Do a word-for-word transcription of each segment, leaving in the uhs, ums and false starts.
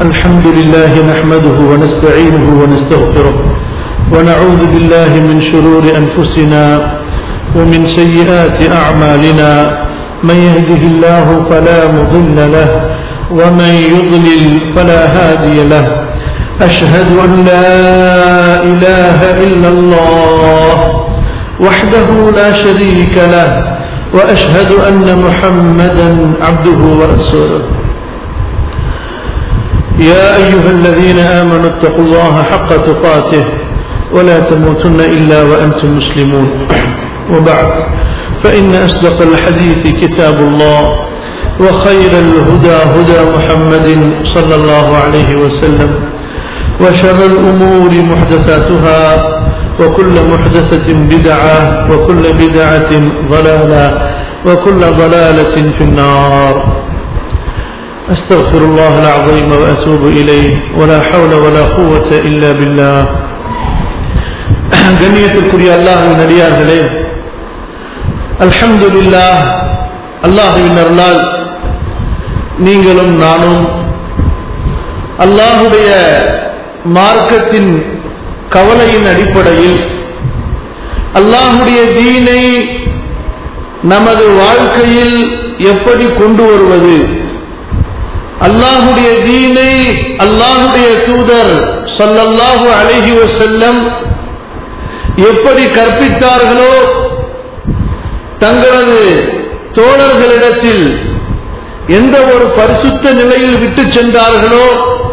الحمد لله نحمده ونستعينه ونستغفره ونعوذ بالله من شرور أنفسنا ومن سيئات أعمالنا من يهده الله فلا مضل له ومن يضلل فلا هادي له أشهد أن لا إله إلا الله وحده لا شريك له وأشهد أن محمدا عبده ورسوله يا أيها الذين آمنوا اتقوا الله حق تقاته ولا تموتن إلا وأنتم مسلمون وبعد فإن أصدق الحديث كتاب الله وخير الهدى هدى محمد صلى الله عليه وسلم وشر الأمور محدثاتها وكل محدثة بدعة وكل بدعة ضلالة وكل ضلالة في النار أستغفر الله العظيم وأتوب إليه ولا حول ولا قوة إلا بالله. கண்ணியத்திற்குரிய அல்லாஹ்வின் அடியார்களே, அல்ஹம்துலில்லாஹ், அல்லாஹ்வின் அருளால் நீங்களும் நானும் அல்லாஹ்வுடைய மார்க்கத்தின் கவலையின் அடிப்படையில் அல்லாஹ்வுடைய தீனை நமது வாழ்க்கையில் எப்படி கொண்டு வருவது, அல்லாஹ்வுடைய தீனை அல்லாஹ்வுடைய தூதர் ஸல்லல்லாஹு அலைஹி வஸல்லம் எப்படி கற்பித்தார்களோ, தங்களது தோழர்களிடத்தில் எந்த ஒரு பரிசுத்த நிலையில் விட்டு சென்றார்களோ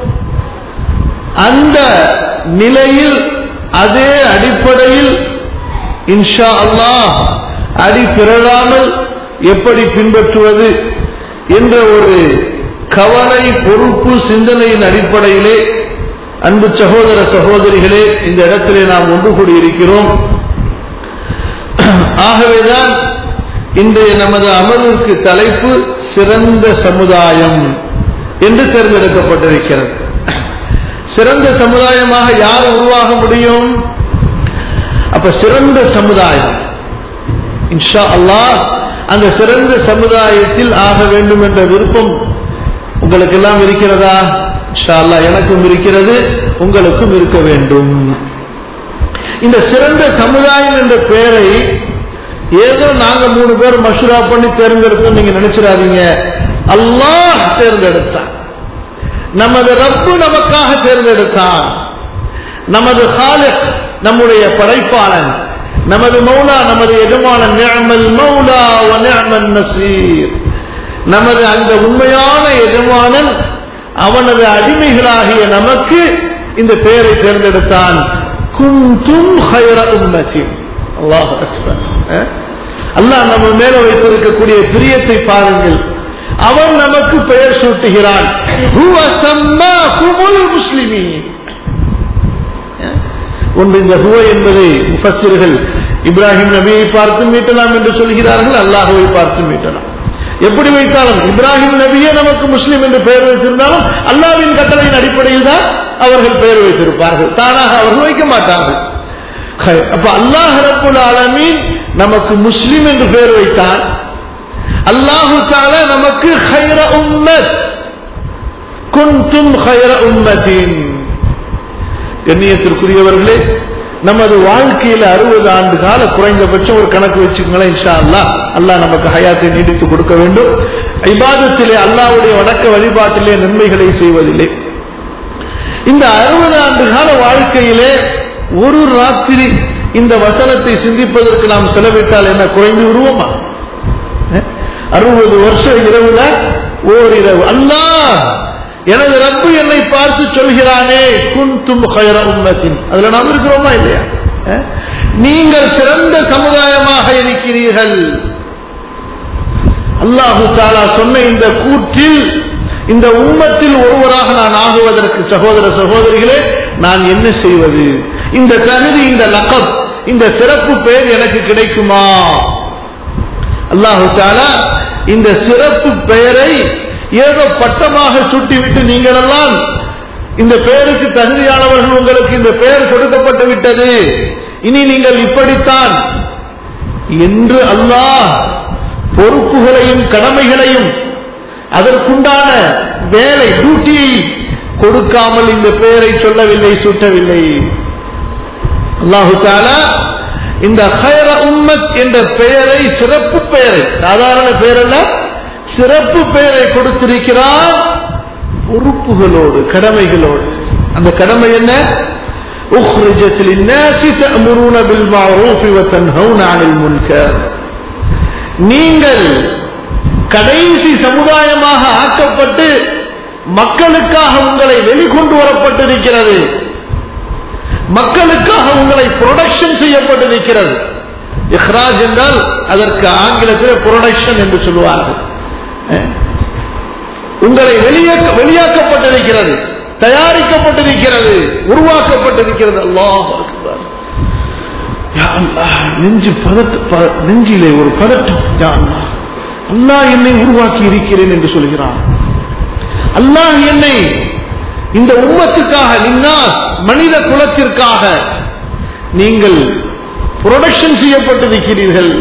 அந்த நிலையில் அதே அடிப்படையில் இன்ஷா அல்லாஹ் அடி பிறழாமல் எப்படி பின்பற்றுவது என்ற ஒரு கவலை பொறுப்பு சிந்தனையின் அடிப்படையிலே அன்பு சகோதர சகோதரிகளே இந்த இடத்திலே நாம் ஒன்று கூடியிருக்கிறோம். ஆகவேதான் இன்றைய நமது அமர்வுக்கு தலைப்பு சிறந்த சமுதாயம் என்று தேர்ந்தெடுக்கப்பட்டிருக்கிறது. சிறந்த சமுதாயமாக யார் உருவாக முடியும்? அப்ப சிறந்த சமுதாயம் இன்ஷா அல்லாஹ், அந்த சிறந்த சமுதாயத்தில் ஆக வேண்டும் என்ற விருப்பம் உங்களுக்கு எல்லாம் இருக்கிறதா? இன்ஷா அல்லாஹ் எனக்கும் இருக்கிறது, உங்களுக்கும் இருக்க வேண்டும். இந்த சிறந்த சமுதாயம் என்ற பெயரை ஏதோ நாங்க மூணு பேர் மஷூரா பண்ணி தேர்ந்தெடுத்தோம் நீங்க நினைச்சிடாதீங்க. அல்லாஹ் தேர்ந்தெடுத்தான், நமது ரப்பு நமக்காக தேர்ந்தெடுத்தான். நமது காலிக், நம்முடைய படைப்பாளன், நமது மௌலா, நமது எஜமானன், நிஅமல் மௌலா வ நிஅமன் நஸீர், நமது அந்த உண்மையான எஜமானன் அவனது அடிமைகளாகிய நமக்கு இந்த பெயரை தேர்ந்தெடுத்தான். குந்தும் ஹைர உம்மத்தி. அல்லாஹ் அக்பர். அல்லாஹ் நம்ம மேல வைத்திருக்கக்கூடிய பிரியத்தை பாருங்கள். அவன் நமக்கு பெயர் சூட்டுகிறான். ஹுவ ஸம்மாஹுமுல் முஸ்லிமீன். ஒன்று இந்த ஹுவ என்பதை முஃபஸ்ஸிர்கள் இப்ராஹிம் நபியை பார்த்து மீட்டலாம் என்று சொல்கிறார்கள், அல்லாஹ்வை பார்த்து மீட்டலாம். எப்படி வைத்தாலும் இப்ராஹிம் நபியே நமக்கு முஸ்லிம் என்று பெயர் வைத்திருந்தாலும் அல்லாஹ்வின் கட்டளையின் அடிப்படையில் தான் அவர்கள் பெயர் வைத்திருப்பார்கள், தானாக அவர்கள் வைக்க மாட்டார்கள். அப்ப அல்லாஹ் ரப்புல் ஆலமீன் நமக்கு முஸ்லிம் என்று பெயர் வைத்தான். அல்லாஹு தஆலா நமக்கு கைர உம்மத், குன்தும் கைர உம்மத்தின். கண்ணியத்திற்குரியவர்களே, நமது வாழ்க்கையில் அறுபது ஆண்டு கால குறைந்தபட்சம் ஒரு கணக்கு வச்சுக்கங்களேன். இன்ஷா அல்லாஹ் அல்லாஹ் நமக்கு ஹயாத்தை நீடித்து கொடுக்க வேண்டும். இபாதத்திலே, அல்லாஹ்வுடைய வணக்க வழிபாட்டிலே நன்மைகளை செய்வதில்லை. இந்த அறுபது ஆண்டு கால வாழ்க்கையிலே ஒரு ராத்திரி இந்த வசனத்தை சிந்திப்பதற்கு நாம் செலவிட்டால் என்ன குறைந்து விடுவோமா? அறுபது வருஷம் இரவுல ஓரிரவு அல்லாஹ் எனது ரப்பு என்னை பார்த்து சொல்கிறானே, குன்தும் கைர உம்மத்தின், அதுல நாம் இருக்கிறோமா இல்லையா? நீங்கள் சிறந்த சமுதாயமாக இருக்கிறீர்கள். அல்லாஹு தஆலா சொன்ன இந்த கூற்றில், இந்த உம்மத்தில் ஒருவராக நான் ஆகுவதற்கு சகோதர சகோதரிகளே நான் என்ன செய்வது? இந்த தகுதி, இந்த லகப், இந்த சிறப்பு பெயர் எனக்கு கிடைக்குமா? அல்லாஹு தஆலா இந்த சிறப்பு பெயரை ஏதோ பட்டமாக சுட்டிவிட்டு நீங்கள் எல்லாம் இந்த பெயருக்கு தகுதியானவர்கள், உங்களுக்கு இந்த பெயர் கொடுக்கப்பட்டு விட்டது, இனி நீங்கள் இப்படித்தான் என்று அல்லாஹ் பொறுப்புகளையும் கடமைகளையும் அதற்குண்டான வேலை டியூட்டியை கொடுக்காமல் இந்த பெயரை சொல்லவில்லை, சூட்டவில்லை. அல்லாஹு தஆலா இந்த ஹைர உம்மத் என்ற பெயரை, சிறப்பு பெயரை, சாதாரண பெயர் அல்ல, சிறப்பு பெயரை கொடுத்திருக்கிறார் பொறுப்புகளோடு, கடமைகளோடு. அந்த கடமை என்ன? உக்ரிஜத் லின்னாஸி தஅமுருன பில் மஅரூஃப் வ தன்ஹவுன அனில் முன்கர். நீங்கள் கடைசி சமுதாயமாக ஆக்கப்பட்டு மக்களுக்காக உங்களை வெளிக்கொண்டு வரப்பட்டிருக்கிறது, மக்களுக்காக உங்களை புரொடக்ஷன் செய்யப்பட்டிருக்கிறது. இஹ்ராஜ் என்றால் அதற்கு ஆங்கிலத்தில் புரொடக்ஷன் என்று சொல்லுவார்கள். உங்களை வெளியாக்க வெளியாக்கப்பட்டிருக்கிறது, தயாரிக்கப்பட்டிருக்கிறது, உருவாக்கப்பட்டிருக்கிறது. அல்லாஹ் அக்பர். யா அல்லாஹ், நெஞ்சு பதட்ட, நெஞ்சிலே ஒரு பதட்டம். யா அல்லாஹ், அல்லாஹ் என்னை உருவாக்கி இருக்கிறேன் என்று சொல்கிறான். அல்லாஹ் என்னை இந்த உம்மத்துக்காக, லின்னாஸ் மனித குலத்திற்காக நீங்கள் புரொடக்ஷன் செய்யப்பட்டிருக்கிறீர்கள்.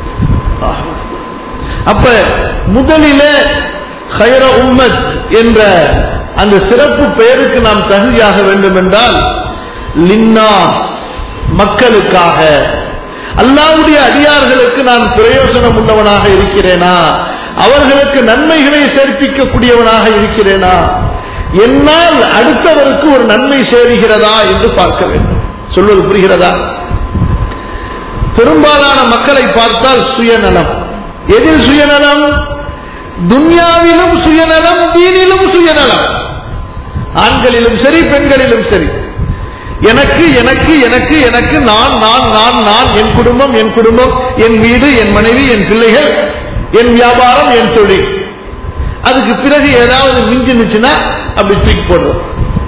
அப்ப முதலிலே ஹைர உம்மத் என்ற அந்த சிறப்பு பெயருக்கு நாம் தகுதியாக வேண்டும் என்றால், லின்னாஸ் மக்களுக்காக, அல்லாஹ்வுடைய அடியார்களுக்கு நான் பிரயோஜனம் உள்ளவனாக இருக்கிறேனா, அவர்களுக்கு நன்மைகளை சேர்ப்பிக்க கூடியவனாக இருக்கிறேனா, என்னால் அடுத்தவருக்கு ஒரு நன்மை சேருகிறதா என்று பார்க்க வேண்டும். சொல்வது புரிகிறதா? பெரும்பாலான மக்களை பார்த்தால் சுயநலம். எதில் சுயநலம்? துன்யாவிலும் சுயநலம், தீனிலும் சுயநலம். ஆண்களிலும் சரி, பெண்களிலும் சரி. எனக்கு எனக்கு எனக்கு எனக்கு நான் நான் நான் நான் என் குடும்பம் என் குடும்பம் என் வீடு, என் மனைவி, என் பிள்ளைகள், என் வியாபாரம், என் தொழில். அதுக்கு பிறகு ஏதாவது மிஞ்சினுச்சுன்னா அப்படி தூக்கி போடுறது,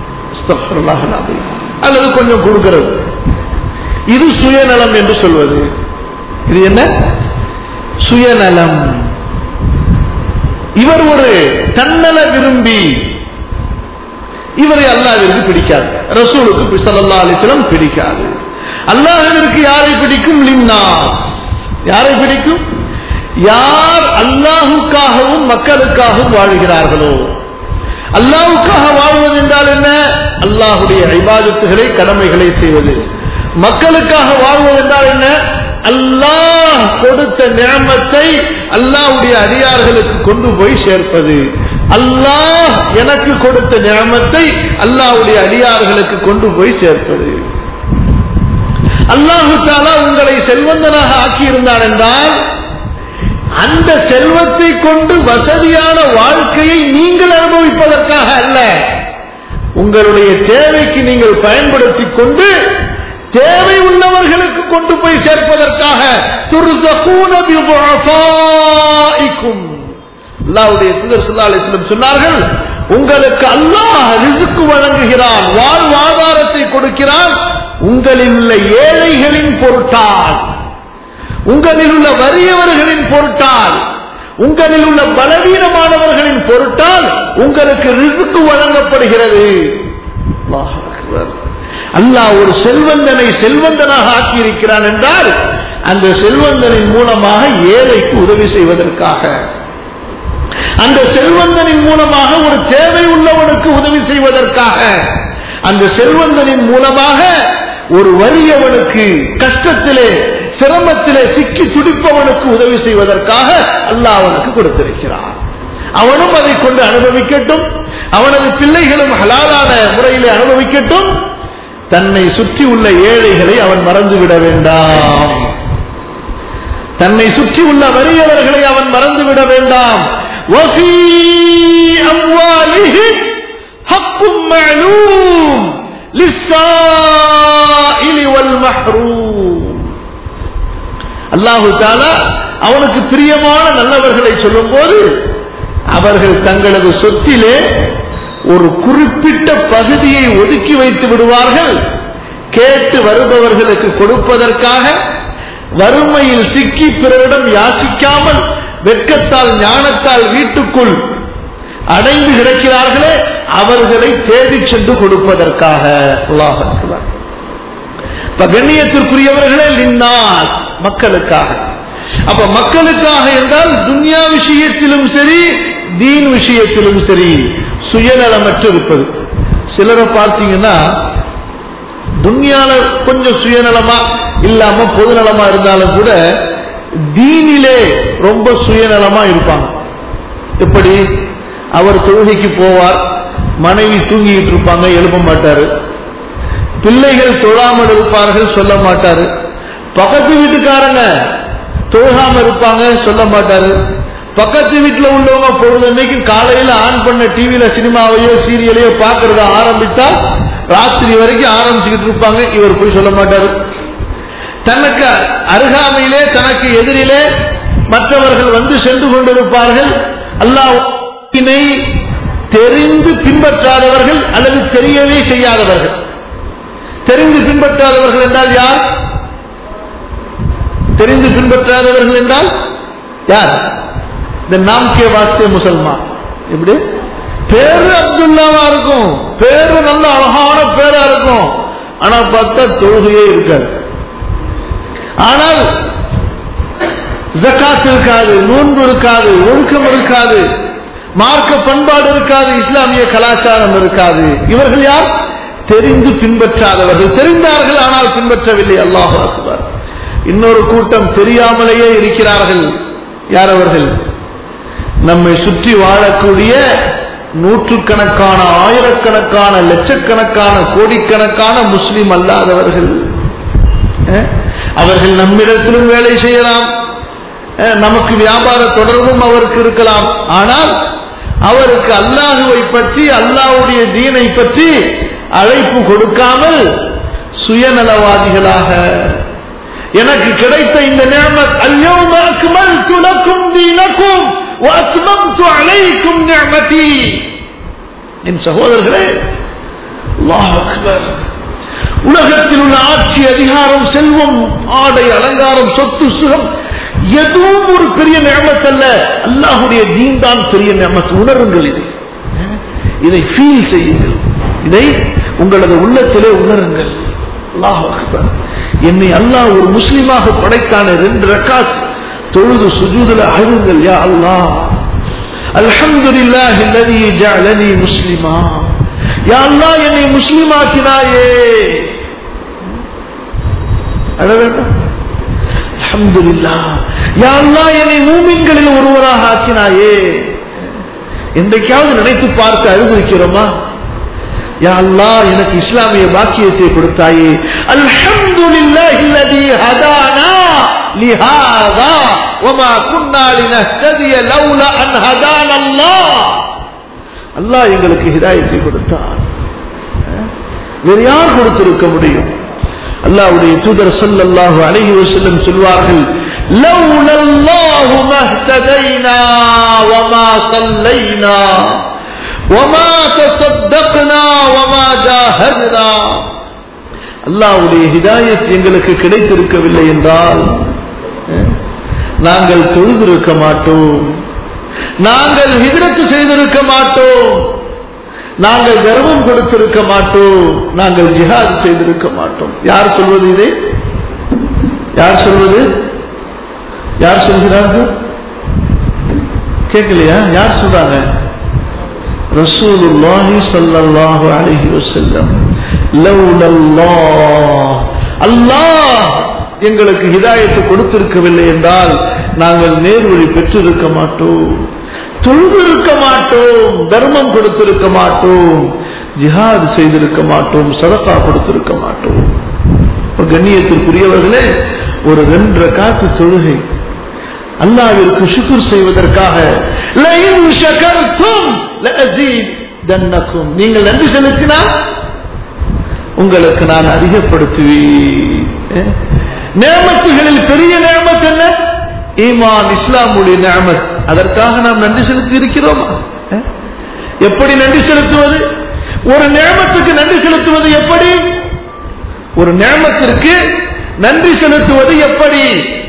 அல்லது கொஞ்சம் கொடுக்கிறது. இது சுயநலம் என்று சொல்வது. இது என்ன? சுயநலம். இவர் ஒரு தன்னல விரும்பி, இவரை அல்லாஹ்விற்கு பிடிக்காது, ரசூலுக்கு ஸல்லல்லாஹு அலைஹி வஸல்லம் பிடிக்காது. அல்லாஹ்விற்கு யாரை பிடிக்கும்? லின்னாஸ். யாரை பிடிக்கும்? யார் அல்லாஹுக்காகவும் மக்களுக்காகவும் வாழ்கிறார்களோ. அல்லாஹுக்காக வாழ்வது என்றால் என்ன? அல்லாஹுடைய இபாதத்துகளை, கடமைகளை செய்வது. மக்களுக்காக வாழ்வது என்றால் என்ன? அல்லாஹ் கொடுத்த நிஅமத்தை அல்லாஹ்வுடைய அடியார்களுக்கு கொண்டு போய் சேர்ப்பது. அல்லாஹ் எனக்கு கொடுத்த நிஅமத்தை அல்லாஹ்வுடைய அடியார்களுக்கு கொண்டு போய் சேர்ப்பது. அல்லாஹ் தஆலா உங்களை செல்வந்தனாக ஆக்கி இருந்தான் என்றால், அந்த செல்வத்தை கொண்டு வசதியான வாழ்க்கையை நீங்கள் அனுபவிப்பதற்காக அல்ல, உங்களுடைய தேவைக்கு நீங்கள் பயன்படுத்திக் கொண்டு தேவை உள்ளவர்களுக்கு கொண்டு போய் சேர்ப்பதற்காக. துர்ஸகூன பிதுஅஃபாஇக்கும். அல்லாஹ்வுடைய தூதர் ஸல்லல்லாஹு அலைஹி வஸல்லம் சொன்னார்கள், உங்களுக்கு அல்லாஹ் ரிஸ்க் வழங்குகிறான், வாழ்வாதாரத்தை கொடுக்கிறான், உங்களில் உள்ள ஏழைகளின் பொருட்டால், உங்களில் உள்ள வறியவர்களின் பொருட்டால், உங்களில் உள்ள பலவீனமானவர்களின் பொருட்டால் உங்களுக்கு ரிஸ்க் வழங்கப்படுகிறது. அல்லாஹ் அக்பர். அல்லாஹ் ஒரு செல்வந்தனை செல்வந்தனாக ஆக்கி இருக்கிறான் என்றால், அந்த செல்வந்தனின் மூலமாக ஏழைக்கு உதவி செய்வதற்காக, அந்த செல்வந்தனின் மூலமாக ஒரு தேவை உள்ளவனுக்கு உதவி செய்வதற்காக, அந்த செல்வந்தனின் மூலமாக ஒரு வறியவனுக்கு, கஷ்டத்திலே சிரமத்திலே சிக்கி துடிப்பவனுக்கு உதவி செய்வதற்காக அல்லாஹ் அவனுக்கு கொடுத்திருக்கிறான். அவனும் அதை கொண்டு அனுபவிக்கட்டும், அவனது பிள்ளைகளும் ஹலாலான முறையிலே அனுபவிக்கட்டும். தன்னை சுற்றி உள்ள ஏழைகளை அவன் மறந்துவிட வேண்டாம், தன்னை சுற்றி உள்ள வறியவர்களை அவன் மறந்துவிட வேண்டாம். வஃபீ அம்வாலிஹிம் ஹக்கும் மஅலூம் லிஸ்ஸாயிலி வல் மஹ்ரூம். அல்லாஹு தஆலா அவனுக்கு பிரியமான நல்லவர்களை சொல்லும்போது, அவர்கள் தங்களது சொத்திலே ஒரு குறிப்பிட்ட பகுதியை ஒதுக்கி வைத்து விடுவார்கள், கேட்டு வருபவர்களுக்கு கொடுப்பதற்காக. வறுமையில் சிக்கி பிறரிடம் யாசிக்காமல் வெட்கத்தால் ஞானத்தால் வீட்டுக்குள் அடைந்து கிடக்கிறார்களே, அவர்களை தேடி சென்று கொடுப்பதற்காக. அல்லாஹ் அக்பர். கண்ணியத்திற்குரியவர்களே, லின்னாஸ் மக்களுக்காக. அப்ப மக்களுக்காக என்றால் துன்யா விஷயத்திலும் சரி, தீன் விஷயத்திலும் சரி சுயநலமற்று இருப்பது. சிலரை பார்த்தீங்கன்னா துன்யால கொஞ்சம் சுயநலமா இல்லாம பொதுநலமா இருந்தாலும் கூட தீனிலே ரொம்ப சுயநலமா இருப்பாங்க. எப்படி? அவர் தொழுகைக்கு போவார், மனைவி தூங்கிட்டு இருப்பாங்க, எழுப்ப மாட்டாரு. பிள்ளைகள் தொழாமல் இருப்பார்கள், சொல்ல மாட்டாரு. பக்கத்து வீட்டுக்காரங்க தொழாம இருப்பாங்க, சொல்ல மாட்டாரு. பக்கத்து வீட்டுல உள்ளவங்க பொழுதன்னைக்கு காலையில ஆன் பண்ண டிவியில சினிமாவையோ சீரியலையோ பாக்குறத ஆரம்பித்தா ராத்திரி வரைக்கும் ஆரம்பிச்சுக்கிட்டு இருப்பாங்க, இவர் போய் சொல்ல மாட்டாரு. தனக்கு அருகாமையிலே தனக்கு எதிரிலே மற்றவர்கள் வந்து சென்று கொண்டிருப்பார்கள். அல்லாஹ்வினை தெரிந்து பின்பற்றாதவர்கள் அல்லது தெரியவே செய்யாதவர்கள். தெரிந்து பின்பற்றாதவர்கள் என்றால் யார்? தெரிந்து பின்பற்றாதவர்கள் என்றால் யார்? இந்த நாம் கே வாஸ்தே முசல்மான். எப்படி? பேரு அப்துல்லாவா இருக்கும், பேரு நல்ல அழகான பேரா இருக்கும், ஆனா பார்த்தா தொழுகையே இருக்காது. ஆனால் ஜகாத் இருக்காது, நோன்பு இருக்காது, ஒழுக்கம் இருக்காது, மார்க்க பண்பாடு இருக்காது, இஸ்லாமிய கலாச்சாரம் இருக்காது. இவர்கள் யார்? தெரிந்து பின்பற்றாதவர்கள். தெரிந்தார்கள் ஆனால் பின்பற்றவில்லை. அல்லாஹ் அக்பர். இன்னொரு கூட்டம் தெரியாமலேயே இருக்கிறார்கள். யார் அவர்கள்? நம்மை சுற்றி வாழக்கூடிய நூற்றுக்கணக்கான, ஆயிரக்கணக்கான, லட்சக்கணக்கான, கோடிக்கணக்கான முஸ்லிம் அல்லாதவர்கள். அவர்கள் நம்மிடத்திலும் வேலை செய்யலாம், நமக்கு வியாபார தொடர்பும் அவருக்கு இருக்கலாம். ஆனால் அவருக்கு அல்லாஹுவை பற்றி, அல்லாஹ்வுடைய தீனை பற்றி அழைப்பு கொடுக்காமல் சுயநலவாதிகளாக, எனக்கு கிடைத்த இந்த நிஅமத், அல்யௌம அக்மல்து லக்கும் தீனக்கும் வ அத்மம்து அலைக்கும் நிஅமதி. என் சகோதரர்களே, அல்லாஹ் அக்பர். உலகத்தில் உள்ள ஆட்சி, அதிகாரம், செல்வம், ஆடை, அலங்காரம், சொத்து, சுகம் எதுவும் ஒரு பெரிய நிஅமத் அல்ல. அல்லாஹ்வுடைய தீன் தான் பெரிய நிஅமத். உணருங்கள், இதை இதை ஃபீல் செய்யுங்கள், இதை உங்களது உள்ளத்திலே உணருங்கள். அல்லாஹ் அக்பர். என்னை அல்லாஹ் ஒரு முஸ்லிமாக படைத்தான ரெண்டு ரக்காத் தொழுது சுஜூதுல அழுங்கள். யா அல்லாஹ், அல்ஹம்துலில்லாஹி அல்லதி ஜஅலனி முஸ்லிமா. யா அல்லாஹ், என்னை முஸ்லிமாக்கினாயே. அழ வேண்டாம்? அல்ஹம்துலில்லாஹ். யா அல்லாஹ், என்னை மூமின்களில் ஒருவராக ஆக்கினாயே. என்றைக்காவது நினைத்து பார்த்து அழுதிருக்கிறோமா? யா அல்லாஹ், எனக்கு இஸ்லாமிய பாக்கியத்தை கொடுத்தாயே. அல்ஹம்துலில்லாஹி அல்லதி ஹதானா லிஹாதா வமா குன்னா லினஹ்ததிய லௌலா அன் ஹதானா அல்லாஹ். அல்லாஹ் எங்களுக்கு ஹிதாயத்தை கொடுத்தார், வேறு யார் கொடுத்திருக்க முடியும்? அல்லாஹ்வுடைய தூதர் ஸல்லல்லாஹு அலைஹி வஸல்லம் சொல்வார்கள், லௌலல்லாஹு மஹ்ததைனா வமா ஸல்லைனா வமா தஸத்தக்னா வமா ஜாஹத்னா. அல்லாஹ்வுடைய ஹிதாயத் எங்களுக்கு கிடைத்திருக்கவில்லை என்றால் நாங்கள் தொழுதிருக்க மாட்டோம், நாங்கள் ஹிஜ்ரத் செய்திருக்க மாட்டோம், நாங்கள் கர்வம் கொடுத்திருக்க மாட்டோம், நாங்கள் ஜிஹாத் செய்திருக்க மாட்டோம். யார் சொல்வது இதை? யார் சொல்வது? யார் சொல்கிறார்கள்? கேட்கலையா? யார் சொல்றாங்க? ரசூலுல்லாஹி ஸல்லல்லாஹு அலைஹி வஸல்லம். லௌலல்லாஹ், அல்லாஹ் எங்களுக்கு ஹிதாயத்தை கொடுத்திருக்கவில்லை என்றால் நாங்கள் நேர்வழி பெற்றிருக்க மாட்டோம், தொழுதிருக்க மாட்டோம், தர்மம் கொடுத்திருக்க மாட்டோம், ஜிஹாத் செய்திருக்க மாட்டோம், சதகா கொடுத்திருக்க மாட்டோம். கண்ணியத்திற்குரியவர்களே, ஒரு ரெண்டு ரக்காத்து தொழுகை அல்லாஹ்விற்கு ஷுக்ர் செய்வதற்காக, லஇன் ஷகர்தும் லஅஸீதன்னகும், நீங்கள் நன்றி செலுத்தினால் உங்களுக்கு நான் அதிகப்படுத்துவேன். நிஅமத்துகளில் பெரிய நிஅமத் என்ன? ஈமான், இஸ்லாமுடைய நிஅமத். அதற்காக நாம் நன்றி செலுத்தி இருக்கிறோமா? எப்படி நன்றி செலுத்துவது? ஒரு நிஅமத்துக்கு நன்றி செலுத்துவது எப்படி? ஒரு நிஅமத்திற்கு நன்றி செலுத்துவது எப்படி?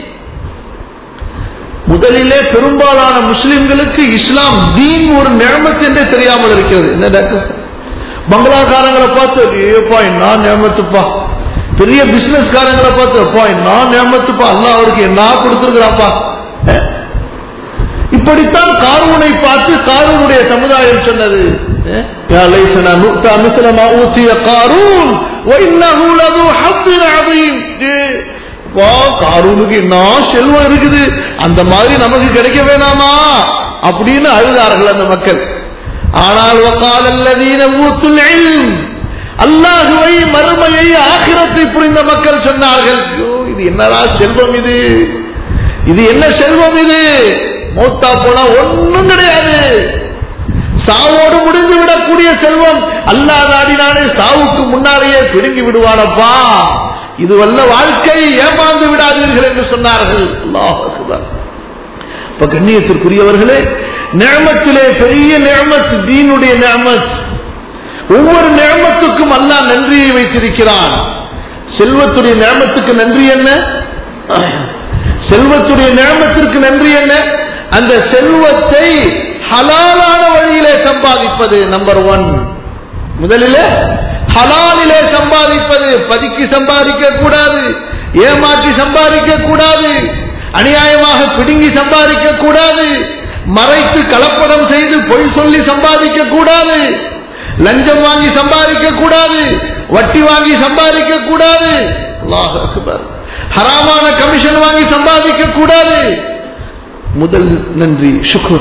முதலிலே பெரும்பாலான முஸ்லிம்களுக்கு இஸ்லாம் தீன் ஒரு நிஅமத் என்றே தெரியாமல் இருக்கிறது. என்ன டாக்டர், பங்களாக்காரங்களை பார்த்து ஏப்பா என்ன நிஅமத்துப்பா, பெரிய பிசினஸ் காரங்களை பார்த்து அப்பா என்ன நிஅமத்துப்பா, அல்லாஹ் அவருக்கு என்ன கொடுத்திருக்கிறாப்பா. இப்ப இப்படித்தான் காரூனை பார்த்து காரூனுடைய சமுதாயம் சொன்னது, யா லைஸனா நுக்தா மிஸ்ல மா ஊதிய காரூன் வ இன்னஹு லது ஹஸ்ஸின் அதீம். வா, காரூனுக்கு என்ன செல்வம் இருக்குது, அந்த மாதிரி நமக்கு கிடைக்க வேணாமா அப்படின்னு அழுதார்கள் அந்த மக்கள். ஆனால் வகால அல்லதீன ஊத்துல் இல்ம், அல்லாஹ்வை மறுமையை ஆகிரத்தை புரிந்த மக்கள் சொன்னார்கள், இது என்னடா செல்வம், இது இது என்ன செல்வம், இது மௌத்தா போனா ஒண்ணும் கிடையாது, சாவோடு முடிந்து விடக்கூடிய செல்வம், அல்லாஹ் நாடினானே சாவுக்கு முன்னாலேயே பிடுங்கி விடுவானப்பா, இது வல்ல வாழ்க்கை, ஏமாந்து விடாதீர்கள் என்று சொன்னார்கள். அல்லாஹ் அக்பர். இப்ப கண்ணியத்திற்குரியவர்களே, நிஅமத்திலே பெரிய நிஅமத் தீனுடைய நிஅமத். ஒவ்வொரு நிஅமத்துக்கும் அல்லாஹ் நன்றியை வைத்திருக்கிறான். செல்வத்துடைய நிஅமத்துக்கு நன்றி என்ன? செல்வத்துடைய நிஅமத்திற்கு நன்றி என்ன? அந்த செல்வத்தை ஹலாலான வழியிலே சம்பாதிப்பது நம்பர் ஒன். முதலிலே ஹலாலிலே சம்பாதிப்பது, பதுக்கி சம்பாதிக்க கூடாது, ஏமாற்றி சம்பாதிக்க கூடாது, அநியாயமாக பிடுங்கி சம்பாதிக்க கூடாது, மறைத்து கலப்படம் செய்து பொய் சொல்லி சம்பாதிக்க கூடாது, லஞ்சம் வாங்கி சம்பாதிக்க கூடாது, வட்டி வாங்கி சம்பாதிக்க கூடாது, அல்லாஹ் அக்பர், ஹராமான கமிஷன் வாங்கி சம்பாதிக்க கூடாது. முதல் நன்றி ஷுக்ர்.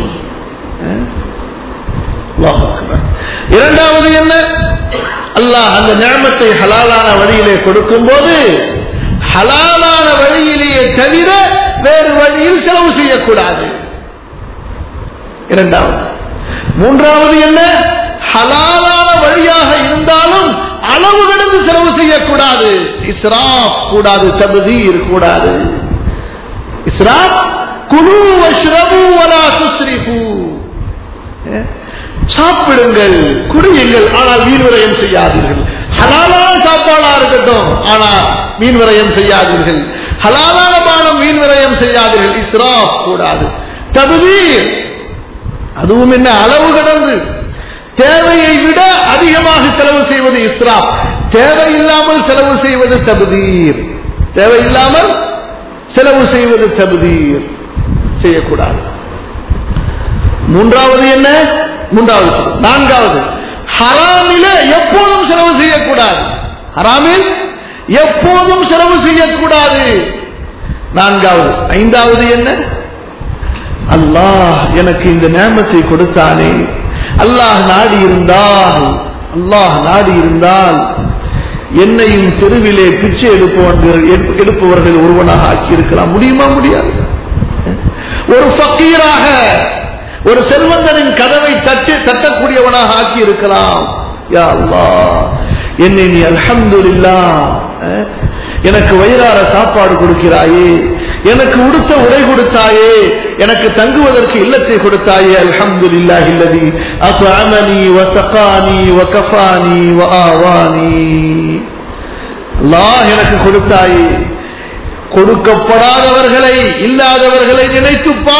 அல்லாஹ் அக்பர். இரண்டாவது என்ன? அல்லாஹ் அந்த நிஅமத்தை ஹலாலான வழியிலே கொடுக்கும் போது ஹலாலான வழியிலேயே தவிர வேறு வழியில் செலவு செய்யக்கூடாது. இரண்டாவது. மூன்றாவது என்ன? ஹலாலான வழியாக இருந்தாலும் அளவு கடந்து செலவு செய்யக்கூடாது. இஸ்ராப் கூடாது, தப்தீர் கூடாது. இஸ்ராப், குலு வஷ்ரபு வலா துஸ்ரிஃபு, சாப்பிடுங்கள், குடியுங்கள், ஆனால் வீண் விரயம் செய்யாதீர்கள். ஹலாலான சாப்பாடா இருக்கட்டும், ஆனால் மீன் விரயம் செய்யாதீர்கள். ஹலாலான பானம் மீன் விரயம் செய்யாதீர்கள். இஸ்ராப் கூடாது. தப்தீர், அதுவும் என்ன? அளவு கடந்து தேவையை விட அதிகமாக செலவு செய்வது இஸ்ராப். தேவையில்லாமல் செலவு செய்வது தப்தீர். தேவையில்லாமல் செலவு செய்வது தப்தீர் செய்யக்கூடாது. மூன்றாவது என்ன? மூன்றாவது. நான்காவது, ஹராமிலே எப்போதும் செலவு செய்யக்கூடாது. ஹராமில் எப்போதும் செலவு செய்யக்கூடாது. நான்காவது. ஐந்தாவது என்ன? அல்லாஹ் எனக்கு இந்த நிஅமத்தை கொடுத்தானே, அல்லாஹ் நாடி இருந்தால் அல்லாஹ் நாடி இருந்தால் என்னையும் தெருவிலே பிச்சை எடுப்பவர்கள் எடுப்பவர்கள் ஒருவனாக ஆக்கியிருக்கலாம். முடியுமா? முடியாது. ஒரு ஃபக்கீராக, ஒரு செல்வந்தனின் கதவை தட்டி தட்டக்கூடியவனாக ஆக்கி இருக்கலாம். யா அல்லாஹ், என்னை நீ அல்ஹம்துலில்லாஹ் எனக்கு வயிறார சாப்பாடு கொடுக்கிறாயே, எனக்கு உடுத்த உடை கொடுத்தாயே, எனக்கு தங்குவதற்கு இல்லத்தை கொடுத்தாயே, அல்ஹம்துலில்லாஹி அல்லதி அத்அமனி வ ஸகானி வ கஃபானி வ ஆவானி. அல்லாஹ் எனக்கு கொடுத்தாயே. கொடுக்கப்படாதவர்களை, இல்லாதவர்களை நினைத்துப்பா.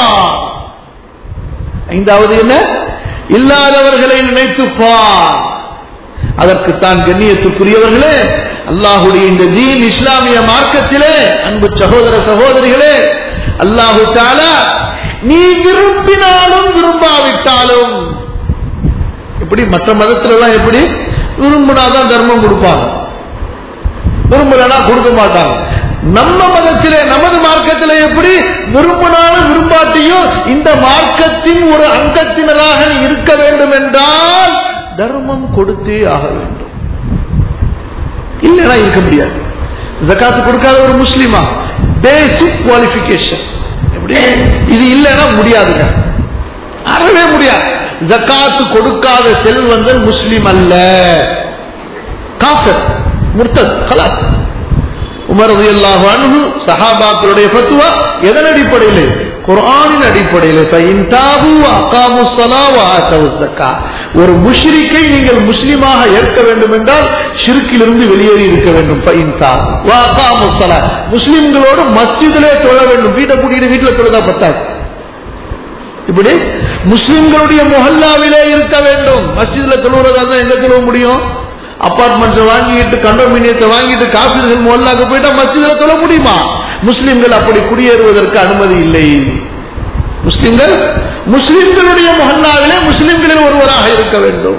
ஐந்தாவது என்ன? இல்லாதவர்களை நினைத்துப்பா. அதற்குத்தான் கண்ணியத்துக்குரியவர்களே, அல்லாஹுடைய இந்த தீன் இஸ்லாமிய மார்க்கத்திலே அன்பு சகோதர சகோதரிகளே, அல்லாஹு தஆலா நீ விரும்பினாலும் விரும்பாவிட்டாலும், எப்படி மற்ற மதத்துல எல்லாம் எப்படி விரும்பினாதான் தர்மம் கொடுப்பாங்க, விரும்பலனா கொடுக்க மாட்டாங்க. நம்ம மதத்திலே, நமது மார்க்கத்திலே எப்படி விரும்பினாலும் விரும்பாட்டியும் இந்த மார்க்கத்தின் ஒரு அங்கத்தினராக நீ இருக்க வேண்டும் என்றால் தர்மம் கொடுத்தே ஆக வேண்டும். இல்லைன்னா இருக்க முடியாது. ஜகாத்து கொடுக்காத ஒரு முஸ்லிமா பேசிக் குவாலிஃபிகேஷன் எப்படி, இது இல்லைன்னா முடியாதுங்க, அறவே முடியாது. ஜகாத்து கொடுக்காத செல்வந்தன் முஸ்லிம் அல்ல, காஃபிர், முர்த்தத், ஹலால். உமர் ரலியல்லாஹு அன்ஹு சஹாபாக்களுடைய ஃபத்வா எதன் அடிப்படையில்? குர்ஆனின் அடிப்படையில். ஃபஇன் தாபு அகாமுஸ் ஸலாஹ வ ஆதவுஸ் ஸகாத். ஒரு முஷ்ரிக்கை நீங்கள் முஸ்லிமாக ஏற்க வேண்டும் என்றால் ஷிர்க்கிலிருந்து வெளியேறி இருக்க வேண்டும். ஃபஇன் தாபு வ அகாமுஸ் ஸலாஹ், முஸ்லிம்களோடு மஸ்ஜிதிலே தொழ வேண்டும். வீட்டை கூட்டிட்டு வீட்டுல தொழுதா பத்தாது. இப்படி முஸ்லிம்களுடைய முஹல்லாவிலே இருக்க வேண்டும். மஸ்ஜிதில் தொழுவதா தான் எங்க தொழ முடியும்? அபார்ட்மெண்ட்ஸ் வாங்கிட்டு, கண்டோமினியத்தை வாங்கிட்டு காபிர்கள் முஹல்லாக்கு போயிட்டா மஸ்ஜிதில் தொழ முடியுமா? முஸ்லிம்கள் அப்படி குடியேறுவதற்கு அனுமதி இல்லை. முஸ்லிம்கள் முஸ்லிம்களுடைய முஹல்லாவிலே முஸ்லிம்களில் ஒருவராக இருக்க வேண்டும்.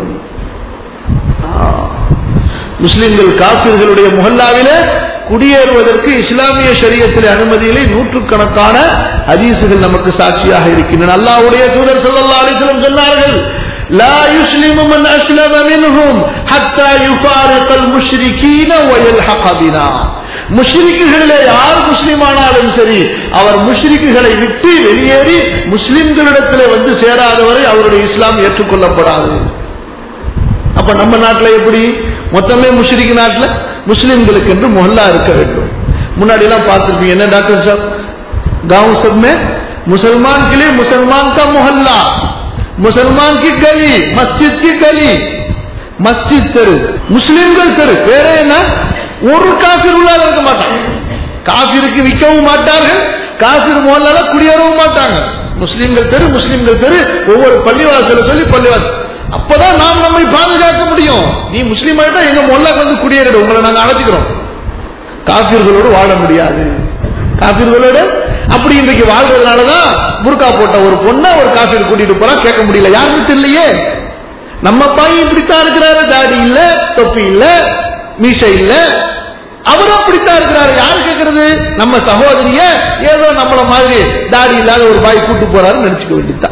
முஸ்லிம்கள் காபிர்களுடைய முஹல்லாவிலே குடியேறுவதற்கு இஸ்லாமிய ஷரியத்திலே அனுமதியிலே நூற்றுக்கணக்கான ஹதீசுகள் நமக்கு சாட்சியாக இருக்கின்றன. அல்லாஹ்வுடைய தூதர் ஸல்லல்லாஹு அலைஹி வஸல்லம் சொன்னார்கள், லா யுஸ்லிமு மன் அஸ்லம மின்ஹும் ஹத்தா யுஃபாரிகல் முஷ்ரிகீன வ யல்ஹக பினா. முஷ்ரிக்குகளிலே யார் முஸ்லிமானாலும் சரி, அவர் முஷ்ரிக்குகளை விட்டு வெளியேறி முஸ்லிம்களிடத்திலே வந்து சேராதவரை அவருடைய இஸ்லாம் ஏற்றுக்கொள்ளப்படாது. அப்ப நம்ம நாட்டில் எப்படி மொத்தமே முஷ்ரிக் நாட்டில் मुस्लिमகளுக்கு என்று मोहल्ला இருக்க வேண்டும். முன்னாடி எல்லாம் பார்த்திருப்பீங்க, என்ன டாக்டர் साहब गांव सब में मुसलमान के लिए मुसलमान का मोहल्ला, मुसलमान की गली, मस्जिद की गली, मस्जिद தெரு, முஸ்லிம்கள் தெரு. வேற என்ன, ஒரு காஃபிர் உள்ளால இருக்க மாட்டாங்க. காஃபிருக்கு விற்கவும் மாட்டார்கள், காஃபிர் मोहल्लाல குடியேறவும் மாட்டாங்க. முஸ்லிம்கள் தெரு, முஸ்லிம்கள் தெரு, ஒவ்வொரு பள்ளிவாசல சொல்லி பள்ளிவாசல். அப்பதான் நாம் நம்மை பாதுகாக்க முடியும். நீ முஸ்லீம் ஆயிட்டா எங்க மொல்லாக்கு வந்து குடியேறிடும், உங்களை நாங்க அழைச்சிக்கிறோம். காபிர்களோடு வாழ முடியாது. காபிர்களோடு அப்படி இன்றைக்கு வாழ்றதுனாலதான் புர்கா போட்ட ஒரு பொண்ணை ஒரு காபிர் கூட்டிட்டு போறா, கேட்க முடியல, யாருன்னு தெரியலையே. நம்ம பையன் இப்படித்தான் இருக்கிறாரு, தாடி இல்ல, தொப்பி இல்ல, மீசை இல்ல, அவரும் அப்படித்தான் இருக்கிறாரு, யாரு கேட்கறது? நம்ம சகோதரிய ஏதோ நம்மள மாதிரி தாடி இல்லாத ஒரு பாய் கூட்டு போறாருன்னு நினைச்சுக்க வேண்டியதுதான்.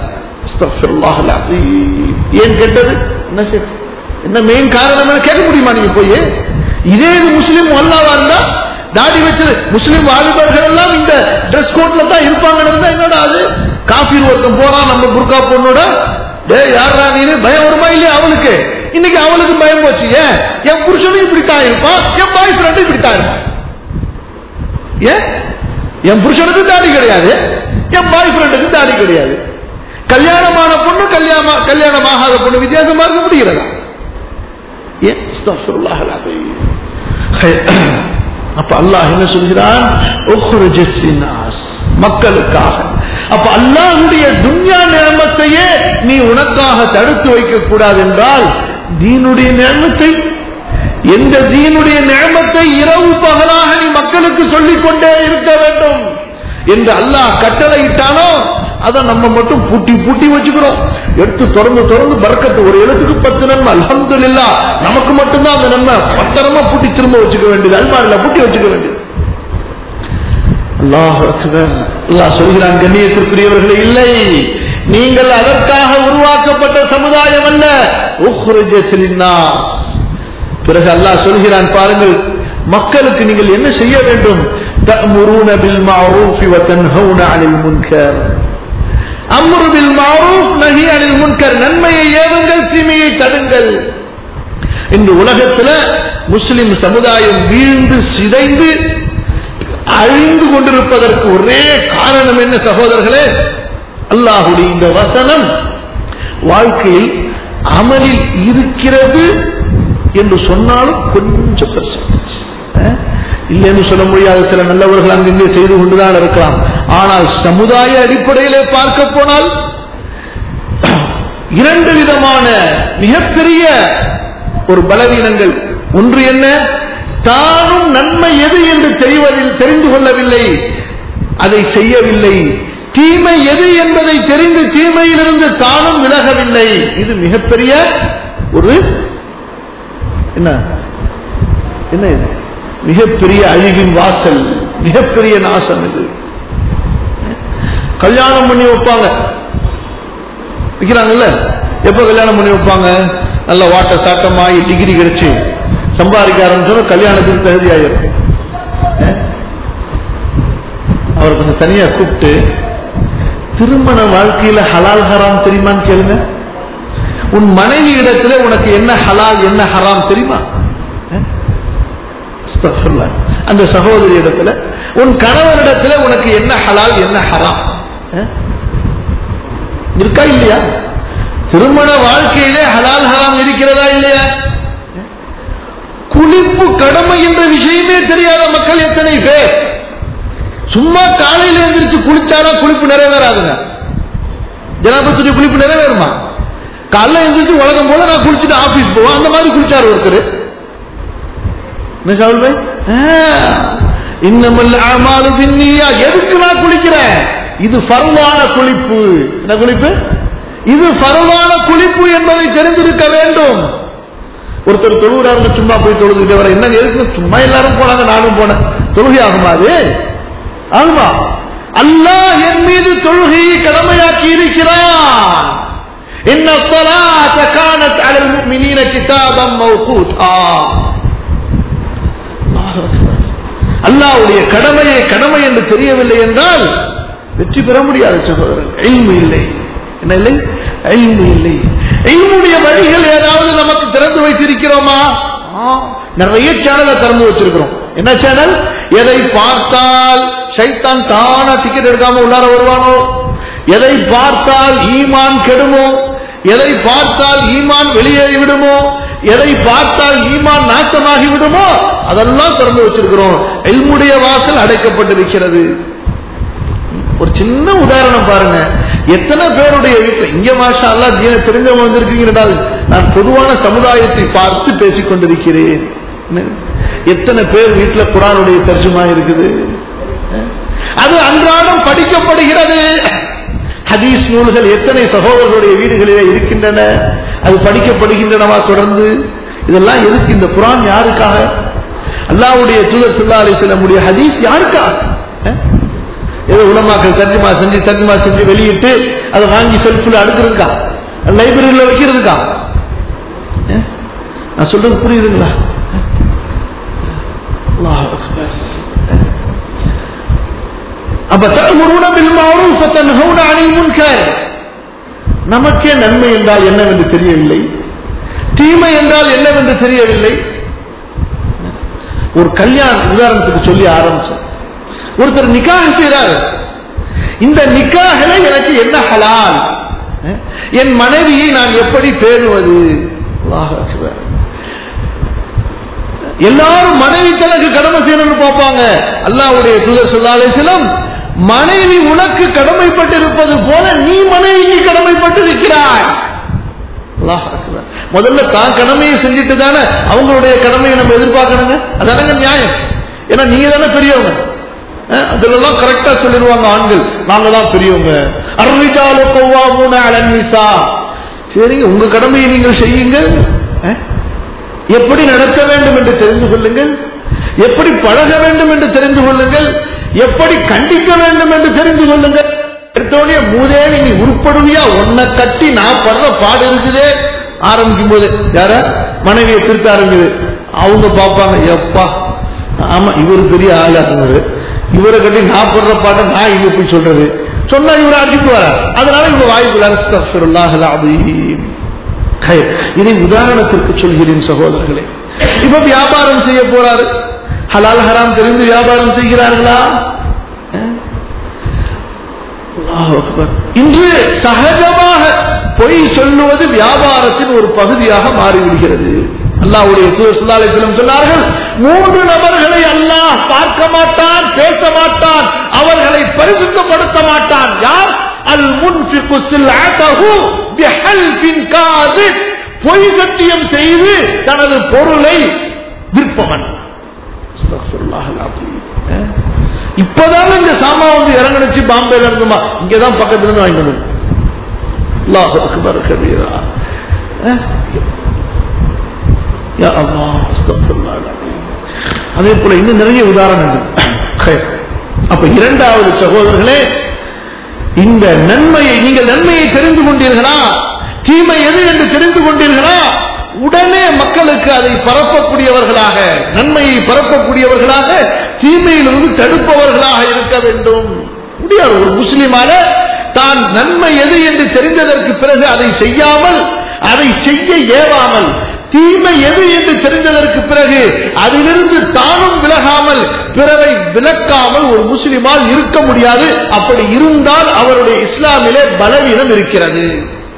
ஏன் கேட்டது என்ன என்ன மெயின் காரணம் கேட்க முடியுமா? நீங்க போய் இதே முஸ்லீம் மொல்லாவா இருந்தா தாடி வச்சது முஸ்லீம் வாலிபர்கள் எல்லாம் இந்த டிரெஸ் கோட்ல தான் இருப்பாங்கன்னு இருந்தா என்னடா அது? காஃபிர் ஒருத்தன் போறான் நம்ம புர்கா பொண்ணோட, டே யாரா நீ, பயம் வருமா இல்லையா அவளுக்கு? இன்னைக்கு அவளுக்கு பயம் போச்சு. ஏன் என் புருஷனும் இப்படித்தான் இருப்பான், என் பாய் ஃப்ரெண்டும் இப்படித்தான் இருப்பான். ஏன் என் புருஷனுக்கு தாடி கிடையாது, என் பாய் ஃப்ரெண்டுக்கு தாடி கிடையாது. கல்யாணமான பொண்ணு கல்யாணம் கல்யாணமாகாத பொண்ணு வித்தியாசமா இருக்க முடிகிறதா? அப்ப அல்லாஹ் என்ன சொல்கிறான்? மக்களுக்காக. அப்ப அல்லாஹ்வுடைய துன்யா நியமத்தையே நீ உனக்காக தடுத்து வைக்க கூடாது என்றால் தீனுடைய நியமத்தை, எந்த தீனுடைய நியமத்தை இரவு பகலாக நீ மக்களுக்கு சொல்லிக் கொண்டே இருக்க வேண்டும் என்று அல்லாஹ் கட்டளையிட்டானோ அதை நம்ம மட்டும் பூட்டி பூட்டி வச்சுக்கிறோம். எடுத்து திறந்து திறந்து பரக்கத்து, ஒரு எழுத்துக்கு பத்து நன்மை, அல்ஹம்துலில்லாஹ், நமக்கு மட்டும்தான் அந்த நன்மை. பத்திரமா பூட்டி திரும்ப வச்சுக்க வேண்டியது, அல்மாரில பூட்டி வச்சுக்க வேண்டியது. அல்லாஹ் அக்பர். அல்லாஹ் சொல்கிறான், கண்ணியத்திற்குரியவர்களே, இல்லை, நீங்கள் அதற்காக உருவாக்கப்பட்ட சமுதாயம் அல்ல. உக்ரிஜத் லின்னாஸ். பிறகு அல்லாஹ் சொல்கிறான், பாருங்கள், மக்களுக்கு நீங்கள் என்ன செய்ய வேண்டும்? தஅமுரூன பில் மஅரூஃப் வ தன்ஹவுன அனில் முன்கர். அம்ரு பில் மஅரூஃப் நஹி அனில் முன்கர். நன்மையை ஏவுங்கள், தீமையை தடுங்கள். இந்த உலகத்துல முஸ்லிம் சமுதாயம் வீழ்ந்து சிதைந்து அழிந்து கொண்டிருப்பதற்கு ஒரே காரணம் என்ன சகோதரர்களே? அல்லாஹ்வுடைய இந்த வசனம் வாழ்க்கையில் அமலில் இருக்கிறது என்று சொன்னாலும் கொஞ்சம் பெர்சன்டேஜ் இல்லைன்னு சொல்ல முடியாது. சில நல்லவர்கள் அங்கிங்கே செய்து கொண்டுதான் இருக்கலாம். ஆனால் சமுதாய அடிப்படையிலே பார்க்க போனால் இரண்டு விதமான மிகப்பெரிய ஒரு பலவீனங்கள். ஒன்று என்ன? தானும் நன்மை எது என்று தெரிவதில் தெரிந்து கொள்ளவில்லை, அதை செய்யவில்லை. தீமை எது என்பதை தெரிந்து தீமையிலிருந்து தானும் விலகவில்லை. இது மிகப்பெரிய ஒரு என்ன என்ன இது மிகப்பெரிய அழிவின் வாசல், மிகப்பெரிய நாசம். இது கல்யாணம் பண்ணி வைப்பாங்க, வைக்கிறாங்கல்ல, எப்ப கல்யாணம் பண்ணி வைப்பாங்க? நல்ல வாட்ட சாட்டமாயி டிகிரி கிடைச்சு சம்பாதிக்க ஆரம்பிச்சோம், கல்யாணத்துக்கு தகுதி ஆயிரும். அவரை கொஞ்சம் தனியா கூப்பிட்டு, திருமண வாழ்க்கையில ஹலால் ஹராம் தெரியுமான்னு கேளுங்க. உன் மனைவி இடத்துல உனக்கு என்ன ஹலால் என்ன ஹராம் தெரியுமா? அந்த சகோதரி இடத்துல, உன் கணவனிடத்துல உனக்கு என்ன ஹலால் என்ன ஹராம் இருக்கா இல்லையா? திருமண வாழ்க்கையிலே ஹலால் ஹராம் இருக்கிறதா இல்லையா? குளிப்பு கடமை என்ற விஷயமே தெரியாத மக்கள் எத்தனை பேர். சும்மா காலையில எந்திரிச்சு குளிச்சாரா குளிப்பு நிறைவேறாதுங்க. ஜனாபத்துடைய குளிப்பு நிறைவேறுமா? காலைல எந்திரிச்சு உலகம் போல நான் குளிச்சுட்டு ஆபீஸ் போவேன், அந்த மாதிரி குளிச்சாரு ஒருத்தர். இன்னமல் அமாலு பின்னியா. எதுக்கு நான் குளிக்கிறேன்? இது ஃபர்வான குளிப்பு. என்ன குளிப்பு? இது ஃபர்வான குளிப்பு என்பதை தெரிந்திருக்க வேண்டும். ஒருத்தர் தொழுகிறாருங்க, சும்மா போய் தொழுதுகிட்டே வர, என்ன எதுக்கு சும்மா எல்லாரும் போனாங்க நானும் போனேன், தொழுகை ஆகுமா? அது ஆகுமா? அல்லாஹ் என் மீது தொழுகையை கடமையாக்கி இருக்கிறான். இன்ன ஸலாத கானத் அலல் முஃமினீன கிதாபம் மவ்கூதா. அல்லாஹ்வுடைய கடமையை கடமை என்று தெரியவில்லை என்றால் வெற்றி பெற முடியாது சகோதரர். இல்மு இல்லை. என்ன இல்லை? இல்மு இல்லை. இல்முடைய வழிகள் ஏதாவது நமக்கு திறந்து வைத்திருக்கிறோமா? நிறைய சேனலை திறந்து வச்சிருக்கிறோம். என்ன சேனல்? எதை பார்த்தால் ஷைத்தான் தானா டிக்கெட் எடுக்காம உள்ளார வருவானோ, எதை பார்த்தால் ஈமான் கெடுமோ, எதை பார்த்தால் ஈமான் வெளியேறி விடுமோ, எதை பார்த்தால் ஈமான் நாசமாகி விடுமோ, அதெல்லாம் திறந்து வச்சிருக்கிறோம். இல்முடைய வாசல் அடைக்கப்பட்டிருக்கிறது. ஒரு சின்ன உதாரணம் பாருங்க. எத்தனை பேருடைய வீட்டில் இங்க மாஷா அல்லாஹ் தீன தெரிஞ்சவங்க வந்திருக்கீங்கடா, நான் பொதுவான சமுதாயத்தை பார்த்து பேசிக் கொண்டிருக்கிறேன். எத்தனை பேர் வீட்டில் குர்ஆனுடைய தர்ஜுமா இருக்குது, அது அன்றாடம் படிக்கப்படுகிறது. ஹதீஸ் நூல்கள் எத்தனை சகோதரர்களுடைய வீடுகளிலே இருக்கின்றன, அது படிக்கப்படுகின்றனவா தொடர்ந்து? இதெல்லாம் எதுக்கு? இந்த குர்ஆன் யாருக்காக? அல்லாஹ்வுடைய தூதர் ஸல்லல்லாஹு அலைஹி வஸல்லம் ஹதீஸ் யாருக்காக? ஏதோ உலமாக்கள் தர்ஜுமா செஞ்சு தர்ஜுமா செஞ்சு வெளியிட்டு அதை வாங்கி செல்ஃபில் அடுக்கிறதுக்கா, லைப்ரரியில் வைக்கிறதுக்கா? நான் சொல்றது புரியுதுங்களா? அப்ப தஅமுருன பில் மஅரூஃப் வ தன்ஹவுன அனில் முன்கர். நமக்கே நன்மை என்றால் என்னவென்று தெரியவில்லை, தீமை என்றால் என்னவென்று தெரியவில்லை. ஒரு கல்யாணம் உதாரணத்துக்கு சொல்லி ஆரம்பிச்சோம். ஒருத்தர் நிக்காஹ் செய்றார். இந்த நிக்காஹ்ல எனக்கு என்ன ஹலால், என் மனைவியை நான் எப்படி பேணுவது? அல்லாஹ் அக்பர். எல்லாரும் மனைவி தனக்கு கடமை செய்யணும்னு பார்ப்பாங்க. அல்லாஹ்வுடைய தூதர் ஸல்லல்லாஹு அலைஹி வஸல்லம் மனைவி உனக்கு கடமைப்பட்டிருப்பது போல நீ மனைவிக்கு கடமைப்பட்டிருக்கிறாய். அல்லாஹ் அக்பர். முதல்ல தான் கடமையை செஞ்சுட்டு தானே அவங்களுடைய கடமையை நம்ம எதிர்பார்க்கணுங்க. அதானங்க நியாயம். ஏன்னா நீங்க தானே பெரியவங்க. அதெல்லாம் கரெக்டா சொல்லிடுவாங்க ஆண்கள், நாங்க தான் பெரியவங்க. அர்ரிஜாலு கவ்வாமூன அலன் நிஸா. சரி, உங்க கடமையை நீங்கள் செய்யுங்கள். எப்படி நடக்க வேண்டும் என்று தெரிந்து கொள்ளுங்கள், எப்படி பழக வேண்டும் என்று தெரிந்து கொள்ளுங்கள், எப்படி கண்டிக்க வேண்டும் என்று தெரிந்து கொள்ளுங்கள். எடுத்தோடனே மூதே நீ உருப்படுவியா, உன்னை கட்டி நான் படுற பாடு இருக்குதே. ஆரம்பிக்கும் போது யார மனைவியை திருத்த ஆரம்பிக்குது. அவங்க பார்ப்பாங்க, எப்பா ஆமா இவர் பெரிய ஆளா இருந்தாரு, இவரை கட்டி நான் படுற பாட்டை நான் இங்க போய் சொல்றது, சொன்னா இவரை அடிச்சு வர, அதனால இவங்க வாய்ப்புல அஸ்தக்ஃபிருல்லாஹ் அல்-அஸீம். இதை உதாரணத்திற்கு சொல்கிறேன் சகோதரர்களே. இப்ப வியாபாரம் செய்ய போறாரு, ஹலால் ஹராம் தெரிந்து வியாபாரம் செய்கிறார்களா? இன்று சகஜமாக பொய் சொல்லுவது வியாபாரத்தின் ஒரு பகுதியாக மாறிவிடுகிறது. அல்லாஹ்வுடைய தூதர் ஸல்லல்லாஹு அலைஹி வஸல்லம் சொன்னார்கள், மூன்று நபர்களை அல்லாஹ் பார்க்க மாட்டான், பேச மாட்டான், அவர்களை பரிசுத்தப்படுத்த மாட்டான். யார்? அல் முன்ஃபிகு ஸில்அதஹு பிஹல்ஃபின் காதிப். பொய் சத்தியம் செய்து தனது பொருளை விற்பவன். அஸ்தக்ஃபிருல்லாஹ் அல்-அஸீம். இப்பதான் இந்த சாமா வந்து இறங்கணுச்சு பாம்பேல இருந்துமா, இங்கதான் பக்கத்துல இருந்து வாங்கிட்டு வந்து. அல்லாஹ் அக்பர் கபீரா. யா அல்லாஹ் அஸ்தக்ஃபிருல்லாஹ் அல்-அஸீம். அதே போல இன்னும் நிறைய உதாரணங்கள். அப்ப இரண்டாவது சகோதரர்களே, இந்த நன்மையை நீங்கள் நன்மையை தெரிந்து கொண்டீர்களா, தீமை எது என்று தெரிந்து கொண்டீர்களா, உடனே மக்களுக்கு அதை பரப்பக்கூடியவர்களாக, நன்மையை பரப்பக்கூடியவர்களாக, தீமையிலிருந்து தடுப்பவர்களாக இருக்க வேண்டும். முடியாது ஒரு முஸ்லிமான தான் நன்மை எது என்று தெரிந்ததற்கு பிறகு அதை செய்யாமல், அதை செய்ய ஏவாமல், தீமை எது என்று தெரிந்ததற்கு பிறகு அதிலிருந்து தானும் விலகாமல் பிறரை விலக்காமல் ஒரு முஸ்லிமால் இருக்க முடியாது. அப்படி இருந்தால் அவருடைய இஸ்லாமிலே பலவீனம் இருக்கிறது.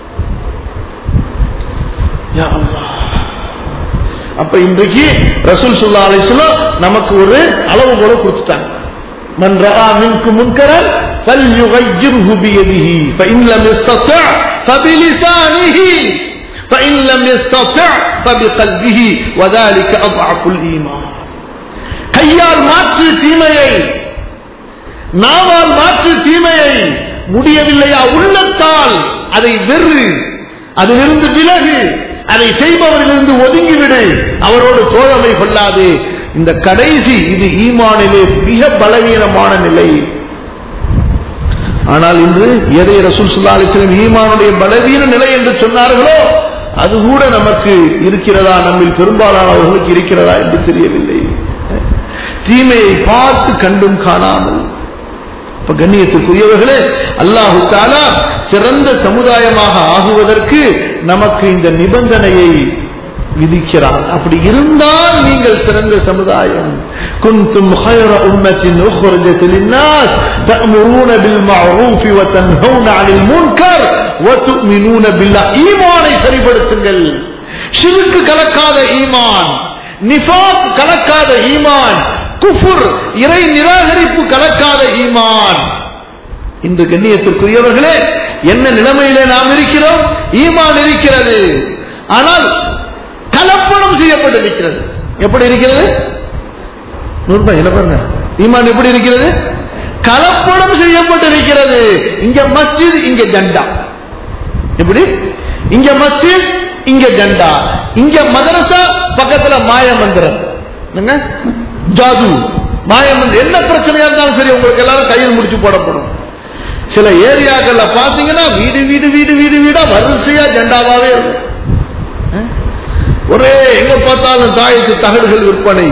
அப்ப இன்றைக்கு ரசூல் ஸல்லல்லாஹு அலைஹி வஸல்லம் நமக்கு ஒரு அளவுகோலை கொடுத்துட்டாங்க. மன் ரஆ மின்கும் முன்கரன் ஃபல்யுகையிர்ஹு பியதிஹி ஃபஇன் லம் யஸ்ததி' ஃபபிலிசானிஹி فإن لم يستطع فبقلبه وذلك أضعف الإيمان. கையால் மாற்று தீமையை, நாவால் மாற்று தீமையை, முடியவில்லையா உள்ளத்தால் அதை வெறு, அதிலிருந்து விலகு, அதை செய்பவரிலிருந்து ஒதுங்கிவிடு, அவரோடு தோழமை கொள்ளாது. இந்த கடைசி இது ஈமானிலே மிக பலவீனமான நிலை. ஆனால் இன்று எதை ரசூல் ஸல்லல்லாஹு அலைஹி வஸல்லம் ஈமானுடைய பலவீன நிலை என்று சொன்னார்களோ அது கூட நமக்கு இருக்கிறதா, நம்மில் பெரும்பாலானவர்களுக்கு இருக்கிறதா என்று தெரியவில்லை. தீமையை பார்த்து கண்டும் காணாமல். கண்ணியத்துக்குரியவர்களே, அல்லாஹு தஆலா சிறந்த சமுதாயமாக ஆகுவதற்கு நமக்கு இந்த நிபந்தனையை விதிக்கிறார். அப்படி இருந்தால் நீங்கள் சிறந்த சமுதாயம். குன்தும் خير أمة أخرجت للناس تأمرون بالمعروف وتنهون عن المنكر وتؤمنون بالله. ஈமானை சரிபடுத்துங்கள். ஷிர்க் கலக்காத ஈமான், நிஃபாக் கலக்காத ஈமான், குஃபுர் இறை நிராகரிப்பு கலக்காத ஈமான். இன்று கண்ணியத்திற்குரியவர்களே, என்ன நிலைமையிலே நாம் இருக்கிறோம்? ஈமான் இருக்கிறது, ஆனால் கலப்படம் செய்யப்பட்டிருக்கிறது. எப்படி இருக்கிறது? என்ன பாருங்க, ஈமான் எப்படி இருக்கிறது? கலப்படம் செய்யப்பட்டிருக்கிறது. இங்க மஸ்ஜித், இங்க ஜண்டா. எப்படி? இங்க மஸ்ஜித், இங்க ஜண்டா. இங்க மதரசா, பக்கத்துல மாய மந்திரம், ஜாது, மாய மந்திரம். என்ன பிரச்சனையா இருந்தாலும் சரி, உங்களுக்கு எல்லாரும் கையில் முடிச்சு போடப்படும். சில ஏரியாக்கள்ல பாத்தீங்கன்னா வீடு வீடு வீடு வீடு வீடா வரிசையா ஜெண்டாவாவே இருக்கும். ஒரே எங்க பார்த்தாலும் தாயத்து தகடுகள் விற்பனை.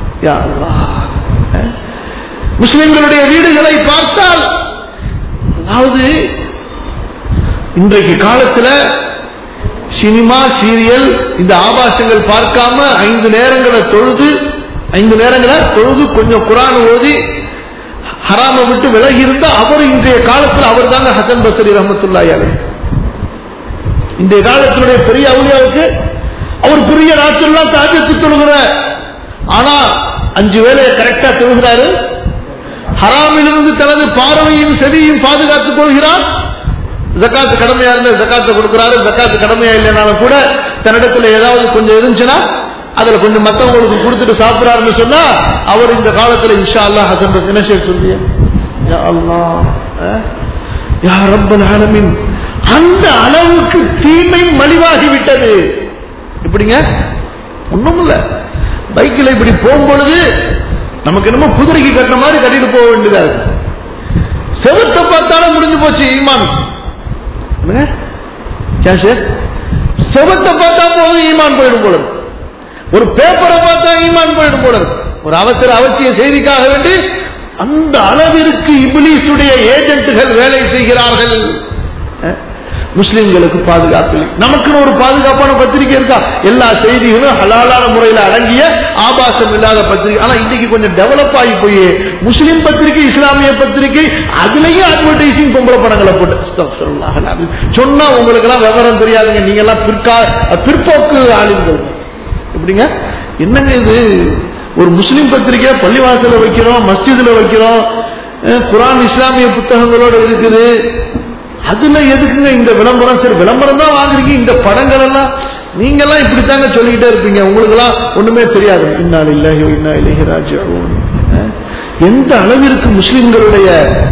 முஸ்லிம்களுடைய வீடுகளை பார்த்தால், அதாவது இன்றைக்கு காலத்தில் சினிமா சீரியல் இந்த ஆபாசங்கள் பார்க்காம ஐந்து நேரங்களை தொழுது ஐந்து நேரங்களை தொழுது கொஞ்சம் குர்ஆன் ஓதி ஹராம விட்டு விலகி இருந்தா அவர் இன்றைய காலத்தில் அவர் தாங்க ஹசன் பஸ்ரி ரஹ்மத்துல்லாஹி அலைஹி. இன்றைய காலத்தினுடைய பெரிய அவுலியாவுக்கு அவர் பெரிய ராத்திரிலாம் தஹஜ்ஜுத் தொழுகிற, ஆனா அஞ்சு வேளையை கரெக்டா தொழுகிறாரு. ஹராமிலிருந்து தனது பார்வையும் செவியும் பாதுகாத்துக் கொள்கிறார். ஜக்காத்து கடமையா இருந்த ஜக்காத்தை கொடுக்கிறாரு. ஜக்காத்து கடமையா இல்லைனாலும் கூட தன்னிடத்துல ஏதாவது கொஞ்சம் இருந்துச்சுன்னா அதுல கொஞ்சம் மத்தவங்களுக்கு கொடுத்துட்டு சாப்பிடாருன்னு சொன்னா அவர் இந்த காலத்துல இன்ஷா அல்லாஹ் ஹசன் என்ன செய்ய சொல்லிய யா அல்லாஹ் யா ரப்பல் ஆலமீன். அந்த அளவுக்கு தீமை மலிவாகி விட்டது. எப்படிங்க? ஒண்ணும் இல்ல, பைக்கில் இப்படி போகும்பொழுது நமக்கு என்னமோ குதிரைக்கு கட்டின மாதிரி கட்டிட்டு போக வேண்டியதா இருக்கு. செவத்தை பார்த்தாலும் முடிஞ்சு போச்சு ஈமான். செவத்தை பார்த்தா போதும் ஈமான் போயிடும் போல, ஒரு பேப்பரை பார்த்தா ஈமான் போயிடும் போல, ஒரு அவசர அவசிய செய்திக்காக வேண்டி அந்த அளவிற்கு இப்லீசுடைய ஏஜென்ட்டுகள் வேலை செய்கிறார்கள். முஸ்லிம்களுக்கு பாதுகாப்பு, நமக்கு ஒரு பாதுகாப்பான பத்திரிகை இருக்கா? எல்லா செய்திகளும் ஹலாலான முறையில் அடங்கிய ஆபாசம் இல்லாத பத்திரிகை. ஆனா இன்னைக்கு கொஞ்சம் டெவலப் ஆகி போய் முஸ்லிம் பத்திரிகை, இஸ்லாமிய பத்திரிகை, அதுலயும் அட்வர்டைசிங் பொம்பளை படங்களை போட்டு சொன்னா உங்களுக்கு எல்லாம் விவரம் தெரியாதுங்க, நீங்க எல்லாம் பிற்கா பிற்போக்கு ஆளுங்கள். எப்படிங்க? என்னங்க இது? ஒரு முஸ்லிம் பத்திரிகை பள்ளிவாசல வைக்கிறோம், மஸ்ஜிதுல வைக்கிறோம், குர்ஆன் இஸ்லாமிய புத்தகங்களோட இருக்குது, அதுல எதுக்குங்க இந்த விளம்பரம்? சரி, விளம்பரம் தான் வாங்குறீங்க, இந்த படங்கள் எல்லாம் நீங்க எல்லாம் இப்படித்தாங்க சொல்லிக்கிட்டே இருப்பீங்க, உங்களுக்கு எல்லாம் ஒண்ணுமே தெரியாது. இன்னா லில்லாஹி வ இன்னா இலைஹி ராஜிஊன். எந்த அளவிற்கு முஸ்லிம்களுடைய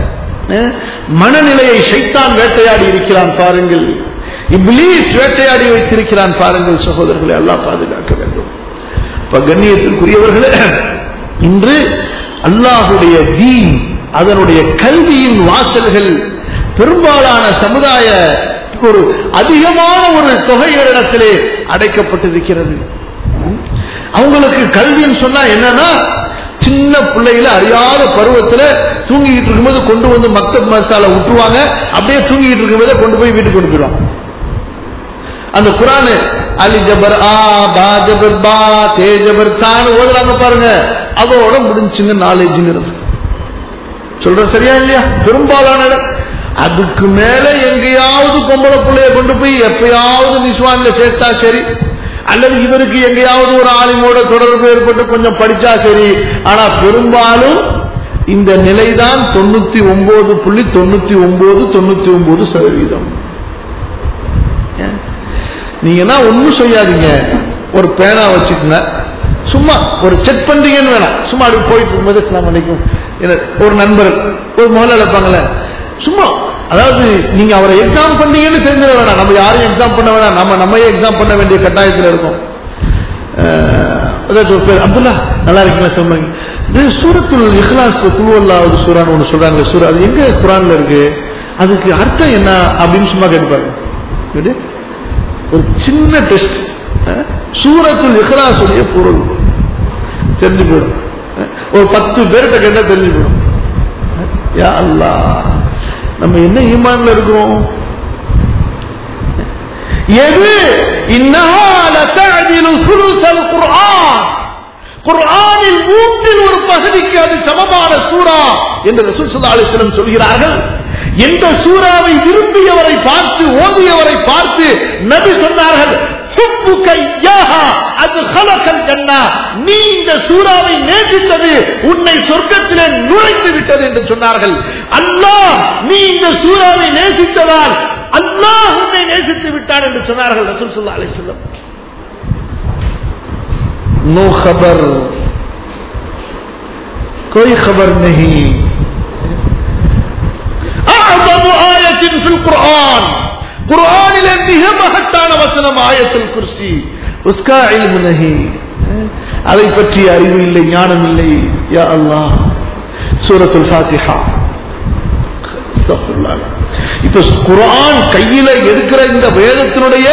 மனநிலையை ஷைத்தான் வேட்டையாடி இருக்கிறான் பாருங்கள், இப்லீஸ் வேட்டையாடி வைத்திருக்கிறான் பாருங்கள். சகோதரர்களை அல்லாஹ் பாதுகாக்க வேண்டும். கண்ணியத்திற்குரியவர்களே, இன்று அல்லாஹுடைய தீன், அதனுடைய கல்வியின் வாசல்கள் பெரும்பாலான சமுதாய ஒரு அதிகமான ஒரு தொகையிடத்திலே அடைக்கப்பட்டிருக்கிறது. அவங்களுக்கு கல்வின்னு சொன்னா என்னன்னா, சின்ன பிள்ளையில அறியாத பருவத்துல தூங்கிட்டு இருக்கும்போது கொண்டு வந்து மக்தப் மசாலா விட்டுருவாங்க, அப்படியே தூங்கிட்டு இருக்கும்போது கொண்டு போய் வீட்டுக்கு கொண்டு போயிடுவாங்க. அந்த குர்ஆன் அலி ஜபர் ஆ பா ஜபர் பா தே ஜபர் தான் ஓதுறாங்க பாருங்க, அதோட முடிஞ்சுங்க நாலேஜ்ங்கிறது. சொல்ற சரியா இல்லையா? பெரும்பாலான அதுக்கு மேல எங்கேயாவது பொம்பளை பிள்ளைய கொண்டு போய் எப்பயாவது நிஸ்வான்ல சேர்த்தா சரி, அல்லது இவருக்கு எங்கேயாவது ஒரு ஆலிமோட தொடர்பு ஏற்பட்டு கொஞ்சம் படிச்சா சரி. ஆனா பெரும்பாலும் இந்த நிலைதான் தொண்ணூத்தி ஒன்பது புள்ளி தொண்ணூத்தி ஒன்பது தொண்ணூத்தி ஒன்பது சதவீதம். நீங்க என்ன ஒன்னும் செய்யாதீங்க, ஒரு பேனா வச்சுக்கங்க, சும்மா ஒரு செக் பண்றீங்கன்னு வேணாம், சும்மா அப்படி போயிட்டு இருக்கும்போது அஸ்ஸலாமு அலைக்கும் ஒரு நண்பர் ஒரு முதல்ல அழைப்பாங்கல்ல, சும்மா அதாவது நீங்க அவரை எக்ஸாம் பண்ணீங்கன்னு தெரிஞ்சிட வேணாம், நம்ம யாரையும் எக்ஸாம் பண்ண வேணாம், நம்ம நம்மையே எக்ஸாம் பண்ண வேண்டிய கட்டாயத்தில் இருக்கும். அப்துல்லா நல்லா இருக்கீங்களா சொல்றீங்க, சூரத்துல் இஹ்லாஸ் குல்வல்லாஹு சூரான்னு ஒன்று சொல்றாங்க, சூரா அது எங்க குர்ஆன்ல இருக்கு, அதுக்கு அர்த்தம் என்ன அப்படின்னு சும்மா கேட்பாரு. ஒரு சின்ன டெஸ்ட், சூரத்துல் இஹ்லாஸ் உடைய பொருள் தெரிஞ்சு போயிடும். ஒரு பத்து பேர்கிட்ட கேட்டா தெரிஞ்சு போயிடும். யா அல்லாஹ், நம்ம என்ன ஈமான்ல இருக்கிறோம்? எது இன்னஹா லதஅதிலு சுலுஸல் குர்ஆன், குர்ஆனில் மூன்றில் ஒரு பகுதிக்கு அது சமமான சூரா என்று ரசூல் ஸல்லல்லாஹு அலைஹி வஸல்லம் சொல்கிறார்கள். எந்த சூராவை விரும்பியவரை பார்த்து ஓதியவரை பார்த்து நபி சொன்னார்கள், ஹுப்புக இய்யாஹா அத்கலகல் ஜன்னah, நீ இந்த சூராவை நேசித்தது உன்னை சொர்க்கத்திலே நுழைத்து விட்டது என்று சொன்னார்கள். அல்லாஹ் நீ இந்த சூராவை நேசித்ததால் அல்லாஹ் உன்னை நேசித்து விட்டான் என்று சொன்னார்கள் ரசூல் ஸல்லல்லாஹு அலைஹி வஸல்லம். नो खबर, कोई खबर नहीं. अअज़म आयतिन फिल कुरान, कुरानिले मिக மகத்தான வசனம் ஆயத்துல் குர்சி, उसका इल्म नहीं, அதை பற்றி அறிவு இல்லை, ஞானம் இல்லை. யா அல்லாஹ், சூரத்துல் ஃபாத்திஹா. அஸ்தக்ஃபிருல்லாஹ். இப்ப குர்ஆன் கையில எடுக்கிற இந்த வேதத்தினுடைய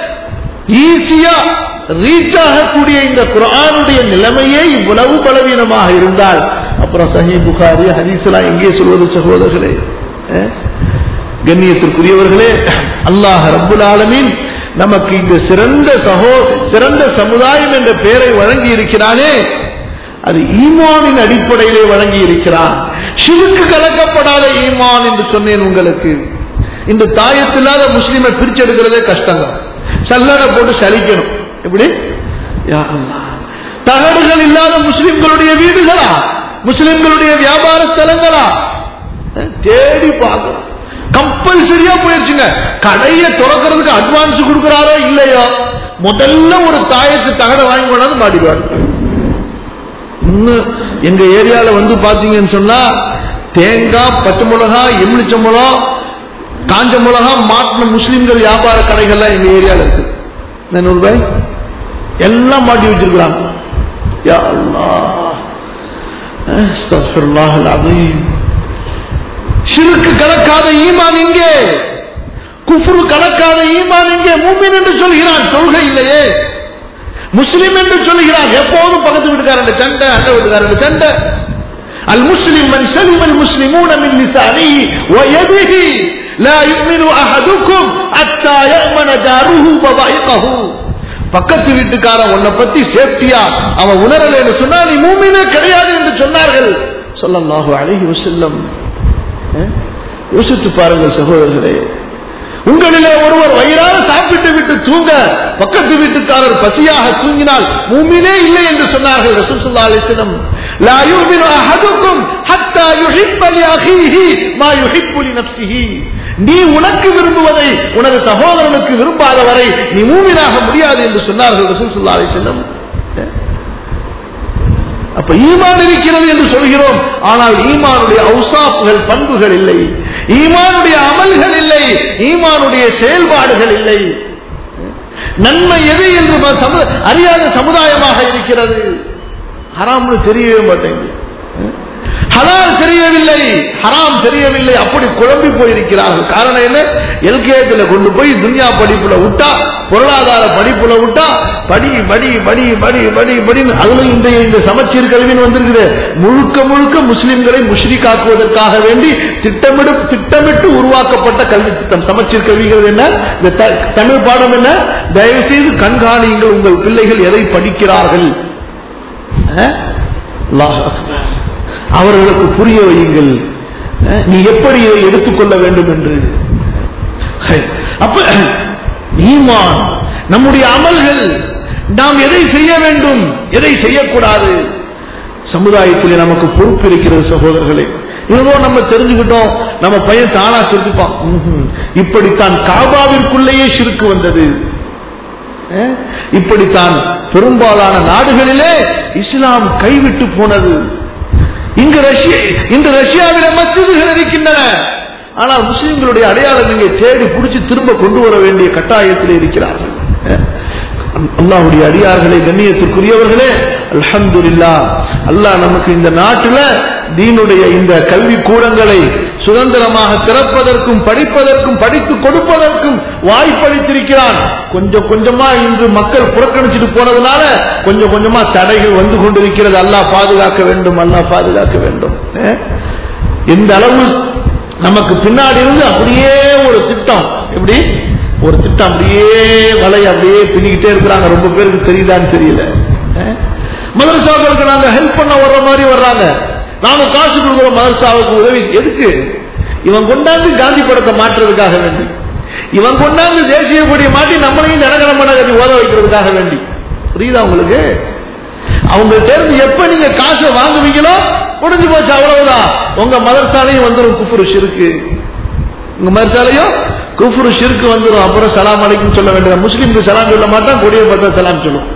ஈஸியா ரீச் ஆகக்கூடிய இந்த குர்ஆனுடைய நிலைமையே இவ்வளவு பலவீனமாக இருந்தால் அப்புறம் சஹீஹ் புகாரி ஹதீஸ்லாம் எங்கே சொல்வது சகோதரர்களே? கண்ணியத்திற்குரியவர்களே, அல்லாஹ் ரப்புல் ஆலமீன் நமக்கு இந்த சிறந்த சகோ சிறந்த சமுதாயம் என்ற பெயரை வழங்கி இருக்கிறானே, அது ஈமானின் அடிப்படையிலே வழங்கி இருக்கிறான். ஷிர்க் கலக்கப்படாத ஈமான் என்று சொன்னேன் உங்களுக்கு. இந்த தாயத்தில்லாத முஸ்லிமை பிரிச்செடுக்கிறதே கஷ்டங்க. சல்லடை போட்டு சலிக்கணும். எப்படி? யா அல்லாஹ், தகடுகள் இல்லாத முஸ்லிம்களுடைய வீடுகளா, முஸ்லிம்களுடைய வியாபார ஸ்தலங்களா தேடி பார்க்கணும். கம்பல்சரியா போயிடுச்சுங்க. கடையை திறக்கிறதுக்கு அட்வான்ஸ் கொடுக்கிறாரோ இல்லையோ, முதல்ல ஒரு தாயத்து தகட வாங்கி கொண்டாந்து மாட்டிடுவாரு. இன்னும் எங்க ஏரியால வந்து பாத்தீங்கன்னு சொன்னா தேங்காய், பச்சை மிளகா, எலுமிச்சம்பழம், காஞ்ச மிளகா மாட்டின முஸ்லிம்கள் வியாபார கடைகள்லாம் எங்க ஏரியால இருக்கு. நூறு ரூபாய் எல்லாம் மாட்டி வச்சிருக்கிறாங்க. யா அல்லாஹ், அஸ்தக்ஃபிருல்லாஹல் அஸீம். ஷிர்க் கலக்காத ஈமான் எங்கே? குஃப்ரு கலக்காத ஈமான் எங்கே? மூமின் என்று சொல்கிறான், தொழுகை இல்லையே. முஸ்லிம் என்று சொல்கிறான், எப்போதும் பக்கத்து வீட்டுக்காரன் சண்டை, அந்த வீட்டுக்காரன் சண்டை. அல் முஸ்லிம் மன் ஸலிமல் முஸ்லிமூன மின் லிசானிஹி வ யதிஹி லா யுமினு அஹதுக்கும் ஹத்தா யஅமன ஜாருஹு வதைகஹு. பக்கத்து வீட்டுக்காரன் உன்னை பத்தி சேஃப்டியா அவன் உணரல என்று சொன்னா நீ மூமினே கிடையாது என்று சொன்னார்கள் ஸல்லல்லாஹு அலைஹி வஸல்லம். யோசித்து பாருங்கள் சகோதரர்களே, உங்களிலே ஒருவர் வயிறார சாப்பிட்டு விட்டு தூங்க பக்கத்து வீட்டுக்காரர் பசியாக தூங்கினால் மூமினே இல்லை என்று சொன்னார்கள் ரசூல் ஸல்லல்லாஹு அலைஹி வஸல்லம். லா யுமினு அஹதுக்கும் ஹத்தா யுஹிப்ப லி அஹீஹி மா யுஹிப்பு லி நஃப்ஸிஹி. நீ உனக்கு விரும்புவதை உனது சகோதரனுக்கு விரும்பாத வரை நீ மூமினாக முடியாது என்று சொன்னார்கள் ரசூல் ஸல்லல்லாஹு அலைஹி வஸல்லம். அப்ப ஈமான் இருக்கிறது என்று சொல்கிறோம், ஆனால் ஈமானுடைய ஔசாஃப்கள், பண்புகள் இல்லை, ஈமானுடைய அமல்கள் இல்லை, ஈமானுடைய செயல்பாடுகள் இல்லை. நன்மை எது என்று அறியாத சமுதாயமாக இருக்கிறது. ஹராம்னு தெரியவே மாட்டேங்குது, ஹலால் தெரியவில்லை, ஹராம் தெரியவில்லை, அப்படி குழம்பி போயிருக்கிறார்கள். காரணம் என்ன? எல்கேஜில கொண்டு போய் துன்யா படிப்புல விட்டா, பொருளாதார படிப்புல விட்டா, படி படி படி படி படி படி அதுல இன்றைய இந்த சமச்சீர் கல்வின்னு வந்திருக்குது. முழுக்க முழுக்க முஸ்லிம்களை முஷ்ரிக்காக்குவதற்காக வேண்டி திட்டமிடு திட்டமிட்டு உருவாக்கப்பட்ட கல்வி திட்டம் சமச்சீர் கல்விகள். என்ன இந்த தமிழ் பாடம் என்ன? தயவு செய்து கண்காணியுங்கள் உங்கள் பிள்ளைகள் எதை படிக்கிறார்கள், அவர்களுக்கு புரிய வையுங்கள், நீ எப்படி இதை எடுத்துக்கொள்ள வேண்டும் என்று. அப்ப ஈமான், நம்முடைய அமல்கள், நாம் எதை செய்ய வேண்டும் எதை செய்யக்கூடாது, சமுதாயத்தில் நமக்கு பொறுப்பு இருக்கிறது சகோதரர்களே. ஏதோ நம்ம தெரிஞ்சுக்கிட்டோம், நம்ம பையன் தானா தெரிஞ்சுப்பான். இப்படித்தான் காபாவிற்குள்ளேயே ஷிர்க் வந்தது, இப்படித்தான் பெரும்பாலான நாடுகளிலே இஸ்லாம் கைவிட்டு போனது. இங்கு ரஷ்யா இன்று ரஷ்யாவில் மஸ்ஜிதுகள் இருக்கின்றன. ஆனால் முஸ்லிம்களுடைய அடையாளம் இங்கே தேடி பிடிச்சி திரும்ப கொண்டு வர வேண்டிய கட்டாயத்தில் இருக்கிறார்கள். அல்லாஹ்வுடைய அடியார்களே, கண்ணியத்திற்குரியவர்களே, அல்ஹம்துலில்லாஹ், அல்லாஹ் நமக்கு இந்த நாட்டில் தீனுடைய இந்த கல்வி கூடங்களை சுதந்திரமாக திறப்பதற்கும் படிப்பதற்கும் படித்துக் கொடுப்பதற்கும் வாய்ப்பளித்திருக்கிறான். கொஞ்சம் கொஞ்சமா இன்று மக்கள் புறக்கணிச்சுட்டு போனதுனால கொஞ்சம் கொஞ்சமா தடைகள் வந்து கொண்டிருக்கிறது. அல்லாஹ் பாதுகாக்க வேண்டும், அல்லாஹ் பாதுகாக்க வேண்டும். எந்த அளவு நமக்கு பின்னாடி இருந்து அப்படியே ஒரு திட்டம், எப்படி ஒரு திட்டம் அப்படியே வலையை அப்படியே பின்னிக்கிட்டே இருக்கிறாங்க. ரொம்ப பேருக்கு தெரியுதான்னு தெரியல. மதரசாக்களுக்கு நாங்க ஹெல்ப் பண்ண வர்ற மாதிரி வர்றாங்க. நாங்க காசு கொடுக்குறோம் மதரசாவுக்கு உதவி. எதுக்கு? இவன் கொண்டாந்து காந்தி படத்தை மாற்றுறதுக்காக வேண்டி, இவன் கொண்டாந்து தேசிய கொடியை மாட்டி நம்மளையும் ஜனகணமன கட்சி ஓத வைக்கிறதுக்காக வேண்டி. புரியுதா உங்களுக்கு? அவங்கள்ட்ட இருந்து எப்ப நீங்க காசை வாங்குவீங்களோ முடிஞ்சு போச்சு, அவ்வளவுதான். உங்க மதரசாலையும் வந்துடும் குஃப்ரு ஷிர்க்கு, உங்க மதரசாலையும் குஃப்ரு ஷிர்க்கு வந்துடும். அப்புறம் சலாம் அலைக்கும் சொல்ல வேண்டிய முஸ்லீமுக்கு சலாம் சொல்ல மாட்டான், கொடியை பார்த்தா சலாம் சொல்லும்.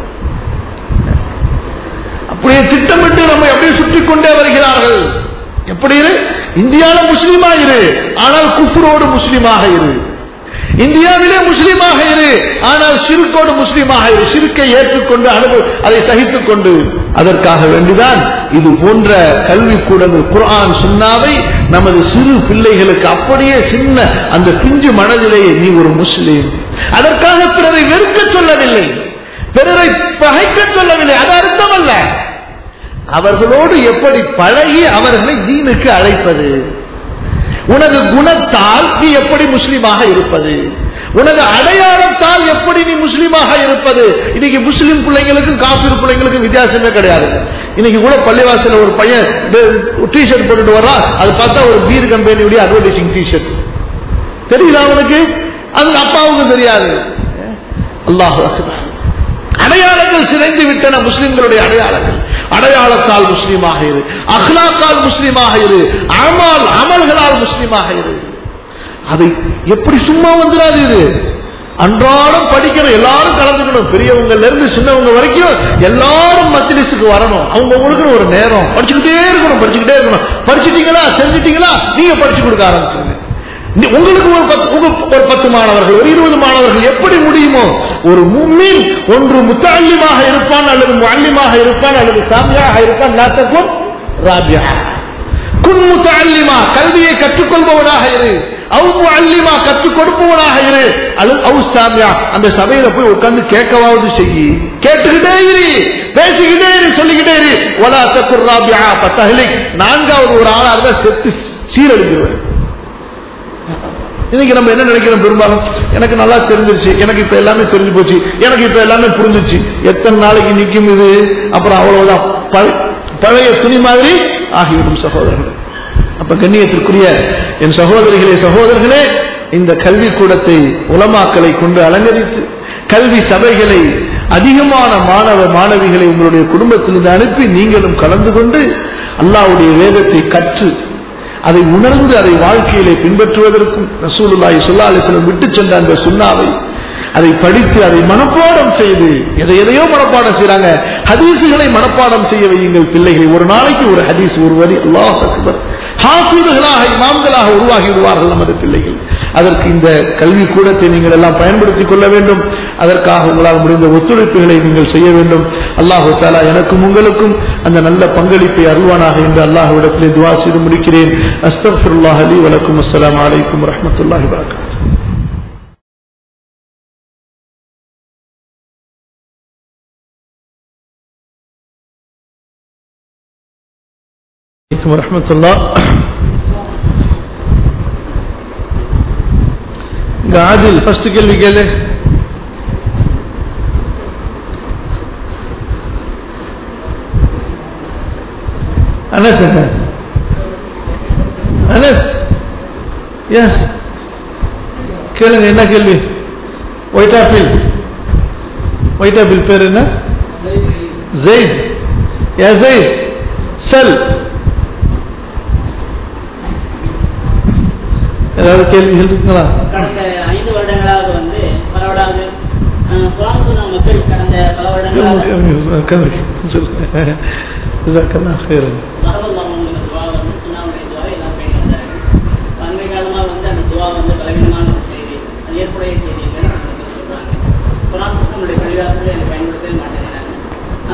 அப்படியே திட்டமிட்டு நம்ம அப்படியே சுற்றி கொண்டே வருகிறார்கள். எப்படி இரு? இந்தியாவில முஸ்லீமா இரு, ஆனால் குஃப்ரோடு முஸ்லீமாக இரு. இந்தியாவிலே முஸ்லீமாக இரு, ஆனால் ஷிர்கோடு முஸ்லீமாக இரு. ஷிர்கை ஏற்றுக்கொண்டு அனுபவ அதை சகித்துக் கொண்டு. அதற்காக வேண்டிதான் இது போன்ற கல்வி கூடங்கள் குர்ஆன் சுன்னாவை நமது சிறு பிள்ளைகளுக்கு அப்படியே சின்ன அந்த பிஞ்சு மனதிலேயே நீ ஒரு முஸ்லீம். அதற்காக பிறரை வெறுக்க சொல்லவில்லை, பிறரை பகைக்க சொல்லவில்லை. அது அர்த்தம் அல்ல. அவர்களோடு எப்படி பழகி அவர்களை தீனுக்கு அழைப்பது, உனது குணத்தால் நீ எப்படி முஸ்லீமாக இருப்பது, உனது அடையாளத்தால் எப்படி நீ முஸ்லீமாக இருப்பது. இன்னைக்கு முஸ்லீம் பிள்ளைங்களுக்கும் காஃபிர் பிள்ளைங்களுக்கும் வித்தியாசமே கிடையாது. இன்னைக்கு கூட பள்ளிவாசல ஒரு பையன் டிஷர்ட் போட்டுட்டு வர்றான், அது பார்த்தா ஒரு பீர் கம்பெனியுடைய அட்வர்டைசிங் டிஷர்ட். தெரியல அவனுக்கு, அது அப்பாவுக்கும் தெரியாது. அல்லாஹ் அக்பர். அடையாளங்கள் சிதைந்து விட்டன முஸ்லிம்களுடைய அடையாளங்கள். அடையாளத்தால் முஸ்லீமாக இரு, அஹ்லாக்கால் முஸ்லீமாக இரு, அமல் அமல்களால் முஸ்லீமாக இரு. அதை எப்படி சும்மா வந்துடாது. இது அன்றாடம் படிக்கணும், எல்லாரும் கலந்துக்கணும். பெரியவங்கல இருந்து சின்னவங்க வரைக்கும் எல்லாரும் மஜ்லிஸுக்கு வரணும். அவங்க உங்களுக்கு ஒரு நேரம் படிச்சுக்கிட்டே இருக்கணும், படிச்சுக்கிட்டே இருக்கணும். படிச்சுட்டீங்களா, செஞ்சுட்டீங்களா, நீங்க படிச்சு கொடுக்க ஆரம்பிச்சுங்க. உங்களுக்கு ஒரு பத்து ஒரு பத்து மாணவர்கள், ஒரு இருபது மாணவர்கள் எப்படி முடியுமோ. ஒரு முஃமின் ஒன்று முத்தஅல்லிமாக இருப்பான், அல்லது முஅல்லிமாக இருப்பான், அல்லது சாமியாக இருப்பான். லா தகுன் ராபியா, குன் முத்தஅல்லிமா, கல்வியை கற்றுக்கொள்பவனாக இரு. அவு முஅல்லிமா, கற்றுக் கொடுப்பவனாக இரு. அல்லது அவு சாமியா, அந்த சபையில போய் உட்கார்ந்து கேட்கவாவது செய்யி, கேட்டுக்கிட்டே இரு, பேசிக்கிட்டே இரு, சொல்லிக்கிட்டே இரு. வலா தகுன் ராபியா ஃபதஹ்லிக், நான்காவது ஒரு ஆளா இருந்தா செத்து சீரழிஞ்சிருவேன். இன்னைக்கு நம்ம என்ன நினைக்கிறோம்? பெரும்பாலும் எனக்கு நல்லா தெரிஞ்சிருச்சு, எனக்கு இப்ப எல்லாமே தெரிஞ்சு போச்சு, எனக்கு இப்ப எல்லாமே புரிஞ்சிச்சு. எத்தனை நாளைக்கு நிற்கும் இது? அப்புறம் அவ்வளவுதான், பழைய துணி மாதிரி ஆகிவிடும் சகோதரர்களே. அப்ப கண்ணியத்திற்குரிய என் சகோதரிகளே, சகோதரர்களே, இந்த கல்வி கூடத்தை உலமாக்களை கொண்டு அலங்கரித்து கல்வி சபைகளை அதிகமான மாணவ மாணவிகளை உங்களுடைய குடும்பத்திலிருந்து அனுப்பி நீங்களும் கலந்து கொண்டு அல்லாஹ்வுடைய வேதத்தை கற்று அதை உணர்ந்து அதை வாழ்க்கையிலே பின்பற்றுவதற்கும் ரசூலுல்லாஹி ஸல்லல்லாஹு அலைஹி வஸல்லம் விட்டு சென்ற அந்த சுன்னாவை அதை படித்து அதை மனப்பாடம் செய்து, எதை எதையோ மனப்பாடம் செய்யறாங்க, ஹதீசுகளை மனப்பாடம் செய்ய வையுங்கள் பிள்ளைகளை. ஒரு நாளைக்கு ஒரு ஹதீஸ், ஒரு வரி, அல்லாஹ் அக்பர், ஹாஃபிதுகளாக இமாம்களாக உருவாகி விடுவார்கள் நமது பிள்ளைகள். அதற்கு இந்த கல்வி கூடத்தை நீங்கள் எல்லாம் பயன்படுத்திக் கொள்ள வேண்டும். அதற்காக உங்களால் முடிந்த ஒத்துழைப்புகளை நீங்கள் செய்ய வேண்டும். அல்லாஹு தஆலா எனக்கும் உங்களுக்கும் அந்த நல்ல பங்களிப்பை அருள்வானாக என்று அல்லாஹ்விடத்திலே துஆ செய்து முடிக்கிறேன். அஸ்தக்ஃபிருல்லாஹ் லி வ லக்கும். அஸ்ஸலாமு அலைக்கும் வ ரஹ்மத்துல்லாஹி வ பரகாத்துஹு. வரஹ்மத்துல்லாஹ். ஆதில் ஃபர்ஸ்ட் கேள்வி கேளு. அனஸ் அனஸ் எஸ் கேளுங்க, என்ன கேள்வி? ஒயிட் ஆப்பிள், ஒயிட் ஆப்பிள் பேர் என்ன? ஜெயித். யா ஜெயித் செல். ஏதாவது கேள்வி இருக்குங்களா? கடந்த ஐந்து வருடங்களாக வந்து பரவலாக மக்கள் கடந்த பல வருடங்களாக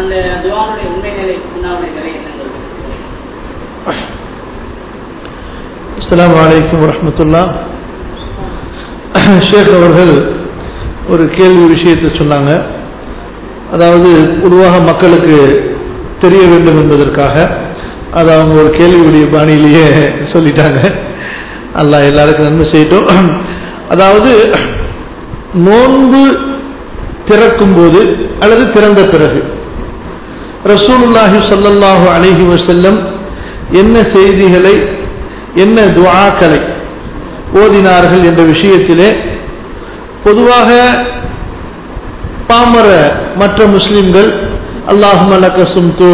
அந்த துஆவுடைய உண்மை நிலை சுன்னாவுடைய நிலை என்ன? அஸ்ஸலாமு அலைக்கும் வரஹ்மத்துல்லாஹ். ஷேக் அவர்கள் ஒரு கேள்வி விஷயத்தை சொன்னாங்க. அதாவது பொதுவாக மக்களுக்கு தெரிய வேண்டும் என்பதற்காக அதை அவங்க ஒரு கேள்வியுடைய பாணியிலேயே சொல்லிட்டாங்க. அல்லாஹ் எல்லாருக்கும் நன்மை செய்யட்டும். அதாவது நோன்பு திறக்கும் போது அல்லது திறந்த பிறகு ரசூலுல்லாஹி ஸல்லல்லாஹு அலைஹி வஸல்லம் என்ன செய்திகளை என்ன துஆக்களை ஓதினார்கள் என்ற விஷயத்திலே பொதுவாக பாமர மற்ற முஸ்லிம்கள் அல்லாஹும்ம லக ஸும்து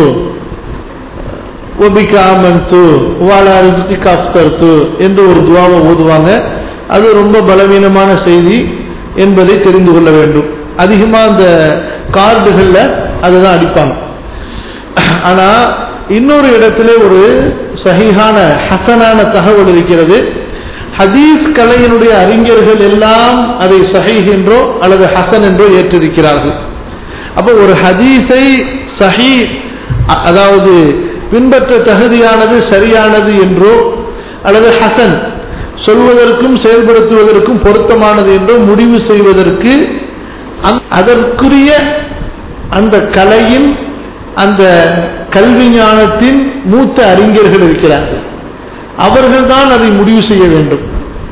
வபிக ஆமன்து வஅலா ரிஸ்கிக அஃப்தர்து என்று ஒரு துஆவை ஓதுவாங்க. அது ரொம்ப பலவீனமான செய்தி என்பதை தெரிந்து கொள்ள வேண்டும். அதிகமாக அந்த கார்டுகள்ல அதுதான் அடிப்பாங்க. ஆனா இன்னொரு இடத்திலே ஒரு சஹீஹான ஹசனான தகவல் இருக்கிறது. ஹதீஸ் கலையினுடைய அறிஞர்கள் எல்லாம் அதை சஹீஹ் என்றோ அல்லது ஹசன் என்றோ ஏற்றிருக்கிறார்கள். அப்போ ஒரு ஹதீஸை சஹீஹ் அதாவது பின்பற்ற தகுதியானது சரியானது என்றோ அல்லது ஹசன் சொல்வதற்கும் செயல்படுத்துவதற்கும் பொருத்தமானது என்றோ முடிவு செய்வதற்கு அதற்குரிய அந்த கலையின் அந்த கல்வி ஞானத்தின் மூத்த அறிஞர்கள் இருக்கிறார்கள். அவர்கள்தான் அதை முடிவு செய்ய வேண்டும்.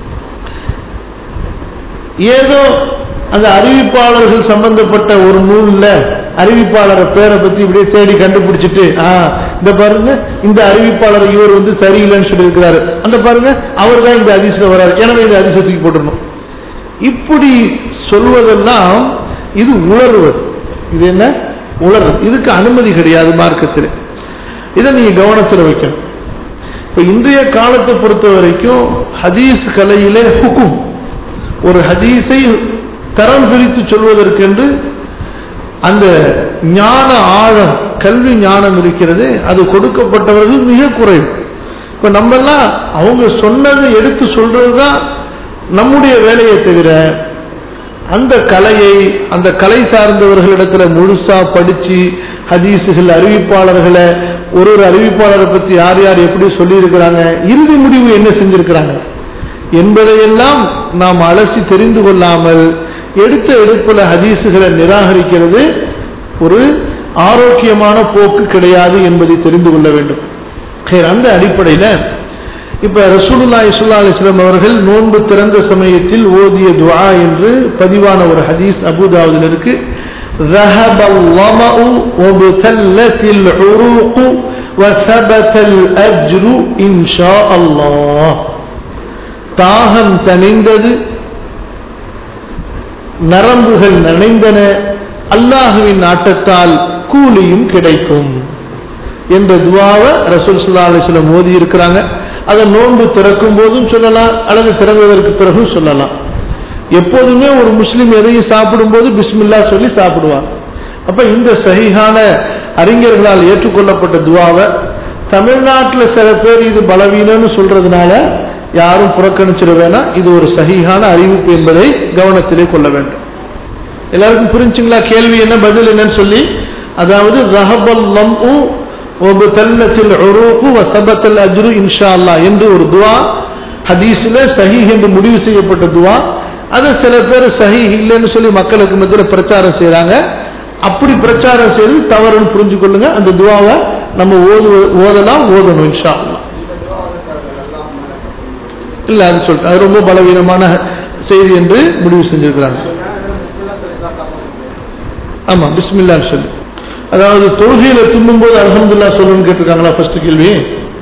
ஏதோ அந்த அறிவிப்பாளர்கள் சம்பந்தப்பட்ட ஒரு நூல்ல அறிவிப்பாளரை பேரை பத்தி இப்படியே தேடி கண்டுபிடிச்சிட்டு ஆஹ் இந்த பாருங்க இந்த அறிவிப்பாளர் இவர் வந்து சரியில்லைன்னு சொல்லி இருக்கிறாரு, அந்த பாருங்க அவர் தான் இந்த அதிசயம் வராரு, எனவே இந்த அதிசயத்துக்கு போட்டுடணும். இப்படி சொல்வதெல்லாம் இது உளறுவது. இது என்ன உளறு? இதுக்கு அனுமதி கிடையாது மார்க்கத்தில். இதை நீங்க கவனத்தில் வைக்கணும். இப்ப இன்றைய காலத்தை பொறுத்த வரைக்கும் ஹதீஸ் கலையிலே ஹுக்கும் ஒரு ஹதீஸை தரம் பிரித்து சொல்வதற்கென்று அந்த ஞான ஆழம் கல்வி ஞானம் இருக்கிறது, அது கொடுக்கப்பட்டவர்கள் மிக குறைவு. இப்ப நம்ம எல்லாம் அவங்க சொன்னதை எடுத்து சொல்றதுதான் நம்முடைய வேலையை தவிர அந்த கலையை அந்த கலை சார்ந்தவர்களிடத்துல முழுசா படிச்சு ஹதீஸுகள் அறிவிப்பாளர்களை ஒரு ஒரு அறிவிப்பாளரை பத்தி யார் யார் எப்படி சொல்லி இருக்கிறாங்க, இறுதி முடிவு என்ன செஞ்சிருக்கிறாங்க என்பதையெல்லாம் நாம் அலசி தெரிந்து கொள்ளாமல் எடுத்த எடுப்புல ஹதீஸுகளை நிராகரிக்கிறது ஒரு ஆரோக்கியமான போக்கு கிடையாது என்பதை தெரிந்து கொள்ள வேண்டும். அந்த அடிப்படையில இப்ப ரசூலுல்லாஹி ஸல்லல்லாஹு அலைஹி வஸல்லம் அவர்கள் நோன்பு திறந்த சமயத்தில் ஓதிய துஆ என்று பதிவான ஒரு ஹதீஸ் அபூதாவுதில் இருக்கு. ذهب الظمأ وابتلت العروق وثبت الأجر إن شاء الله. தாகம் தணிந்தது, நரம்புகள் நனைந்தன, அல்லாஹுவின் நாட்டத்தால் கூலியும் கிடைக்கும் என்ற துஆவை ரசூல் ஸல்லல்லாஹு அலைஹி வஸல்லம் ஓதி இருக்கிறாங்க. அதை நோன்பு திறக்கும் போதும் சொல்லலாம் அல்லது திறந்ததற்கு பிறகும் சொல்லலாம். எப்போதுமே ஒரு முஸ்லிம் எதையும் சாப்பிடும் போது பிஸ்மில்லா சொல்லி சாப்பிடுவார். அப்ப இந்த சஹீஹான அறிஞர்களால் ஏற்றுக்கொள்ளப்பட்ட துஆவை தமிழ்நாட்டில் சில பேர் இது பலவீனம்னு சொல்றதுனால யாரும் புறக்கணிச்சிட வேணாம். இது ஒரு சஹீஹான அறிவிப்பு என்பதை கவனத்திலே கொள்ள வேண்டும். எல்லாருக்கும் புரிஞ்சுங்களா கேள்வி என்ன பதில் என்னன்னு சொல்லி? அதாவது ரஹபல் லம்உ வபதல்லத்தில் உரூகு வஸபத்தல் அஜ்ரு இன்ஷா அல்லாஹ் என்று ஒரு துஆ ஹதீஸ்ல சஹீஹ் என்று முடிவு செய்யப்பட்ட துஆ. அதை சில பேர் சஹீஹ் இல்லைன்னு சொல்லி மக்களுக்கு மத்தியில் பிரச்சாரம் செய்யறாங்க. அப்படி பிரச்சாரம் செய்து தவறுன்னு புரிஞ்சு கொள்ளுங்க. அந்த துஆவை நம்ம ஓது ஓதலாம் ஓதணும் இன்ஷா அல்லாஹ். இல்ல அது சொல்லிட்டு அது ரொம்ப பலவீனமான செய்தி என்று முடிவு செஞ்சிருக்கிறாங்க. ஆமா பிஸ்மில்லான்னு சொல்லி, அதாவது தொழுகையில தும்மும் போது அல்ஹம்துலில்லாஹ் சொல்லணும்னு கேட்டிருக்காங்களா? ஃபர்ஸ்ட் கேள்வி.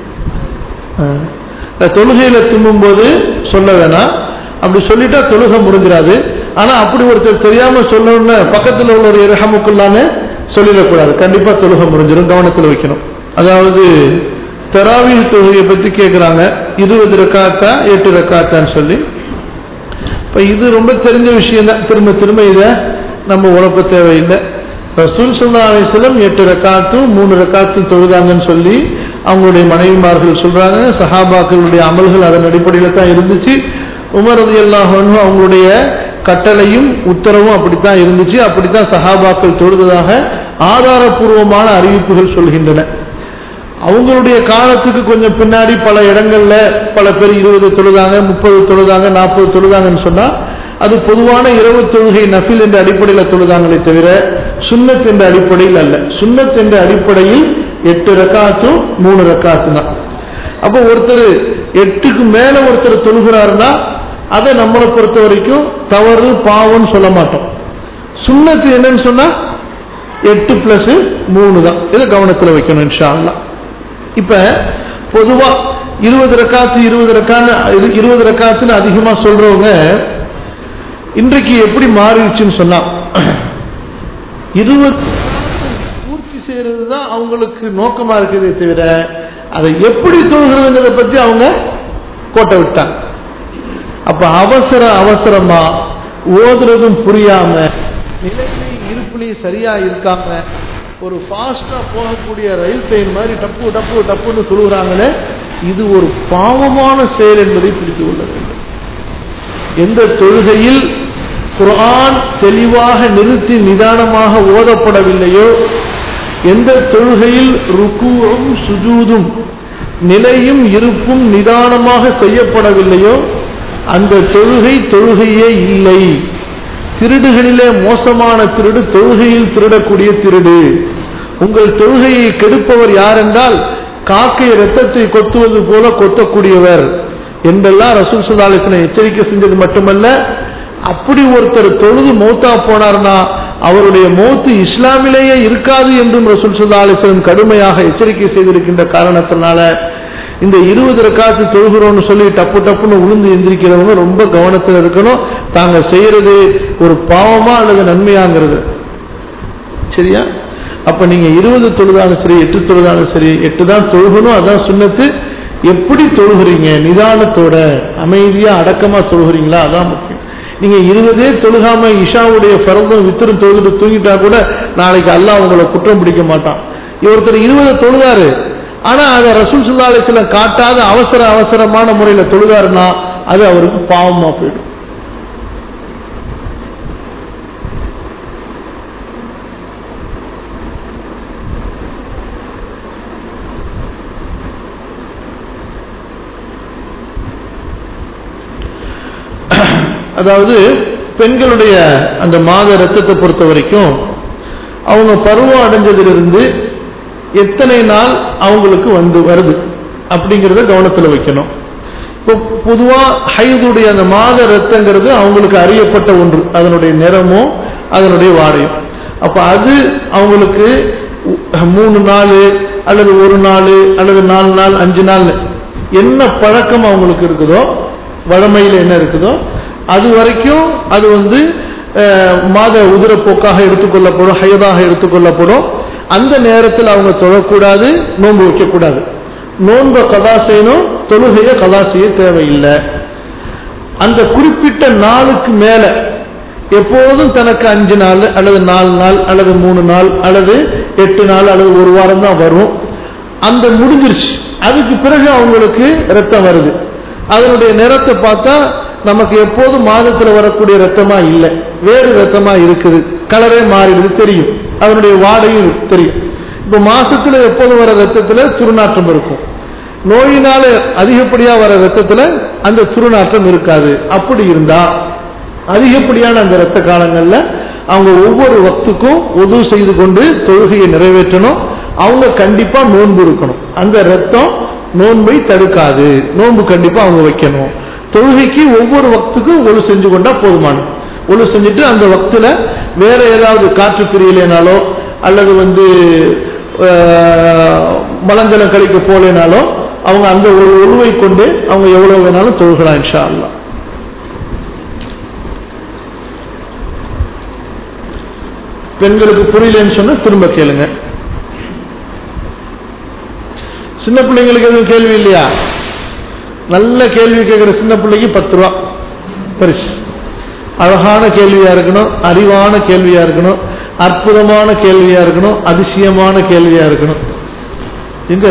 தொழுகையில தும்மும் போது சொல்ல வேணாம், அப்படி சொல்லிட்டா தொழுகை முடிஞ்சிடாது. ஆனா அப்படி ஒருத்தர் தெரியாம சொல்லணும்னு பக்கத்தில் உள்ள ஒரு இரஹமுக்குள்ளான்னு சொல்லிடக்கூடாது, கண்டிப்பா தொழுகை முடிஞ்சிடும், கவனத்தில் வைக்கணும். அதாவது தராவீஹ் தொழுகையை பத்தி கேட்கிறாங்க, இருபது ரக்காத்தா எட்டு ரக்காத்தான்னு சொல்லி. இப்ப இது ரொம்ப தெரிஞ்ச விஷயம் தான், திரும்ப திரும்ப இதை நம்ம உழப்ப தேவையில்லை. ரசூல் ஸல்லல்லாஹு அலைஹி வஸல்லம் எட்டு ரக்காத்தும் மூணு ரக்காத்தும் தொழுதாங்கன்னு சொல்லி அவங்களுடைய மனைவிமார்கள் சொல்றாங்க. சஹாபாக்களுடைய அமல்கள் அதன் அடிப்படையில் தான் இருந்துச்சு. உமர் ரலியல்லாஹு அன்ஹு அவங்களுடைய கட்டளையும் உத்தரவும் அப்படித்தான் இருந்துச்சு. அப்படித்தான் சஹாபாக்கள் தொழுததாக ஆதாரபூர்வமான அறிவிப்புகள் சொல்கின்றன. அவங்களுடைய காலத்துக்கு கொஞ்சம் பின்னாடி பல இடங்கள்ல பல பேர் இருபது தொழுதாங்க, முப்பது தொழுதாங்க, நாற்பது தொழுதாங்கன்னு சொன்னா அது பொதுவான இரவு தொழுகை நஃபில் என்ற அடிப்படையில் தொழுதாங்களே தவிர சுன்னத் என்ற அடிப்படையில் அல்ல. சுன்னத் என்ற அடிப்படையில் எட்டு ரக்காத்தும் மூணு ரக்காத்து தான். அப்போ ஒருத்தர் எட்டுக்கு மேல ஒருத்தர் தொழுகிறாருன்னா அதை நம்மளை பொறுத்த வரைக்கும் தவறு பாவம்னு சொல்ல மாட்டோம். சுன்னத்து என்னன்னு சொன்னா எட்டு பிளஸ் மூணு தான். இதை கவனத்தில் வைக்கணும் இன்ஷா அல்லாஹ். இப்ப பொதுவா இருபது ரக்காத்து இருபது ரக்கான்னு இருபது ரக்காத்துன்னு அதிகமா சொல்றவங்க இன்றைக்கு எப்படி மாறிடுச்சுன்னு சொன்னா இருபது பூர்த்தி செய்யறது தான் அவங்களுக்கு நோக்கமா இருக்குதே தவிர அதை எப்படி தொழுகிறதுங்கிறத பத்தி அவங்க கோட்டை விட்டாங்க. அப்ப அவசர அவசரமா ஓதுறதும் புரியாம நிலையிலையும் இருப்புலையும் சரியா இருக்காம ஒரு ஃபாஸ்டா போகக்கூடிய ரயில் ட்ரெயின் மாதிரி டப்பு டப்பு டப்புன்னு சொல்லுறாங்களே, இது ஒரு பாவமான செயல் என்பதை புரிந்து கொள்ள வேண்டும். எந்த தொழுகையில் குர்ஆன் தெளிவாக நிறுத்தி நிதானமாக ஓதப்படவில்லையோ, எந்த தொழுகையில் ருக்குவும் சுஜூதும் நிலையும் இருப்பும் நிதானமாக செய்யப்படவில்லையோ அந்த தொழுகை தொழுகையே இல்லை. திருடுகளிலே மோசமான திருடு தொழுகையில் திருடக்கூடிய திருடு. உங்கள் தொழுகையை கெடுப்பவர் யார் என்றால் காக்கை இரத்தத்தை கொத்துவது போல கொத்தக்கூடியவர் என்றெல்லாம் ரசூல் ஸல்லல்லாஹு அலைஹி வஸல்லம் எச்சரிக்கை செஞ்சது மட்டுமல்ல, அப்படி ஒருத்தர் தொழுது மௌத்தா போனார்னா அவருடைய மௌத்து இஸ்லாமிலேயே இருக்காது என்றும் ரசூல் ஸல்லல்லாஹு அலைஹி வஸல்லம் கடுமையாக எச்சரிக்கை செய்திருக்கின்ற காரணத்தினால இந்த இருபது ரக்காத்து தொழுகிறோம்னு சொல்லி டப்பு டப்புன்னு உளுந்து எந்திரிக்கிறவங்க ரொம்ப கவனத்தில் இருக்கணும். தாங்க செய்யறது ஒரு பாவமா அல்லது நன்மையாங்கிறது. சரியா? அப்ப நீங்க இருபது தொழுதாலும் சரி, எட்டு தொழுதாலும் சரி, எட்டு தான் தொழுகணும், அதான் சுன்னத்து. எப்படி தொழுகிறீங்க, நிதானத்தோட அமைதியா அடக்கமா தொழுகிறீங்களா, அதான் முக்கியம். நீங்க இருபதே தொழுகாம இஷாவுடைய ஃபர்தும் வித்ரும் தொழுது தூங்கிட்டா கூட நாளைக்கு அல்லாஹ் உங்களை குற்றம் பிடிக்க மாட்டான். ஒருத்தர் இருபது தொழுதாரு, ஆனா அதை ரசூல் ஸல்லல்லாஹு அலைஹி வஸல்லம் காட்டாத அவசர அவசரமான முறையில தொழுதாருன்னா அது அவருக்கு பாவமா போயிடும். அதாவது பெண்களுடைய அந்த மாத ரத்தத்தை பொறுத்த வரைக்கும் அவங்க பருவம் அடைஞ்சதிலிருந்து எத்தனை நாள் அவங்களுக்கு வந்து வருது அப்படிங்கிறத கவனத்தில் வைக்கணும். இப்போ பொதுவா ஹைதுடைய அந்த மாத ரத்தங்கிறது அவங்களுக்கு அறியப்பட்ட ஒன்று, அதனுடைய நிறமும் அதனுடைய வாடையும். அப்ப அது அவங்களுக்கு மூணு நாள் அல்லது ஒரு நாள் அல்லது நாலு நாள் அஞ்சு நாள் என்ன பழக்கம் அவங்களுக்கு இருக்குதோ, வழமையில் என்ன இருக்குதோ அது வரைக்கும் அது வந்து மாத உதிரப்போக்காக எடுத்துக்கொள்ளப்படும், ஹயதாக எடுத்துக்கொள்ளப்படும். அந்த நேரத்தில் அவங்க தொழக்கூடாது, நோன்பு வைக்கக்கூடாது. நோன்பை கதா செய்யணும், தொழுகையை கதா செய்ய தேவையில்லை. அந்த குறிப்பிட்ட நாளுக்கு மேல எப்போதும் தனக்கு அஞ்சு நாள் அல்லது நாலு நாள் அல்லது மூணு நாள் அல்லது எட்டு நாள் அல்லது ஒரு வாரம் தான் வரும், அந்த முடிஞ்சிருச்சு. அதுக்கு பிறகு அவங்களுக்கு ரத்தம் வருது. அதனுடைய நிறத்தை பார்த்தா நமக்கு எப்போதும் மாதத்தில் வரக்கூடிய ரத்தமா இல்லை, வேறு ரத்தமா இருக்குது, கலரே மாறிடுது தெரியும், அதனுடைய வாடையும் தெரியும். இப்ப மாசத்துல எப்போதும் வர ரத்தத்துல சுருநாற்றம் இருக்கும், நோயினால அதிகப்படியா வர ரத்தத்துல அந்த சுருநாற்றம் இருக்காது. அப்படி இருந்தா அதிகப்படியான அந்த ரத்த காலங்கள்ல அவங்க ஒவ்வொரு வக்துக்கும் உது செய்து கொண்டு தொழுகையை நிறைவேற்றணும். அவங்க கண்டிப்பா நோன்பு இருக்கணும். அந்த ரத்தம் நோன்பை தடுக்காது, நோன்பு கண்டிப்பா அவங்க வைக்கணும். தொழுகைக்கு ஒவ்வொரு வக்துக்கும் ஒழு செஞ்சு கொண்டா போதுமானது. ஒழு செஞ்சுட்டு அந்த வக்துல வேற ஏதாவது காற்று பிரியலைனாலோ அல்லது வந்து மலஞ்சலம் கழிக்க போலேனாலோ அவங்க அந்த ஒரு ஒழுவை கொண்டு அவங்க எவ்வளவு வேணாலும் தொழுகலாம் இன்ஷா அல்லாஹ். பெண்களுக்கு புரியலன்னு சொன்னா திரும்ப கேளுங்க. சின்ன பிள்ளைங்களுக்கு எதுவும் கேள்வி இல்லையா? நல்ல கேள்வி கேட்கிற சின்ன பிள்ளைக்கு பத்து ரூபா பரிசு. அழகான கேள்வியா இருக்கணும், அறிவான கேள்வியா இருக்கணும், அற்புதமான கேள்வியா இருக்கணும், அதிசயமான கேள்வியா இருக்கணும். எங்க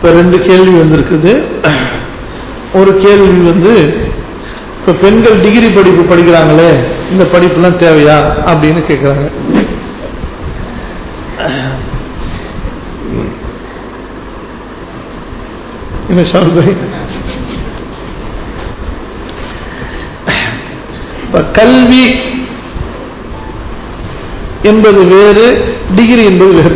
இப்ப ரெண்டு கேள்வி வந்திருக்குது. ஒரு கேள்வி வந்து இப்ப பெண்கள் டிகிரி படிப்பு படிக்கிறாங்களே, இந்த படிப்புலாம் தேவையா அப்படின்னு கேட்கிறாங்க. என்ன சொல்றது? கல்வி என்பது வேறு, டிகிரி என்பது வேறு.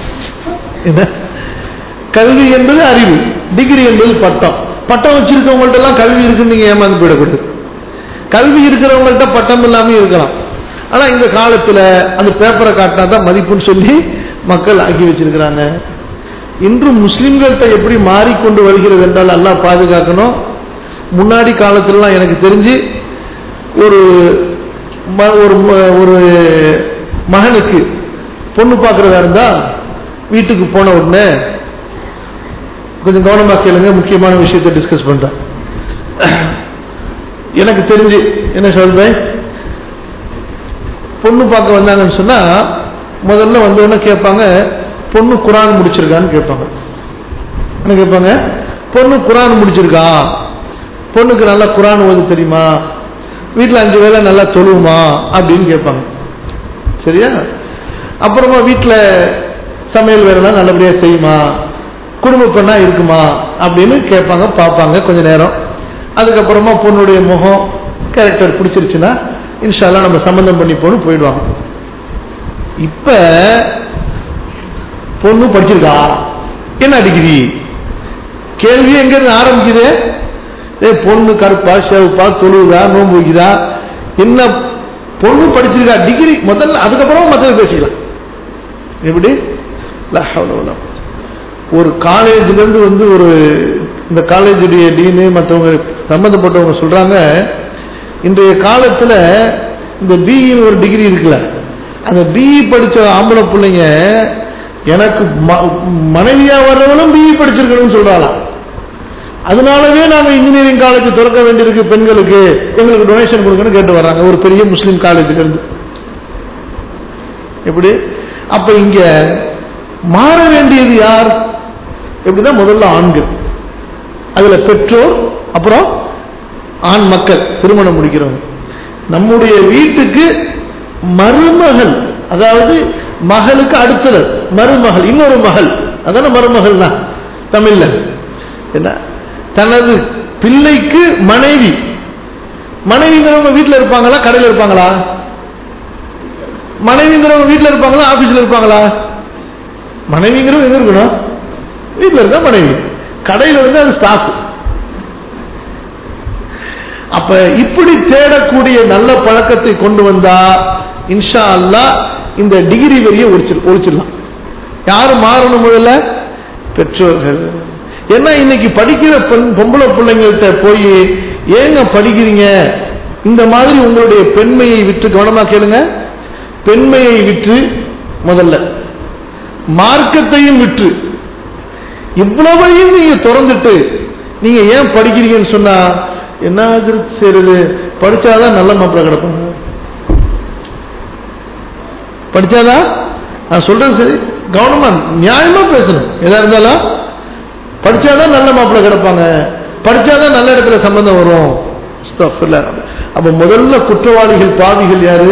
கல்வி என்பது அறிவு, டிகிரி என்பது பட்டம். பட்டம் வச்சிருக்கவங்கள்ட்ட எல்லாம் கல்வி இருக்குன்னு நீங்க ஏமாந்து போயிடக்கூடாது. கல்வி இருக்கிறவங்கள்ட்ட பட்டம் இல்லாம இருக்கலாம். ஆனா இந்த காலத்துல அந்த பேப்பரை காட்டினா தான் மதிப்புன்னு சொல்லி மக்கள் ஆக்கி வச்சிருக்கிறாங்க. இன்று முஸ்லிம்கள்ட்ட எப்படி மாறிக்கொண்டு வருகிறது என்றால் அல்லாஹ் பாதுகாக்கணும். முன்னாடி காலத்திலாம் எனக்கு தெரிஞ்சு ஒரு ஒரு மகனுக்கு பொண்ணு பார்க்கறதா இருந்தா வீட்டுக்கு போன உடனே கொஞ்சம் கவனமா கேளுங்க, முக்கியமான விஷயத்தை டிஸ்கஸ் பண்றேன். எனக்கு தெரிஞ்சு என்ன சொல்றேன், பொண்ணு பார்க்க வந்தாங்கன்னு சொன்னா முதல்ல வந்தோடனே கேட்பாங்க, பொண்ணு குரான் முடிச்சிருக்கான்னு கேட்பாங்க. என்ன கேட்பாங்க? பொண்ணு குரான் முடிச்சிருக்கா, பொண்ணுக்கு நல்லா குரான் ஓத தெரியுமா, வீட்டில் அஞ்சு வேளை நல்லா தொழுவுமா அப்படின்னு கேட்பாங்க. சரியா? அப்புறமா வீட்டில் சமையல் வேலைலாம் நல்லபடியா செய்யுமா, குடும்ப பெண்ணா இருக்குமா அப்படின்னு கேட்பாங்க, பார்ப்பாங்க கொஞ்ச நேரம். அதுக்கப்புறமா பொண்ணுடைய முகம் கேரக்டர் பிடிச்சிருச்சுன்னா இன்ஷா அல்லாஹ் நம்ம சம்பந்தம் பண்ணி போன்னு போயிடுவாங்க. இப்ப பொண்ணு படிச்சிருக்கா, என்ன டிகிரி, கேள்வி எங்க இருந்து ஆரம்பிக்குது? பொண்ணு கருப்பா, செவப்பா, தொழுதா, நோன்பு வைக்கிறா, என்ன பொண்ணு படிச்சிருக்கா, டிகிரி முதல்ல, அதுக்கப்புறம் மற்றது பேசிக்கலாம். எப்படி? ஒரு காலேஜ்ல இருந்து வந்து ஒரு இந்த காலேஜுடைய டீனு மற்றவங்க சம்பந்தப்பட்டவங்க சொல்றாங்க, இன்றைய காலத்துல இந்த பிஇ ஒரு டிகிரி இருக்குல்ல, அந்த பிஇ படிச்ச ஆம்பளை பிள்ளைங்க எனக்கு மனைவியா வர்றவங்களும் பிஇ படிச்சிருக்கணும்னு சொல்றாளாம். அதனாலவே நாங்க இன்ஜினியரிங் காலேஜ் திறக்க வேண்டியிருக்கு பெண்களுக்கு, எங்களுக்கு டொனேஷன் கொடுக்கணும்னு கேட்டு வர்றாங்க ஒரு பெரிய முஸ்லீம் காலேஜ்ல இருந்து. எப்படி? அப்ப இங்க மாற வேண்டியது யார்? எப்படின்னா முதல்ல ஆண்கள், அதுல பெற்றோர், அப்புறம் ஆண் மக்கள் திருமணம் முடிக்கிறவங்க. நம்முடைய வீட்டுக்கு மருமகள், அதாவது மகளுக்கு அடுத்தது மருமகள், இன்னொரு மகள், அதான மருமகள் தான் தமிழ்ல. என்ன? தனது பிள்ளைக்கு மனைவி. மனைவிங்கிறவங்க வீட்டில் இருப்பாங்களா, கடையில் இருப்பாங்களா? மனைவிங்கிறவங்க வீட்டில் இருப்பாங்களா, ஆபீஸ்ல இருப்பாங்களா? மனைவிங்கிறவங்க எங்க இருக்கணும்? வீட்டில் இருக்கா மனைவி, கடையில் இருந்து அது ஸ்டாஃப். அப்ப இப்படி தேடக்கூடிய நல்ல பழக்கத்தை கொண்டு வந்தா இன்ஷா அல்லாஹ் இந்த டிகிரி வரியை ஒழிச்சிடலாம். யாரு மாறணும்? முதல்ல பெற்றோர்கள். ஏன்னா இன்னைக்கு படிக்கிற பொம்பளை பிள்ளைங்கள்ட்ட போய் ஏங்க படிக்கிறீங்க, இந்த மாதிரி உங்களுடைய பெண்மையை விற்று, கவனமா கேளுங்க, பெண்மையை விற்று முதல்ல மார்க்கத்தையும் விற்று இவ்வளவையும் நீங்க திறந்துட்டு நீங்க ஏன் படிக்கிறீங்கன்னு சொன்னா என்ன செய்யறது? படிச்சாதான் நல்ல மாப்பிள்ளை கிடப்பாங்க. படிச்சாதான், நான் சொல்றது சரி, கவனமா நியாயமா பேசணும். எதா இருந்தாலும் படிச்சாதான் நல்ல மாப்பிள்ளை கிடப்பாங்க, படிச்சாதான் நல்ல இடத்துல சம்பந்தம் வரும். அப்ப முதல்ல குற்றவாளிகள் பாவிகள் யாரு?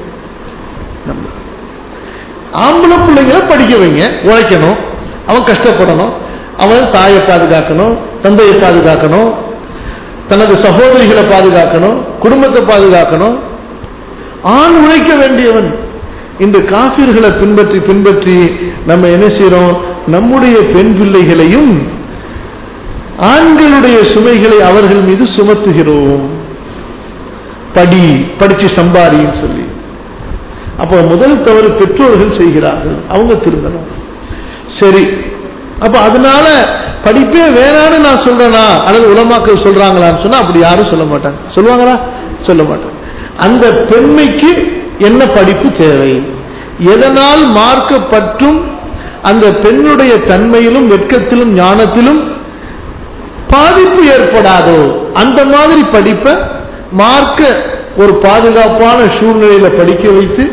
ஆம்பளை பிள்ளைங்களை படிக்க வைங்க, உழைக்கணும், அவன் கஷ்டப்படணும், அவன் தாயை பாதுகாக்கணும், தந்தையை பாதுகாக்கணும், தனது சகோதரிகளை பாதுகாக்கணும், குடும்பத்தை பாதுகாக்கணும். ஆண் உழைக்க வேண்டியவன். இந்த காபிர்களை பின்பற்றி பின்பற்றி நம்ம என்ன செய்யறோம்? நம்முடைய பெண் பிள்ளைகளையும் ஆண்களுடைய சுமைகளை அவர்கள் மீது சுமத்துகிறோம். படி, படிச்சு சம்பாரின்னு சொல்லி. அப்ப முதல் தவறு பெற்றோர்கள் செய்கிறார்கள், அவங்க திருந்தணும். சரி, அப்ப அதனால படிப்பே வேணான்னு நான் சொல்றேனா அல்லது உலமாக்கள் சொல்றாங்களான்னு சொன்னா அப்படி யாரும் சொல்ல மாட்டாங்க. சொல்லுவாங்களா? சொல்ல மாட்டாங்க. அந்த பெண்மைக்கு என்ன படிப்பு தேவை, எதனால் மார்க்கப்பற்றும் அந்த பெண்ணுடைய தன்மையிலும் வெட்கத்திலும் ஞானத்திலும் பாதிப்பு ஏற்படாதோ அந்த மாதிரி படிப்ப மார்க்க ஒரு பாதுகாப்பான சூழ்நிலையில படிக்க வைத்து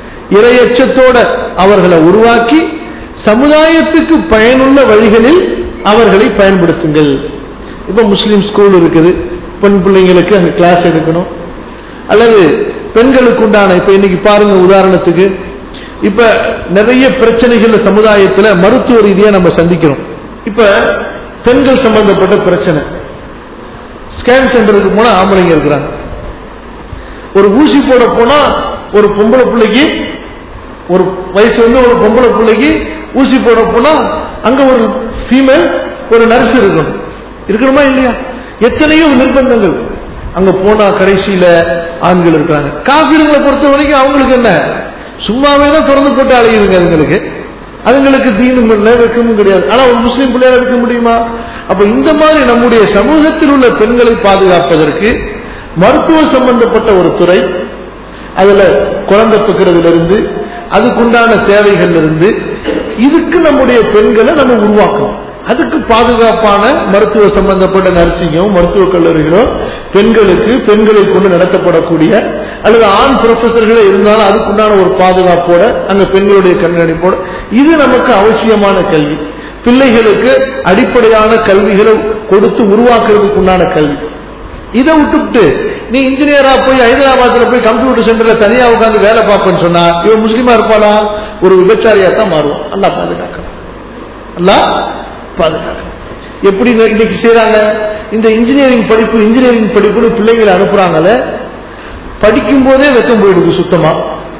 இறையச்சத்தோட அவர்களை உருவாக்கி சமுதாயத்துக்கு பயனுள்ள வழிகளில் அவர்களை பயன்படுத்துங்கள். இப்ப முஸ்லீம் ஸ்கூல் இருக்குது, பெண் பிள்ளைங்களுக்கு அங்க கிளாஸ் எடுக்கணும், அல்லது பெண்களுக்கு உண்டான இப்ப இன்னைக்கு பாருங்க உதாரணத்துக்கு இப்ப நிறைய பிரச்சனைகள் சமுதாயத்தில் மருத்துவ ரீதியா நம்ம சந்திக்கிறோம். இப்ப பெண்கள் சம்பந்தப்பட்ட பிரச்சனை, ஸ்கேன் சென்டருக்கு போனா ஆம்பளைங்க இருக்கிறாங்க, ஒரு ஊசி போட போனா ஒரு பொம்பளை பிள்ளைக்கு ஒரு வயசு வந்து ஒரு பொம்பளை பிள்ளைக்கு ஊசி போட போனா அங்க ஒரு ஃபீமேல் ஒரு நர்ஸ் இருக்கணும், இருக்கணுமா இல்லையா? எத்தனையோ நிர்பந்தங்கள். அங்க போனா கடைசியில ஆண்கள் இருக்கிறாங்க. காபிர்களை பொறுத்த வரைக்கும் அவங்களுக்கு என்ன, சும்மாவே தான் திறந்து போட்டு அழையுதுங்க அதுங்களுக்கு, அதுங்களுக்கு தீனும் இல்லை வெக்கமும் கிடையாது. ஆனா ஒரு முஸ்லீம் பிள்ளையார இருக்க முடியுமா? அப்ப இந்த மாதிரி நம்முடைய சமூகத்தில் உள்ள பெண்களை பாதுகாப்பதற்கு மருத்துவ சம்பந்தப்பட்ட ஒரு துறை, அதுல குழந்தை பெக்கிறதுல இருந்து அதுக்குண்டான சேவைகள் இருந்து இதுக்கு நம்முடைய பெண்களை நம்ம உருவாக்கணும். அதுக்கு பாதுகாப்பான மருத்துவ சம்பந்தப்பட்ட நர்சிங்கோ மருத்துவ கல்லூரிகளோ பெண்களுக்கு பெண்களை கொண்டு நடத்தப்படக்கூடிய அல்லது ஆண் ப்ரொஃபஸர்களே இருந்தாலும் அதுக்குண்டான ஒரு பாதுகாப்போட அந்த பெண்களுடைய கண்காணிப்போட இது நமக்கு அவசியமான கல்வி. பிள்ளைகளுக்கு அடிப்படையான கல்விகளை கொடுத்து உருவாக்குறதுக்கு உண்டான கல்வி. இதை விட்டுவிட்டு நீ இன்ஜினியரா போய் ஹைதராபாத்ல போய் கம்ப்யூட்டர் சென்டர்ல தனியா உட்காந்து வேலை பார்ப்பேன்னு சொன்னா இவன் முஸ்லீமா இருப்பாளா? ஒரு விபச்சாரியா தான் மாறுவான். அல்லாஹ் பாதுகாக்கணும், அல்லாஹ் பாதுகாக்கணும். எப்படி இன்னைக்கு செய்யறாங்க? இந்த இன்ஜினியரிங் படிப்பு இன்ஜினியரிங் படிப்புன்னு பிள்ளைங்களை அனுப்புறாங்கல்ல, படிக்கும் போதே வெக்கம் போயிடுது சுத்தமா.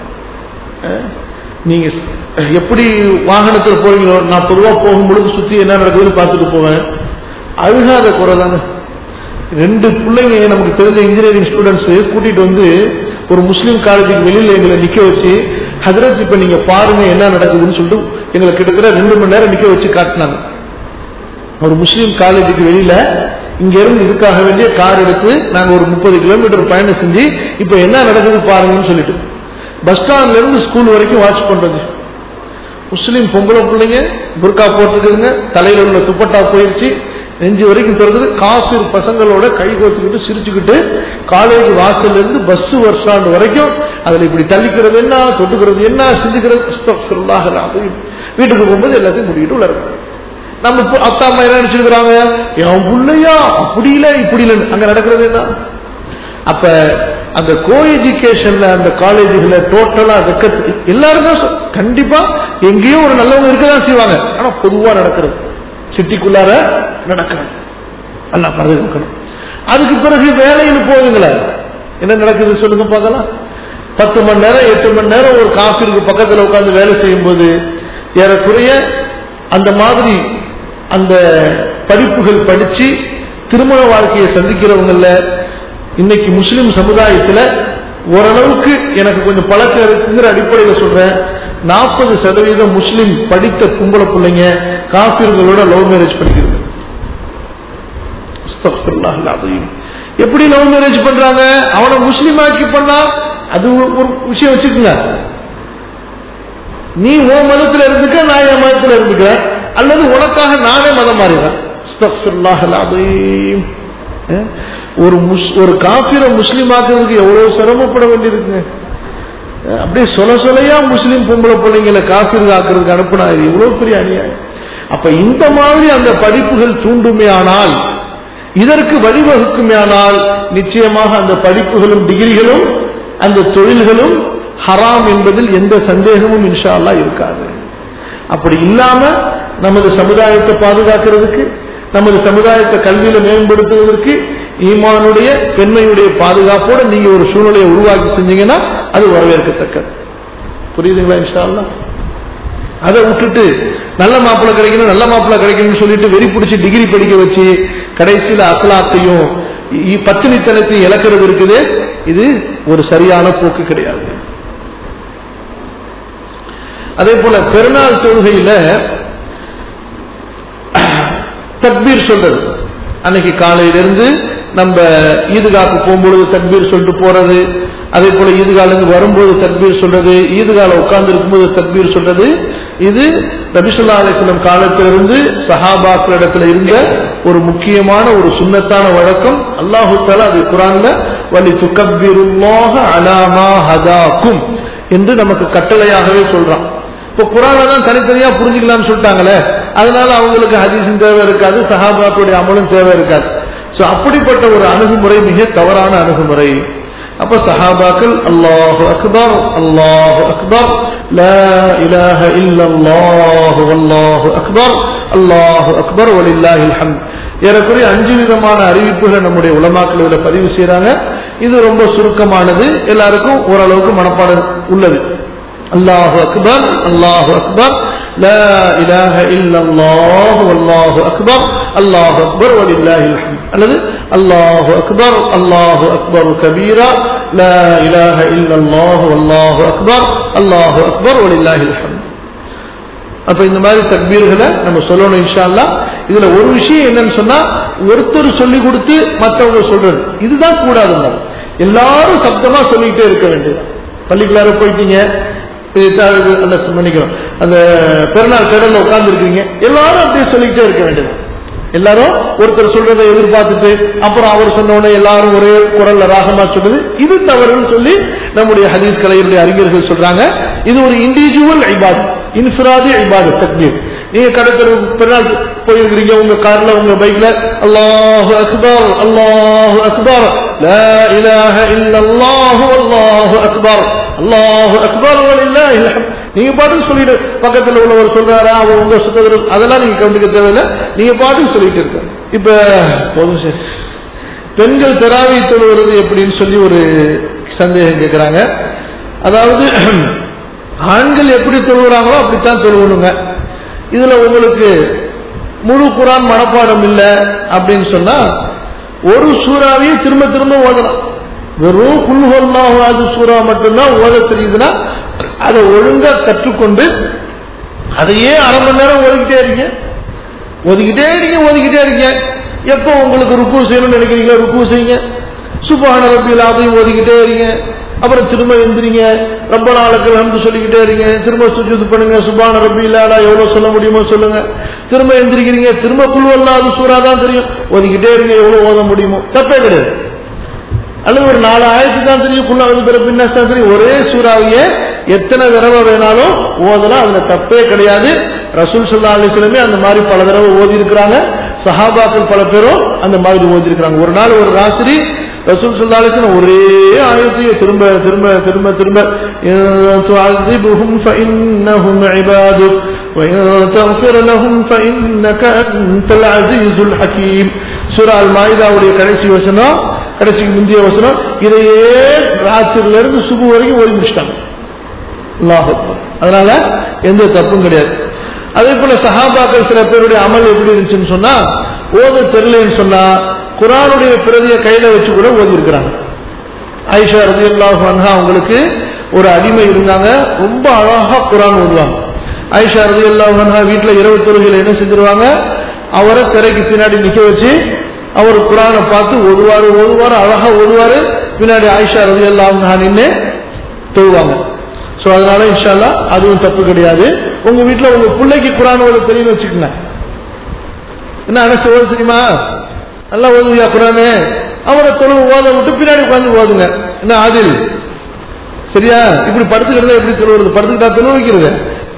நீங்க எப்படி வாகனத்தில் போறீங்களோ, நான் பொதுவா போகும்பொழுது சுத்தி என்ன நடக்குதுன்னு பார்த்துட்டு போவேன், அழுகாத குறை தானே. ரெண்டு பிள்ளைங்க நமக்கு தெரிஞ்ச இன்ஜினியரிங் ஸ்டூடெண்ட்ஸ் கூட்டிட்டு வந்து ஒரு முஸ்லீம் காலேஜுக்கு வெளியில எங்களை நிக்க வச்சு, ஹதரத் இப்ப நீங்க பாருங்க என்ன நடக்குதுன்னு சொல்லிட்டு எங்களை கிட்டத்தட்ட ரெண்டு மணி நேரம் நிக்க வச்சு காட்டினாங்க. ஒரு முஸ்லீம் காலேஜுக்கு வெளியில இங்க இருந்து இதுக்காக வேண்டிய கார் எடுத்து நாங்க ஒரு முப்பது கிலோமீட்டர் பயணம் செஞ்சு இப்ப என்ன நடக்குது பாருங்கன்னு சொல்லிட்டு பஸ் ஸ்டாண்ட்ல இருந்து ஸ்கூல் வரைக்கும் வாட்ச் பண்றது. முஸ்லீம் பொம்பளை பிள்ளைங்க புர்கா போட்டுருக்குதுங்க, தலையில உள்ள துப்பட்டா போயிடுச்சு, நெஞ்சு வரைக்கும் திறந்து காஃபிர் பசங்களோட கை கோத்துக்கிட்டு சிரிச்சுக்கிட்டு காலேஜ் வாசல்ல இருந்து பஸ் வருஷாண்டு வரைக்கும் அதுல இப்படி தள்ளிக்கிறது என்ன, தொட்டுக்கிறது என்ன, சிந்திக்கிறது. வீட்டுக்கு போகும்போது எல்லாத்தையும் முடிக்கிட்டு உள்ள இருக்கு. நம்ம அப்பா அம்மா என்ன நினைச்சிருக்கிறாங்க, என் பிள்ளையா அப்படி இல்லை இப்படி இல்லை, அங்க நடக்கிறது என்ன? அப்ப அந்த கோ எஜுகேஷன்ல அந்த காலேஜுல டோட்டலா வெக்கத்து எல்லாரும் தான் கண்டிப்பா எங்கேயும் ஒரு நல்லவங்க இருக்கதான் செய்வாங்க. ஆனா பொதுவா நடக்கிறது சிட்டிக்குள்ளார நடக்கிறது, அல்லாஹ் பாதுகாக்கணும். அதுக்கு பிறகு வேலையில் போகுதுங்களே, என்ன நடக்குது சொல்லுங்க பார்க்கலாம். பத்து மணி நேரம் எட்டு மணி நேரம் ஒரு காஃபிற்கு பக்கத்தில் உட்கார்ந்து வேலை செய்யும் போது ஏறக்குறைய அந்த மாதிரி அந்த படிப்புகள் படிச்சு திருமண வாழ்க்கையை சந்திக்கிறவங்கள இன்னைக்கு முஸ்லிம் சமுதாயத்தில் ஓரளவுக்கு எனக்கு கொஞ்சம் பழக்கம் இருக்குங்கிற அடிப்படையில் சொல்றேன், நாற்பது சதவீதம் முஸ்லிம் படித்த கும்பல பிள்ளைங்க காஃபிர்களோட லவ் மேரேஜ் பண்ணிக்கிறது. எப்படி லவ் மேரேஜ் பண்றாங்க? அவனை முஸ்லீம் ஆக்கி பண்ணா அது ஒரு விஷயம் வச்சுக்கோங்க. நீ உன் மதத்தில் இருந்துக்க, நான் என் மதத்தில் இருந்துக்கிறேன், அல்லது உனக்காக நானே மதம் மாறிடுறேன். ஒரு ஒரு காஃபிர முஸ்லீம் ஆக்குறதுக்கு எவ்வளவு சிரமப்பட வேண்டியிருக்குங்க. அப்படியே சொல சொலையா முஸ்லீம் பொம்பளை பிள்ளைங்களை காஃபிர் ஆக்குறதுக்கு அனுப்புனா எவ்வளவு பெரிய அநியாயம். அப்ப இந்த மாதிரி அந்த படிப்புகள் தூண்டுமே ஆனால், இதற்கு வழிவகுக்குமே ஆனால், நிச்சயமாக அந்த படிப்புகளும் டிகிரிகளும் அந்த தொழில்களும் ஹராம் என்பதில் எந்த சந்தேகமும் இன்ஷா அல்லாஹ் இருக்காது. அப்படி இல்லாம நமது சமுதாயத்தை பாதுகாக்கிறதுக்கு, நமது சமுதாயத்தை கல்வியில மேம்படுத்துவதற்கு ஈமானுடைய பெண்மையுடைய பாதுகாப்போட நீங்க ஒரு சூழ்நிலையை உருவாக்கி செஞ்சீங்கன்னா அது வரவேற்கத்தக்கது. புரியுதுங்களா? இன்ஷா அல்லாஹ். அதை விட்டுட்டு நல்ல மாப்பிள்ளை கிடைக்கணும் நல்ல மாப்பிள்ளை கிடைக்கணும்னு சொல்லிட்டு வெறி பிடிச்சி டிகிரி படிக்க வச்சு கடைசியில அகலாத்தையும் பத்தினித்தனத்தையும் இழக்கிறது இருக்குது. இது ஒரு சரியான போக்கு கிடையாது. அதே போல பெருநாள் தொழுகையில தக்பீர் சொல்றது, அன்னைக்கு காலையிலிருந்து நம்ம ஈதுகாக்கு போகும்பொழுது தக்பீர் சொல்லிட்டு போறது, அதே போல ஈதுகாலிருந்து வரும்போது தக்பீர் சொல்றது, ஈதுகால உட்கார்ந்து இருக்கும்போது தக்பீர் சொல்றது, இது நபி ஸல்லல்லாஹு அலைஹி வஸல்லம் காலத்திலிருந்து சஹாபாக்களிடத்துல இருந்த ஒரு முக்கியமான ஒரு சுன்னத்தான வழக்கம். அல்லாஹு தஆலா அது குர்ஆன்ல வலி துகப்பிருல்லாஹ அலா மா ஹதாக்கும் என்று நமக்கு கட்டளையாகவே சொல்றான். இப்போ குர்ஆனை தான் தனித்தனியா புரிஞ்சுக்கலாம்னு சொல்லிட்டாங்களே, அதனால அவங்களுக்கு ஹதீஸும் தேவை இருக்காது, சஹாபாக்களுடைய அமலும் தேவை இருக்காது. சோ அப்படிப்பட்ட ஒரு அணுகுமுறை மிக தவறான அணுகுமுறை. அப்ப சஹாபாக்கள் அல்லாஹு அக்பர் அல்லாஹு அக்பர் லா இலாஹ இல்லல்லாஹு வல்லாஹு அக்பர் அல்லாஹு அக்பர் வலில்லாஹில் ஹம்த் ஏறக்குறைய அஞ்சு விதமான அறிவிப்புகளை நம்முடைய உலமாக்கள் இதில் பதிவு செய்யறாங்க. இது ரொம்ப சுருக்கமானது, எல்லாருக்கும் ஓரளவுக்கு மனப்பாடம் உள்ளது. அல்லாஹு அக்பர் அல்லாஹு அக்பர் லா இலாஹ இல்லல்லாஹு வல்லாஹு அக்பர் அல்லாஹு அக்பர் வலில்லாஹில் ஹம்த் அல்லது அல்லாஹு அக்பர் அல்லாஹு அக்பர் கபீரா லா இலாஹ இல்லல்லாஹு வல்லாஹு அக்பர் அல்லாஹு அக்பர் வலில்லாஹில் ஹம்த். அப்ப இந்த மாதிரி தக்பீர்களை நம்ம சொல்லணும் இன்ஷா அல்லாஹ். இதுல ஒரு விஷயம் என்னன்னு சொன்னா, ஒருத்தர் சொல்லி கொடுத்து மற்றவங்க சொல்றது இதுதான் கூடாதுங்க. எல்லாரும் சப்தமா சொல்லிக்கிட்டே இருக்க வேண்டியது. பள்ளிக்குள்ளார போயிட்டீங்க, அந்த மன்னிக்கணும் அந்த பெருநாள் கடல்ல உட்கார்ந்து இருக்கீங்க, எல்லாரும் அப்படியே சொல்லிக்கிட்டே இருக்க வேண்டியது. எல்லாரும் ஒருத்தர் சொல்றதை எதிர்பார்த்துட்டு அப்புறம் அவர் சொன்ன உடனே எல்லாரும் ஒரே குரல்ல ராகமா சொல்றது இது தவறுன்னு சொல்லி நம்முடைய ஹதீஸ் கலைஞருடைய அறிஞர்கள் சொல்றாங்க. இது ஒரு இண்டிவிஜுவல் இபாதத், இன்ஃபிராதி இபாதத் தக்பீர். நீங்க கடற்கரை பெருநாள் போயிருக்கிறீங்க, உங்க கார்ல உங்க பைக்ல அல்லாஹு அக்பர் அல்லாஹு அக்பர் லா இலாஹ இல்லல்லாஹு வல்லாஹு அக்பர் அல்லாஹு அக்பர் வலில்லாஹில் ஹம்த் நீங்க பாட்டு சொல்லிட்டு பக்கத்துல உள்ளவர் சொல்றாரா அவர் உங்க சுத்தகர் அதெல்லாம் நீங்க கவனிக்க தேவையில்லை, நீங்க பாட்டு சொல்லிட்டு இருக்க. இப்ப போதும் சார், பெண்கள் தராவி தொழுவது எப்படின்னு சொல்லி ஒரு சந்தேகம் கேட்கிறாங்க. அதாவது ஆண்கள் எப்படி தொழுகிறாங்களோ அப்படித்தான் தொழுவணுங்க. இதுல உங்களுக்கு முழு குரான் மனப்பாடம் இல்லை அப்படின்னு சொன்னா ஒரு சூறாவையே திரும்ப திரும்ப ஓதலாம். வெறும் குல் ஹுவல்லாஹு அஹத் சூரா மட்டும்தான் ஓத தெரியுதுன்னா அதை ஒழுங்கா கற்றுக்கொண்டு அதையே அரை மணி நேரம் ஓதிக்கிட்டே இருக்கீங்க ஒதுக்கிட்டே இருக்கீங்க ஒதுக்கிட்டே இருக்கீங்க எப்போ உங்களுக்கு ருக்கு செய்யணும்னு நினைக்கிறீங்களோ ருக்கு செய்யுங்க, சுப்ஹான ரப்பில் அஸீம் ஓதிக்கிட்டே இருங்க, அப்புறம் திரும்ப எந்திரிங்க, ரப்பனா லக்கல் ஹம்து சொல்லிக்கிட்டே இருங்க, திரும்ப சுஜூத் பண்ணுங்க, சுப்ஹான ரப்பில் அலா எவ்வளவு சொல்ல முடியுமோ சொல்லுங்க, திரும்ப எந்திரிக்கிறீங்க, திரும்ப குல் ஹுவல்லாஹு சூரா தான் தெரியும் ஓதிக்கிட்டே இருங்க, எவ்வளவு ஓத முடியுமோ தப்பே கிடையாது. அல்லது ஒரு நாலு ஆயிரத்து தான் தெரியும் குல்லாவது பிற பின்னாஸ் தான் தெரியும், ஒரே சூறாவையே எத்தனை தடவை வேணாலும் ஓதலாம், அதுல தப்பே கிடையாது. ரசூல் ஸல்லல்லாஹு அலைஹி வஸல்லம் அந்த மாதிரி பல தடவை ஓதி இருக்கிறாங்க, சஹாபாக்கள் பல பேரும் அந்த மாதிரி ஓதி இருக்கிறாங்க. ஒரு நாள் ஒரு ராத்திரி ரசூல் ஸல்லல்லாஹு அலைஹி வஸல்லம் ஒரே ஆயத்தையே திரும்ப திரும்ப திரும்ப திரும்ப துஅஸிபுஹும் ஃபஇன்னஹும் இபாதுக் வ இன் தக்ஃபிர் லஹும் ஃபஇன்னக அன்தல் அஸீஸுல் ஹகீம் சூரா அல் மாயிதாவுடைய கடைசி வசனம், கடைசிக்கு முந்தைய வசனம், இதையே ராத்திரில இருந்து சுபு வரைக்கும் ஓதி முடிச்சிட்டாங்க. அல்லாஹ் அக்பர். அதனால எந்த தப்பும் கிடையாது. அதே போல சஹாபாக்கள் சில பேருடைய அமல் எப்படி இருந்துச்சுன்னு சொன்னா, ஓத தெரியலன்னு சொன்னா குர்ஆனுடைய பிரதியை கையில வச்சு கூட ஓதி இருக்கிறாங்க. ஆயிஷா ரலியல்லாஹு அன்ஹா அவங்களுக்கு ஒரு அடிமை இருந்தாங்க, ரொம்ப அழகா குர்ஆன் ஓதுவாங்க. ஆயிஷா ரலியல்லாஹு அன்ஹா வீட்டுல இரவு தொழுகையில என்ன செஞ்சிருவாங்க, அவரை திரைக்கு பின்னாடி நிக்க வச்சு அவர் குர்ஆனை பார்த்து ஓதுவாரு ஓதுவாரு அழகா ஓதுவாரு, பின்னாடி ஆயிஷா ரலியல்லாஹு அன்ஹா நின்னு தொழுவாங்க. சோ அதனால இன்ஷா அல்லாஹ் அதுவும் தப்பு கிடையாது. உங்க வீட்டுல உங்க பிள்ளைக்கு குர்ஆன் ஓத தெரியும் வச்சுக்கோங்க, என்ன அனசு ஓத தெரியுமா, நல்லா ஓதுவியா குர்ஆனு, அவரை தொழுவு ஓத விட்டு பின்னாடி உட்காந்து ஓதுங்க. என்ன ஆதில் சரியா, இப்படி படுத்துக்கிறத எப்படி தொழுவது, படுத்துக்கிட்டா தொழு வைக்கிறது.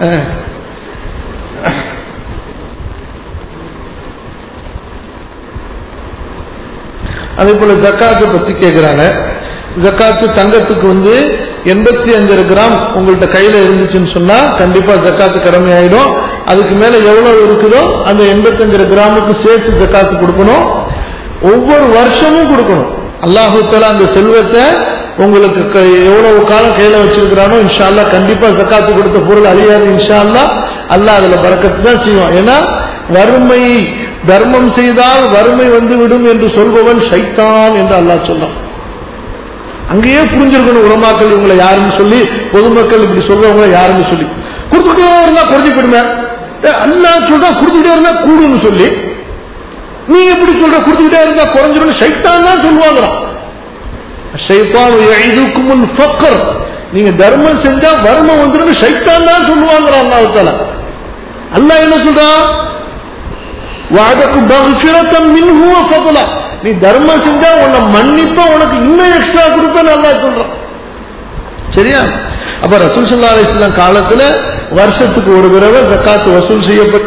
அதே போல ஜக்காத்தை பத்தி கேட்கிறாங்க. ஜக்காத்து தங்கத்துக்கு வந்து எண்பத்தி அஞ்சு கிராம் உங்கள்கிட்ட கையில இருந்துச்சுன்னு சொன்னா கண்டிப்பா ஜக்காத்து கடமை ஆயிடும். அதுக்கு மேல எவ்வளவு இருக்குதோ அந்த எண்பத்தி அஞ்சு கிராமுக்கு சேர்த்து ஜக்காத்து கொடுக்கணும், ஒவ்வொரு வருஷமும் கொடுக்கணும். அல்லாஹ் தஆலா அந்த செல்வத்தை உங்களுக்கு எவ்வளவு காலம் கையில வச்சிருக்கிறானோ இன்ஷா அல்லாஹ் கண்டிப்பா ஜக்காத்து கொடுத்த பொருள் அழியாது இன்ஷா அல்லாஹ். அல்லாஹ் அதுல பரக்கத்து தான் செய்வான். ஏன்னா வறுமை தர்மம் செய்தால் வறுமை வந்து விடும் என்று சொல்பவன் ஷைத்தான் என்று அல்லாஹ் சொன்னான். அங்கேயே புரிஞ்சிருக்கணும் உலமாக்கள் இவங்களை யாருன்னு சொல்லி, பொதுமக்கள் இப்படி சொல்றவங்க யாருன்னு சொல்லி. கொடுத்துட்டே இருந்தா குறைஞ்சி போயிடுமே, அல்லாஹ் சொல்றா கொடுத்துட்டே இருந்தா கூடுன்னு சொல்லி, நீ எப்படி சொல்ற கொடுத்துக்கிட்டே இருந்தா குறைஞ்சிடும், ஷைத்தான் தான் சொல்லுவாங்களாம். ஷைத்தான் யஇதுகுமுல் ஃபக்ர், நீங்க தர்மம் செஞ்சா வறுமை வந்துடும் ஷைத்தான் தான் சொல்லுவாங்களாம் அல்லாஹ் தஆலா. அல்லாஹ் என்ன சொல்றான், வஅதகு மக்ஃபிரத்தம் மின்ஹு வ ஃபضلا, நீ தர்மம் செஞ்சா உன்னை மன்னிப்பா உனக்கு இன்னும் எக்ஸ்ட்ரா கொடுப்பேன்னு அல்லாஹ் சொல்றான். சரியா? அப்ப ரசூல் ஸல்லல்லாஹு அலைஹி வஸல்லம் காலத்துல வருஷத்துக்கு ஒரு தடவை ஜக்காத் வசூல் செய்யப்பட்டு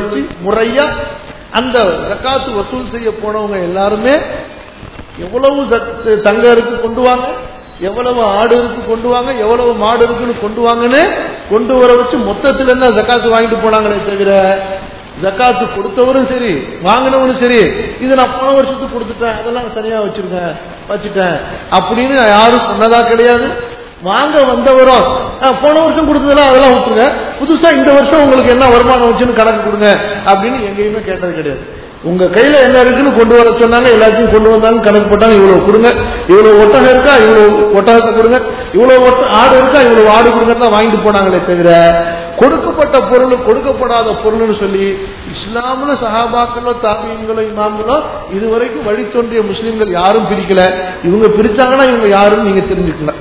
முறையா அந்த ஜக்காத்து வசூல் செய்ய போனவங்க எல்லாருமே எவ்வளவு தங்கம் இருக்கு கொண்டு வாங்க, எவ்வளவு ஆடு இருக்கு கொண்டு வாங்க, எவ்வளவு மாடு இருக்குன்னு கொண்டு வாங்கன்னு கொண்டு வர வச்சு மொத்தத்துல இருந்தா ஜக்காத்து வாங்கிட்டு போனாங்களே தவிர ஜக்காத்து கொடுத்தவரும் சரி வாங்கினவரும் சரி இது நான் போன வருஷத்துக்கு கொடுத்துட்டேன் அதெல்லாம் தனியா வச்சிருக்கேன் வச்சுட்டேன் அப்படின்னு யாரும் சொன்னதா கிடையாது. வாங்க வந்தவரும் போன வருஷம் கொடுத்ததெல்லாம் அதெல்லாம் விட்டுருங்க, புதுசா இந்த வருஷம் உங்களுக்கு என்ன வருமானம் வச்சுன்னு கணக்கு கொடுங்க அப்படின்னு எங்கேயுமே கேட்டது கிடையாது. உங்க கையில என்ன இருக்குன்னு கொண்டு வர சொன்னாங்க, எல்லாத்தையும் கொண்டு வந்தாங்க, கணக்கு போட்டாங்க, இவ்வளவு கொடுங்க, இவ்வளவு ஒட்டகம் இருக்கா இவ்வளவு ஒட்டகத்தை கொடுங்க, இவ்வளவு ஆடு இருக்கா இவ்வளவு ஆடு கொடுங்க தான் வாங்கிட்டு போனாங்களே தவிர கொடுக்கப்பட்ட பொருள் கொடுக்கப்படாத பொருள்னு சொல்லி இஸ்லாம்ல சஹாபாக்களோ தாபியங்களோ இமாம்களோ இதுவரைக்கும் வழி தோன்றிய முஸ்லிம்கள் யாரும் பிரிக்கல. இவங்க பிரிச்சாங்கன்னா இவங்க யாரும் நீங்க தெரிஞ்சுக்கல.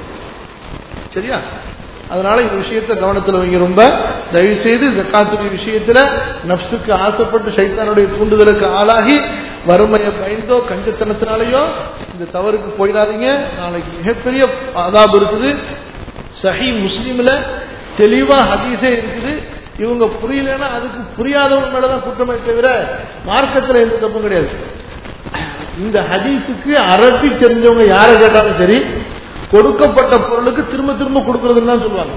சரியா? அதனால இந்த விஷயத்தை கவனத்தில் வைங்க. ரொம்ப தயவு செய்து ஜக்காத்துடைய விஷயத்துல நப்சுக்கு ஆசைப்பட்டு சைத்தானுடைய தூண்டுதலுக்கு ஆளாகி வறுமையை பயந்தோ கஞ்சத்தனத்தினாலேயோ இந்த தவறுக்கு போயிடாதீங்க. நாளைக்கு மிகப்பெரிய ஆதாபு இருக்குது. சஹீஹ் முஸ்லிம்ல தெளிவா ஹதீஸே இருக்குது. இவங்க புரியலன்னா அதுக்கு புரியாதவங்க மேலதான் குற்றமே தவிர மார்க்கத்துல எந்த தப்பும் கிடையாது. இந்த ஹதீஸுக்கு அரபி தெரிஞ்சவங்க யாரை கேட்டாலும் சரி கொடுக்கப்பட்ட பொருளுக்கு திரும்ப திரும்ப கொடுக்கறதுன்னு தான் சொல்லுவாங்க.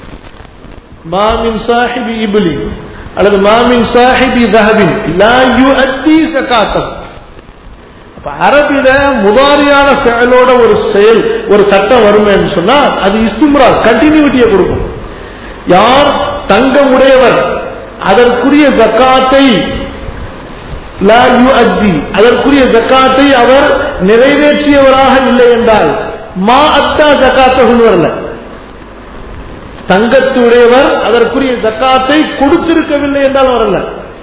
மாமின் சாஹிபி இப்லி அல்லது மாமின் சாஹிபி தஹபின் லா யுஅத்தி ஸகாத்தஹு. அப்ப அரபில முதாரியான ஃபஅலோட ஒரு செயல் ஒரு சட்டம் வருமேன்னு சொன்னா அது இஸ்திம்ரார் கண்டினியூட்டியை கொடுக்கும். யார் தங்கம் உடையவர் அதற்குரிய ஜக்காத்தை லா யுஅத்தி அதற்குரிய ஜக்காத்தை அவர் நிறைவேற்றியவராக இல்லை என்றால் மா அத்தா ஜக்காத்தகுன்னு வரல. தங்கத்துடையவர் அதற்குரிய ஜக்காத்தை கொடுத்திருக்கவில்லை என்றால் வரல.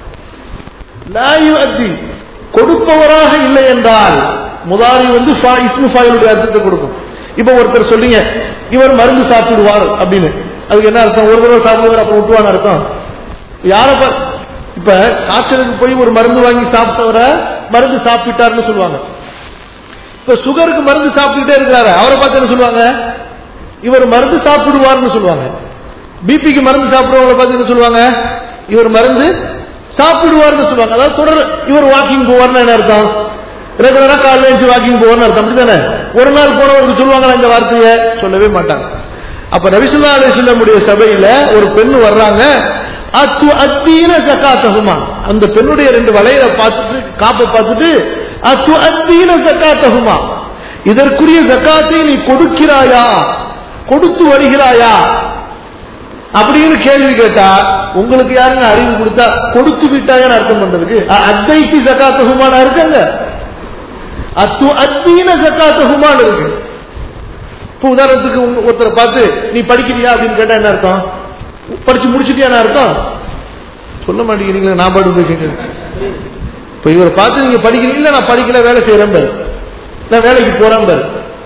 லா யுஅத்தி கொடுப்பவராக இல்லை என்றால் முதாரி வந்து இஸ்மு ஃபாயிலுடைய அர்த்தத்தை கொடுக்கும். இப்ப ஒருத்தர் சொல்றீங்க இவர் மருந்து சாப்பிடுவார் அப்படின்னு, அதுக்கு என்ன அர்த்தம்? ஒரு தடவை சாப்பிடுவார் அப்புறம் விட்டுவாங்க அர்த்தம். யார இப்ப காய்ச்சலுக்கு போய் ஒரு மருந்து வாங்கி சாப்பிட்டவரை மருந்து சாப்பிட்டார்னு சொல்லுவாங்க. இப்ப சுகருக்கு மருந்து சாப்பிட்டுட்டே இருக்கிறாரு அவரை பார்த்து என்ன சொல்லுவாங்க? இவர் மருந்து சாப்பிடுவார்னு சொல்லுவாங்க. பிபிக்கு மருந்து சாப்பிடுறவங்களை பார்த்து என்ன சொல்லுவாங்க? இவர் மருந்து சாப்பிடுவார்னு சொல்லுவாங்க. அதாவது தொடர் இவர் வாக்கிங் போவார்னு என்ன அர்த்தம்? ரெகுலரா காலையில எழுந்து வாக்கிங் போவார்னு அர்த்தம். அப்படித்தானே? ஒரு நாள் போனவருக்கு சொல்லுவாங்க இந்த வார்த்தையை சொல்லவே மாட்டாங்க. அப்ப நபி ஸல்லல்லாஹு அலைஹி வஸல்லம் சபையில ஒரு பெண் வர்றாங்க. அத்து அத்தீன ஜகாத்தஹுமா, அந்த பெண்ணுடைய ரெண்டு வளையலை பார்த்துட்டு காப்பை பார்த்துட்டு அத்து அத்தீன ஜகாத்தஹுமா, இதற்குரிய ஜகாத்தை நீ கொடுக்கிறாயா கொடுத்து வருகிறாயா அப்படின்னு கேள்வி கேட்டா உங்களுக்கு யாருங்க அறிவு கொடுத்தா கொடுத்து விட்டாங்கன்னு அர்த்தம் பண்றதுக்கு அத்தைக்கு ஜகாத்தஹுமான இருக்காங்க, அத்து அத்தீன ஜகாத்தஹுமான்னு இருக்கு. இப்ப உதாரணத்துக்கு ஒருத்தரை பார்த்து நீ படிக்கிறியா அப்படின்னு கேட்டா என்ன அர்த்தம்? படிச்சு முடிச்சுட்டியா அர்த்தம்? சொல்ல மாட்டேங்கிறீங்களா? நான் பாட்டு பேசுறேன். இப்ப இவரை பார்த்து நீங்க படிக்கிறீங்களா? நான் படிக்கல வேலை செய்யறேன் பாரு, நான் வேலைக்கு போறேன் பாரு,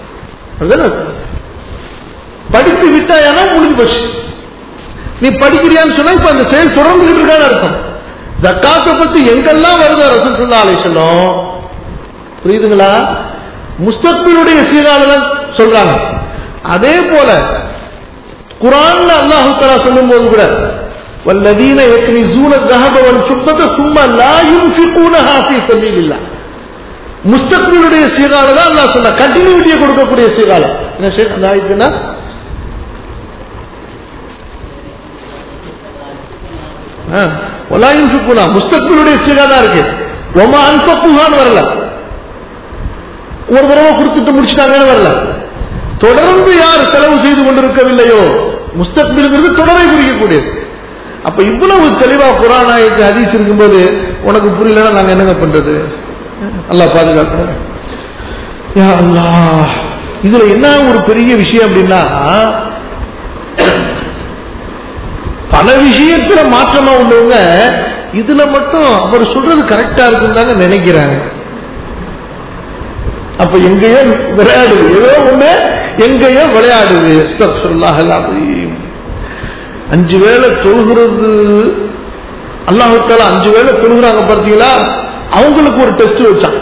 படித்து விட்டாயானா முடிஞ்சு போச்சு. நீ படிக்கிறியான்னு சொன்னா இப்ப அந்த செயல் தொடர்ந்துகிட்டு இருக்கான்னு அர்த்தம். ஜக்காத்தை பத்தி எங்கெல்லாம் வருதோ ரசூல் ஸல்லல்லாஹு அலைஹி வஸல்லம், புரியுதுங்களா? முஸ்தக்பிலுடைய சீராளதான் சொல்றாங்க. அதே போல குர்ஆன்ல அல்லாஹ் தஆலா சொல்லும்போது கூட வல்லதீன யக்னிஸூன الذهب والفضة ثم لا ينفقونها في سبيل الله, முஸ்தக்பிலுடைய சீராள தான் அல்லாஹ் சொன்னா, கண்டினியூட்டியை கொடுக்கக்கூடிய சீராள. என்ன ஷேக் அந்த ஆயத்துனா வலா யுன்ஃபிகூனா முஸ்தக்பிலுடைய சீரா தான் இருக்கு. வமா அன்ஃபகுஹான்னு வரல, ஒரு தடவை கொடுத்துட்டு முடிச்சுட்டாங்கன்னு வரல. தொடர்ந்து யார் செலவு செய்து கொண்டிருக்கவில்லையோ முஸ்தக்பிலுங்கிறது தொடரை குறிக்கக்கூடியது. அப்ப இவ்வளவு தெளிவா குர்ஆன் ஆயத்து ஹதீஸ் இருக்கும்போது உனக்கு புரியலன்னா நாங்க என்னங்க பண்றது? அல்லாஹ் பாதுகாக்கணும். யா அல்லாஹ், இதுல என்ன ஒரு பெரிய விஷயம் அப்படின்னா பல விஷயத்துல மாற்றமா உள்ளவங்க இதுல மட்டும் அவர் சொல்றது கரெக்டா இருக்குன்னு நினைக்கிறாங்க. அப்ப எங்கேயோ விளையாடுது, ஏதோ ஒண்ணு எங்கேயோ விளையாடுது. அஞ்சு வேளை தொழுகிறது அல்லாஹ் தஆலா அஞ்சு வேளை தொழுகிறாங்க பார்த்தீங்களா, அவங்களுக்கு ஒரு டெஸ்ட் வச்சான்.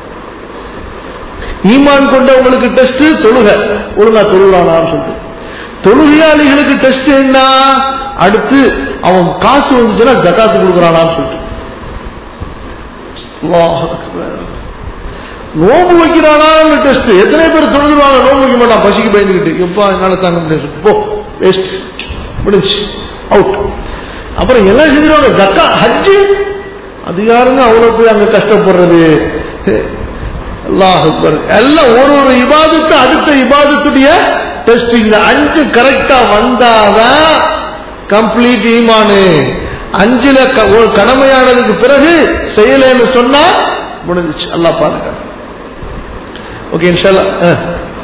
ஈமான் கொண்டவங்களுக்கு டெஸ்ட் தொழுக ஒழுங்கா தொழுகிறானான்னு சொல்லிட்டு, தொழுகையாளிகளுக்கு டெஸ்ட் என்ன? அடுத்து அவன் காசு வந்துச்சுன்னா ஜகாத்து கொடுக்குறானான்னு சொல்லிட்டு நோம்பு வைக்கிறானான்னு டெஸ்ட். எத்தனை பேர் தொழுதுவாங்க நோம்பு வைக்க மாட்டான், பசிக்கு பயந்துக்கிட்டு எப்பா என்னால தாங்க முடியாது, போ வேஸ்ட் முடிஞ்சு அவுட். அப்புறம் எல்லாம் செஞ்சிருவாங்க. ஜக்கா ஹஜ்ஜு அது யாருங்க அவ்வளவு போய் அங்க கஷ்டப்படுறது? அல்லாஹ் அக்பர். எல்லாம் ஒரு ஒரு இபாதத்து அடுத்த இபாதத்துடைய டெஸ்ட். இந்த அஞ்சு கரெக்டா வந்தாதான் கம்ப்ளீட் ஈமானு. அஞ்சுல கடமையானதுக்கு பிறகு செய்யலன்னு சொன்னா முடிஞ்சிச்சு. அல்லாஹ் பாருங்க. ஓகே இன்ஷா அல்லாஹ்.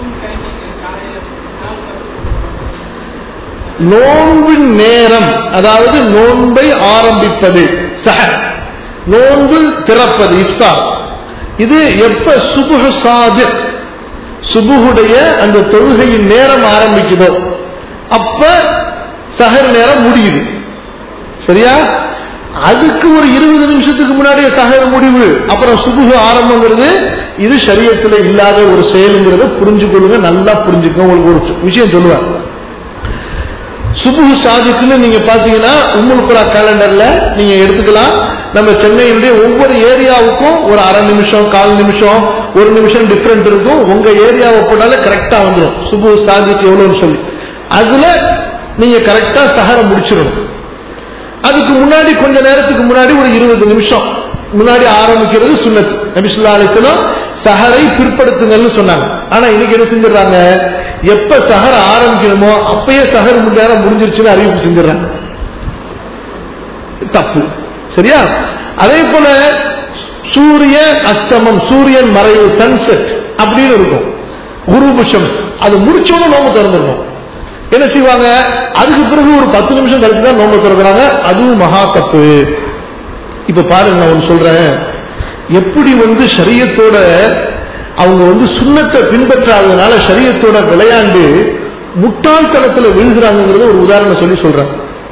நோன்பின் நேரம், அதாவது நோன்பை ஆரம்பிப்பது சஹர், நோன்பு திறப்பது இஃப்தார், இது எப்ப சுபுஹ் சாதிக், சுபுஹுடைய அந்த தொழுகையின் நேரம் ஆரம்பிக்குதோ அப்ப சஹர் நேரம் முடியுது. சரியா? அதுக்கு ஒரு இருபது நிமிஷத்துக்கு முன்னாடியே சஹர் முடிவு, அப்புறம் சுபுஹ் ஆரம்பங்கிறது இது ஷரியத்துல இல்லாத ஒரு செயலுங்கிறத புரிஞ்சுக்கொள்ளுங்க, நல்லா புரிஞ்சுக்கோங்க. உங்களுக்கு ஒரு விஷயம் சொல்லுவாங்க. சுபுஹ் சாதிக்குன்னு நீங்க பாத்தீங்கன்னா உம்முல் குரா கேலண்டர்ல நீங்க எடுத்துக்கலாம். நம்ம சென்னையினுடைய ஒவ்வொரு ஏரியாவுக்கும் ஒரு அரை நிமிஷம், கால் நிமிஷம், ஒரு நிமிஷம் டிஃபரெண்ட் இருக்கும். உங்க ஏரியாவை போட்டாலே கரெக்டா வந்துடும் சுபுஹ் சாதிக்கு எவ்வளவுன்னு சொல்லி. அதுல நீங்க கரெக்டா சஹர முடிச்சிடணும். அதுக்கு முன்னாடி கொஞ்ச நேரத்துக்கு முன்னாடி ஒரு இருபது நிமிஷம் முன்னாடி ஆரம்பிக்கிறது சுன்னத். நபி ஸல்லல்லாஹு அலைஹி வஸல்லம் சஹரை பிற்படுத்துங்கள்னு சொன்னாங்க. ஆனா இன்னைக்கு என்ன செஞ்சிடறாங்க, எப்ப சஹர் ஆரம்பிக்கணுமோ அப்பயே சஹர் நேரம் முடிஞ்சிருச்சுன்னு அறிவிப்பு செஞ்சிடறாங்க. தப்பு. சரியா? அதே போல சூரிய அஸ்தமம், சூரியன் மறைவு, சன்செட் அப்படின்னு இருக்கும். குரூபு ஷம்ஸ் அது முடிச்சோன்னு நோம்பு திறந்துடணும். என்ன செய்வாங்க, அதுக்கு பிறகு ஒரு பத்து நிமிஷம் கழிச்சு தான் நோம்பு திறக்கிறாங்க. அதுவும் மகா தப்பு. இப்ப பாருங்க, நான் ஒன்று சொல்றேன். எப்படி வந்து ஷரியத்தோட அவங்க வந்து சுன்னத்தை பின்பற்றாததுனால ஷரியத்தோட விளையாண்டு முட்டாள்தனத்துல விழுகிறாங்கிறத ஒரு உதாரணம் சொல்லி சொல்றேன்.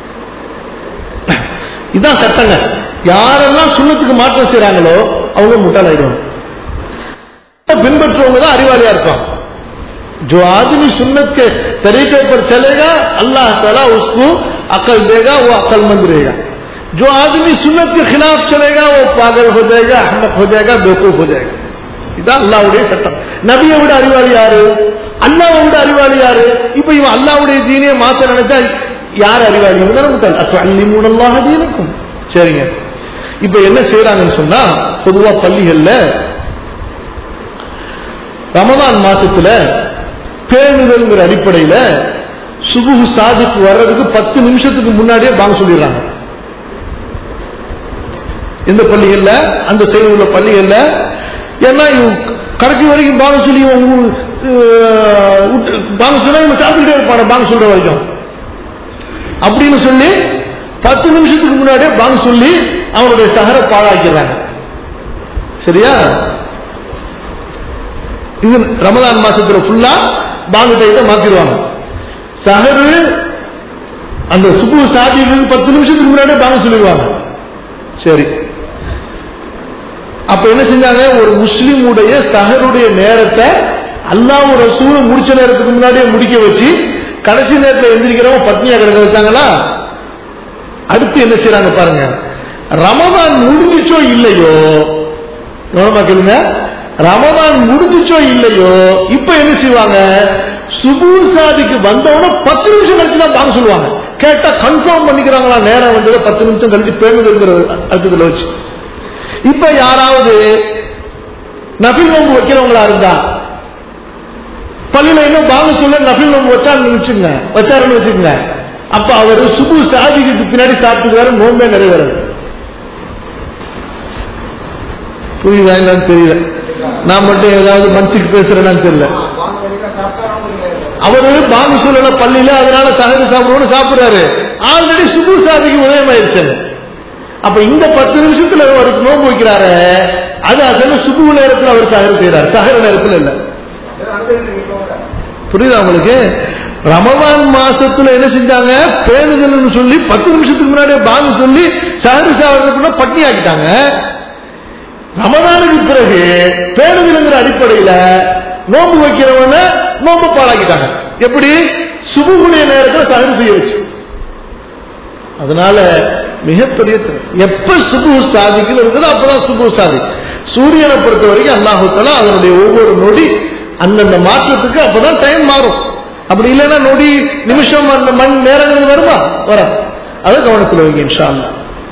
இதான் சட்டங்க. யாரெல்லாம் சுன்னத்துக்கு மாற்றம் செய்யறாங்களோ அவங்க முட்டாள் ஆயிடுவாங்க. பின்பற்றவங்க தான் அறிவாளியா இருப்பாங்க. जो आदमी सुन्नत के तरीके पर चलेगा अल्लाह ताला उसको अकल देगा, वो अकलमंद रहेगा. जो आदमी सुन्नत के खिलाफ चलेगा वो पागल हो जाएगा, अहमक हो जाएगा, बेवकूफ हो जाएगा. இதான் அல்லாஹ்வுடைய சட்டம். நபியை விட அறிவாளி யாரு? அல்லாஹ்வை விட அறிவாளி யாரு? இப்ப இவன் அல்லாஹ்வுடைய தீனையை மாத்த நினைச்சா யார் அறிவாளி? அல்லாஹ் தீனுக்கும். சரிங்க. இப்ப என்ன செய்யறாங்கன்னு சொன்னா, பொதுவா பள்ளிகள்ல ரமதான் மாசத்துல பேணுதல்ங்கிற அடிப்படையில சுபுஹ் சாதிக்கு வர்றதுக்கு பத்து நிமிஷத்துக்கு முன்னாடியே பாங்க சொல்லிடுறாங்க. எந்த பள்ளிகள்ல? அந்த செயல் உள்ள பள்ளிகள்ல. ஏன்னா கடைசி வரைக்கும் பாங்க சொல்லி பாங்க சொன்னா இவன் சாப்பிட்டுட்டே இருப்பான பாங்க சொல்ற வரைக்கும் அப்படின்னு சொல்லி பத்து நிமிஷத்துக்கு முன்னாடியே பாங்க சொல்லி அவனுடைய சஹர பாழாக்கிறாங்க. சரியா? இது ரமதான் மாசத்துல ஃபுல்லா பாங்கு டைத்தை மாத்திடுவாங்க. சஹரு அந்த சுபுஹ் சாதிக்கு பத்து நிமிஷத்துக்கு முன்னாடியே பாங்க சொல்லிடுவாங்க. சரி, அப்ப என்ன செஞ்சாங்க, ஒரு முஸ்லிமுடைய சஹருடைய நேரத்தை அல்லாஹ் ரசூல் முடிச்ச நேரத்துக்கு முன்னாடியே முடிக்க வச்சு கடைசி நேரத்தில் எந்திரிக்கிறவங்க பத்னியா கிடக்க வச்சாங்களா? அடுத்து என்ன செய்யறாங்க பாருங்க, ரமதான் முடிஞ்சிச்சோ இல்லையோ, கேளுங்க, ரமதான் முடிஞ்சிச்சோ இல்லையோ, இப்ப என்ன செய்வாங்க, சுபுஹ் சாதிக்கு வந்தவன பத்து நிமிஷம் கழிச்சு தான் பாங்க சொல்லுவாங்க. கேட்டா கன்ஃபார்ம் பண்ணிக்கிறாங்களா நேரம் வந்தது பத்து நிமிஷம் கழிச்சு பேணுங்கிற அர்த்தத்தில் வச்சு. இப்ப யாராவது நபில் நோம்பு வைக்கிறவங்களா இருந்தா பள்ளியில இன்னும் பாங்க சொல்ல நபில் நோம்பு வச்சாருன்னு வச்சுங்க வச்சாருன்னு வச்சுக்கங்க, அப்ப அவர் சுபுஹ் சாதிக்கு பின்னாடி சாப்பிட்டு நோம்பே நிறைவேறது. புரியுதா என்னன்னு தெரியல, நான் மட்டும் ஏதாவது மனசுக்கு பேசுறேன்னு தெரியல. அவரு பாங்க சொல்லல பள்ளியில, அதனால சஹர் சாப்பிடுவோம் சாப்பிடுறாரு. ஆல்ரெடி சுபுஹ் சாதிக்கு உதயமாயிருச்சு. அப்ப இந்த பத்து நிமிஷத்துல அவருக்கு நோம்பு வைக்கிறாரு, அது அதெல்லாம் சுபுஹ் நேரத்தில் அவர் சஹர் செய்யறாரு, சஹர் நேரத்தில் இல்ல. புரியுதா உங்களுக்கு? ரமதான் மாசத்துல என்ன செஞ்சாங்க, பேணுதல் சொல்லி பத்து நிமிஷத்துக்கு முன்னாடியே பாங்க சொல்லி சஹர் சாப்பிடுறதுக்குள்ள பட்னி ஆக்கிட்டாங்க. ரமதானுக்கு பிறகு பேணுதல்ங்கிற அடிப்படையில நோம்பு வைக்கிறவன நோம்பு பாழாக்கிட்டாங்க. எப்படி? சுபுகுடைய நேரத்தில் சஹர் செய்ய வச்சு. அதனால மிகப்பெரிய எப்ப சுபு சாதிக்குது இருக்குது அப்பதான் சுபு சாதி. சூரியனை பொறுத்த வரைக்கும் அல்லாஹு தஆலா அதனுடைய ஒவ்வொரு நொடி அந்தந்த மாற்றத்துக்கு அப்பதான் டைம் மாறும். அப்படி இல்லைன்னா நொடி நிமிஷம் அந்த மண் நேரங்கள் வருமா? வர அதை கவனத்தில் வைங்க இன்ஷா அல்லாஹ்.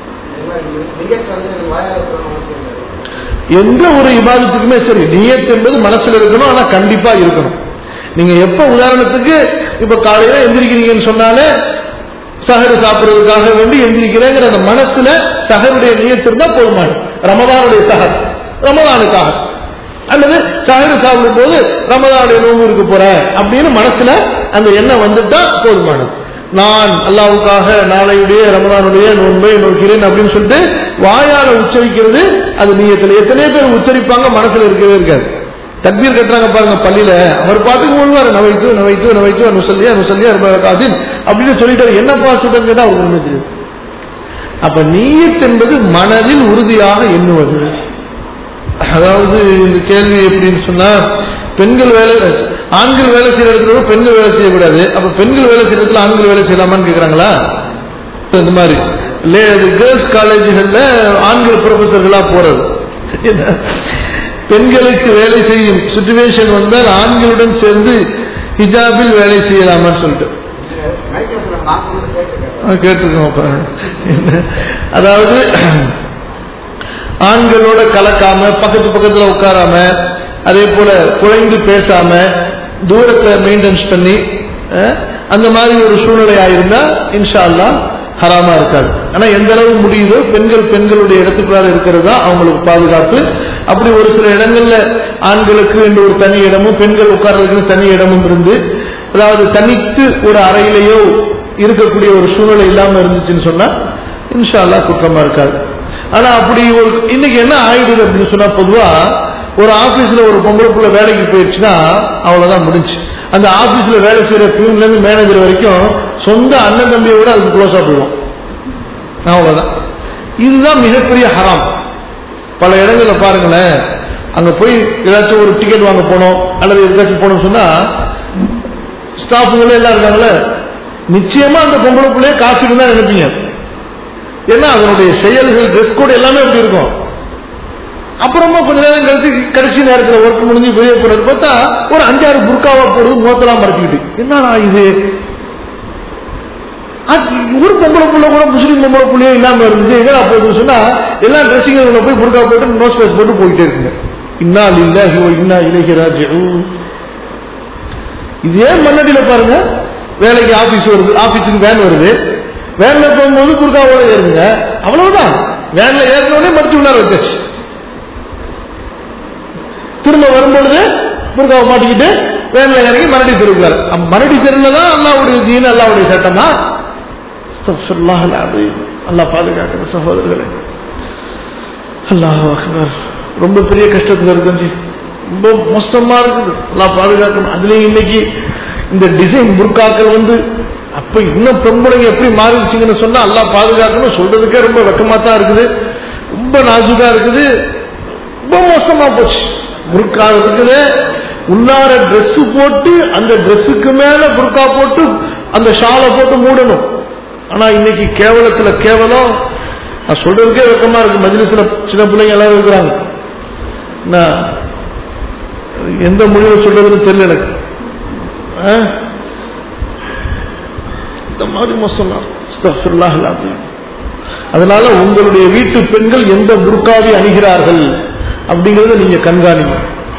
எந்த ஒரு இபாதத்துக்குமே சரி நியத் என்பது மனசுல இருக்கணும். ஆனா கண்டிப்பா இருக்கணும். நீங்க எப்ப உதாரணத்துக்கு இப்ப காலையில எந்திரிக்கிறீங்கன்னு சொன்னாலே சஹர் சாப்பிடுறதுக்காக வேண்டி எந்திரிக்கிறேங்கிற அந்த மனசுல சஹருடைய நியத் இருந்தா போதுமானது. ரமதானுடைய சஹர் ரமதானுக்காக அல்லது சஹர் சாப்பிடும் போது ரமதானுடைய நோன்பு இருக்க போற அப்படின்னு மனசுல அந்த எண்ணம் வந்துட்டா போதுமானது. நான் அல்லாஹ்வுக்காக நாளையுடைய ரமதானுடைய நோன்பை நோக்கிறேன் அப்படின்னு சொல்லிட்டு வாயால உச்சரிக்கிறது அது நியத்துல. எத்தனை பேர் உச்சரிப்பாங்க மனசுல இருக்கவே இருக்காது. தக்பீர் கட்டுறாங்க பாருங்க பள்ளியில, அவர் பாட்டுக்கு சொல்வாரு நவைத்து நவைத்து நவைத்து அனுசல்லியா அனுசல்லியா ரகாத்தின் அப்படின்னு சொல்லிட்டு என்னப்பா சொல்றேன்னு கேட்டா அவருக்கு ஒண்ணு தெரியும். அப்ப நியத் என்பது மனதில் உறுதியாக எண்ணுவது. அதாவது இந்த கேள்வி எப்படின்னு சொன்னா, பெண்கள் வேலை ஆண்கள் வேலை செய்யற இடத்துல பெண்கள் வேலை செய்யக்கூடாது. அப்ப பெண்கள் வேலை செய்யற இடத்துல ஆண்கள் வேலை செய்யலாமான்னு கேக்குறாங்களா? இந்த மாதிரி கேர்ள்ஸ் காலேஜ்கள்ல ஆண்கள் ப்ரொஃபஸர்களா போறது, பெண்களுக்கு வேலை செய்யும் சிச்சுவேஷன் வந்தால் ஆண்களுடன் சேர்ந்து ஹிஜாபில் வேலை செய்யலாமான்னு சொல்லிட்டு கேட்டிருக்கோம். அதாவது ஆண்களோட கலக்காம பக்கத்து பக்கத்துல உட்காராம அதே போல குழைந்து பேசாம தூரத்தை மெயின்டெனன்ஸ் பண்ணி அந்த மாதிரி ஒரு சூழ்நிலை ஆயிருந்தா இன்ஷா அல்லாஹ் ஹராமா இருக்காது. ஆனா எந்த அளவு முடியுதோ பெண்கள் பெண்களுடைய இடத்துக்குள்ளார இருக்கிறது தான் அவங்களுக்கு பாதுகாப்பு. அப்படி ஒரு சில இடங்கள்ல ஆண்களுக்கு என்று ஒரு தனி இடமும் பெண்கள் உட்கார்றதுக்கு தனி இடமும் இருந்து, அதாவது தனித்து ஒரு அறையிலேயோ இருக்கக்கூடிய ஒரு சூழ்நிலை இல்லாம இருந்துச்சுன்னு சொன்னா இன்ஷா அல்லாஹ் குற்றமா இருக்காது. ஆனா அப்படி ஒரு இன்னைக்கு என்ன ஆயிடுது அப்படின்னு சொன்னா, பொதுவா ஒரு ஆபீஸ்ல ஒரு பொம்பளை புள்ள வேலைக்கு போயிடுச்சுன்னா அவ்வளவுதான் முடிஞ்சு. அந்த ஆபீஸ்ல வேலை செய்யற பியூன்ல இருந்து மேனேஜர் வரைக்கும் சொந்த அண்ணன் தம்பியை விட அதுக்கு க்ளோஸா போயிடும். அவ்வளவுதான். இதுதான் மிகப்பெரிய ஹராம். பல இடங்கள்ல பாருங்களேன், அங்க போய் ஏதாச்சும் ஒரு டிக்கெட் வாங்க போனோம் அல்லது எதாச்சும் போனோம் சொன்னா ஸ்டாஃபுங்களே எல்லாம் இருக்காங்களே, நிச்சயமா அந்த பொம்பளை பிள்ளைய காசுக்கு தான் நினைப்பீங்க. ஏன்னா அதனுடைய செயல்கள் ட்ரெஸ் கோட் எல்லாமே அப்படி இருக்கும். அப்புறமா கொஞ்ச நேரம் கழிச்சு கடைசி நேரத்தில் ஒர்க் முடிஞ்சு வெளியே போறது பார்த்தா ஒரு அஞ்சாறு புர்காவா போடுறது முகத்தெல்லாம் மறைச்சிக்கிட்டு, என்னடா இது ஒரு பொம்பளை புள்ள கூட முஸ்லீம் பொம்பளை புள்ளையே இல்லாம இருந்துச்சு எங்கடா போகுதுன்னு சொன்னா எல்லா ட்ரெஸ்ஸிங் போய் புர்கா போட்டு நோஸ் பேஸ் போட்டு போயிட்டே இருக்குங்க. இன்னா லில்லாஹி வ இன்னா இலைஹி ராஜிஊன். இதே மண்ணடியில பாருங்க, வேலைக்கு ஆபீஸ் வருது, ஆபீஸுக்கு வேன் வருது, வேன்ல போகும்போது புர்காவோட ஏறுங்க, அவ்வளவுதான். வேன்ல ஏறினோடனே மறுத்து உள்ளார வச்சாச்சு. திரும்ப வரும்பொழுது புர்காவை மாட்டிக்கிட்டு வேன்ல இறங்கி மறுபடி தெருவுக்காரு. மறுபடி தெருல தான் அல்லாவுடைய தீன் அல்லாவுடைய சட்டமா? அல்லாஹ் பாதுகாக்கிற சகோதரர்களே, அல்லாஹ் அக்பர். ரொம்ப பெரிய கஷ்டத்துல இருக்கு, ரொம்ப மோசமா இருக்குது. அல்லாஹ் பாதுகாக்கணும். அதுலயும் இன்னைக்கு இந்த டிசைன் புர்காக்கள் வந்து அப்ப இன்னும் பொம்பளைங்க எப்படி மாறிடுச்சுங்கன்னு சொன்னா அல்லாஹ் பாதுகாக்கணும். சொல்றதுக்கே ரொம்ப வெக்கமா தான் இருக்குது, ரொம்ப நாஜுகா இருக்குது, ரொம்ப மோசமா போச்சு. புர்கா இருக்குது, உள்ளார டிரெஸ் போட்டு அந்த டிரெஸ்ஸுக்கு மேல புர்கா போட்டு அந்த ஷாலை போட்டு மூடணும். ஆனா இன்னைக்கு கேவலத்துல கேவலம், நான் சொல்றதுக்கே வெக்கமா இருக்கு. மஜ்லிஸ்ல சின்ன பிள்ளைங்க எல்லாரும் இருக்கிறாங்க, எந்த மொழியில சொல்றதுன்னு தெரியல எனக்கு. இந்த மாதிரி மோசமா. அதனால உங்களுடைய வீட்டு பெண்கள் எந்த புர்காவை அணிகிறார்கள் அப்படிங்கறத நீங்க கண்காணிங்க.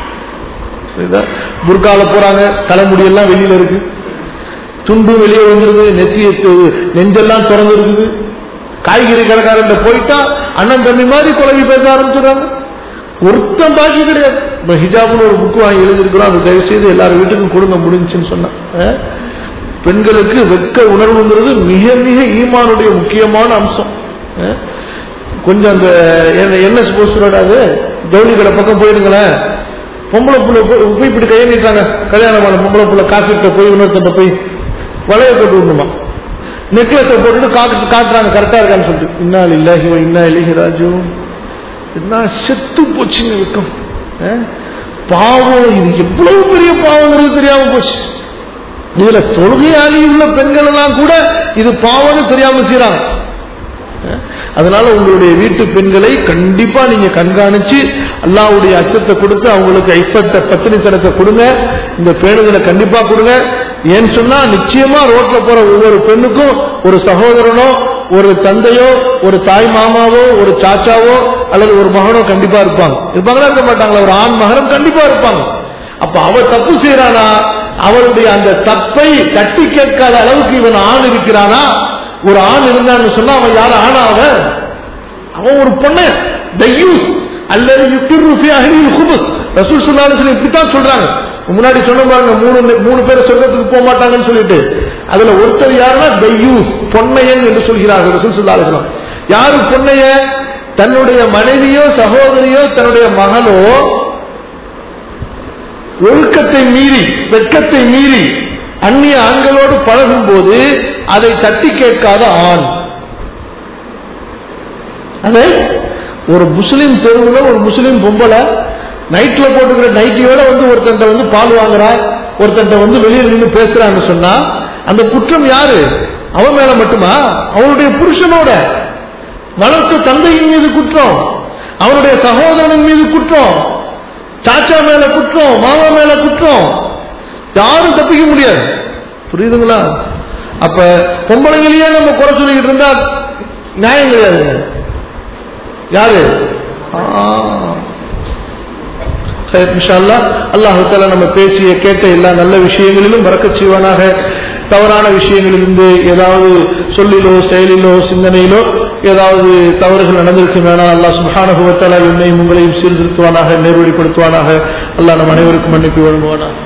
புர்கால போறாங்க, தலைமுடி எல்லாம் வெளியில இருக்கு, துண்டு வெளியே வந்துருது, நெத்திய நெஞ்செல்லாம் திறந்து இருக்குது. காய்கறி கடைக்காரன் போயிட்டா அண்ணன் தம்பி மாதிரி குழம்பி பேச ஆரம்பிச்சுறாங்க. ஒருத்தம் பாக்கி கிடையாது. இப்ப ஹிஜாப்னு ஒரு புக் வாங்கி எழுதிருக்கிறோம், அது தயவு செய்து எல்லாரும் வீட்டுக்கும் கொடுங்க முடிஞ்சுன்னு சொன்னா. பெண்களுக்கு வெட்க உணர்வுங்கிறது மிக மிக ஈமானுடைய முக்கியமான அம்சம். கொஞ்சம் அந்த என்ன போஸ்டராது ஜவுளி கடை பக்கம் போயிடுங்களேன், பொம்பளை புள்ள போய் இப்படி கையை நீட்டாங்க, கல்யாணமான பொம்பளை புள்ள காசுகிட்ட போய் இன்னொருத்த போய் வளைய போட்டு விடணுமா, நெக்லஸை போட்டுட்டு காட்டு காட்டுறாங்க கரெக்டா இருக்கான்னு சொல்லிட்டு. இன்னா லில்லாஹி வ இன்னா இலைஹி ராஜிஊன். என்ன செத்து போச்சுங்க வெக்கம். பாவம், இது எவ்வளவு பெரிய பாவங்கிறது தெரியாம போச்சு. இதுல தொழுகையாளி உள்ள பெண்கள் எல்லாம் கூட இது பாவம்னு தெரியாம செய்றாங்க. அதனால உங்களுடைய வீட்டு பெண்களை கண்டிப்பா நீங்க கண்காணிச்சு அல்லாஹ்வுடைய அச்சத்தை கொடுத்து அவங்களுக்கு ஐப்பத்த பத்தினித்தனத்தை கொடுங்க. இந்த பேணுதலை கண்டிப்பா கொடுங்க. ஏன்னு சொன்னா நிச்சயமா ரோட்ல போற ஒவ்வொரு பெண்ணுக்கும் ஒரு சகோதரனோ ஒரு தந்தையோ ஒரு தாய் மாமாவோ ஒரு சாச்சாவோ அல்லது ஒரு மகனோ கண்டிப்பா இருப்பாங்க. இருப்பாங்களா இருக்க மாட்டாங்களா? ஒரு ஆண் மகனும் கண்டிப்பா இருப்பாங்க. அப்ப அவ தப்பு செய்யறானா, அவருடைய அந்த தப்பை தட்டி கேட்காத அளவுக்கு இவன் ஆண் இருக்கிறானா? ஒரு ஆண் இருந்தான்னு சொன்னா அவன் யாரும் ஆனா அவன் அவன் ஒரு பொண்ணு தையூஸ் அல்லது ரசூல் ஸல்லல்லாஹு அலைஹி வஸல்லம் இப்படித்தான் சொல்றாங்க. முன்னாடி சொன்ன பாருங்க, மூணு மூணு பேர் சொர்க்கத்துக்கு போக மாட்டாங்கன்னு சொல்லிட்டு, அதுல ஒருத்தர் யாருன்னா தையூஸ் பொன்னையன் என்று சொல்கிறார்கள் ரசூல் ஸல்லல்லாஹு அலைஹி வஸல்லம். யாரு பொன்னைய? தன்னுடைய மனைவியோ சகோதரியோ தன்னுடைய மகனோ ஒழுக்கத்தை மீறி வெட்கத்தை மீறி அந்நிய ஆண்களோடு பழகும் போது அதை தட்டி கேட்காத ஆண். அதை ஒரு முஸ்லிம் தெருவில் ஒரு முஸ்லிம் பொம்பளை நைட்ல போட்டுக்கிற நைட்டியோட வந்து ஒருத்தன் வந்து பால் வாங்குறா, ஒருத்தன் வந்து வெளியே நின்று பேசுறான்னு சொன்னா அந்த குற்றம் யாரு? அவன் மேல மட்டுமா? அவனுடைய புருஷனோட வளர்த்த தந்தையின் மீது குற்றம், அவனுடைய சகோதரனின் மீது குற்றம், சாச்சா மேல குற்றம், மாமா மேல குற்றம், யாரும் தப்பிக்க முடியாது. புரியுதுங்களா? அப்ப பொம்பளைகளையே நம்ம குறை சொல்லிக்கிட்டு இருந்தா நியாயம் கிடையாது. யாரு? இன்ஷா அல்லாஹ் அல்லாஹ் தஆலா நம்ம பேசிய கேட்ட எல்லா நல்ல விஷயங்களிலும் பரக்கத் செய்வானாக. தவறான விஷயங்களிலிருந்து ஏதாவது சொல்லிலோ செயலிலோ சிந்தனையிலோ ஏதாவது தவறுகள் நடந்திருக்குமேனா அல்லாஹ் சுப்ஹானஹு வ தஆலா என்னையும் உங்களையும் சீர்திருத்துவானாக, நேர்வழிப்படுத்துவானாக. அல்லாஹ் நம் அனைவருக்கும் மன்னிப்பு வழங்குவானாக.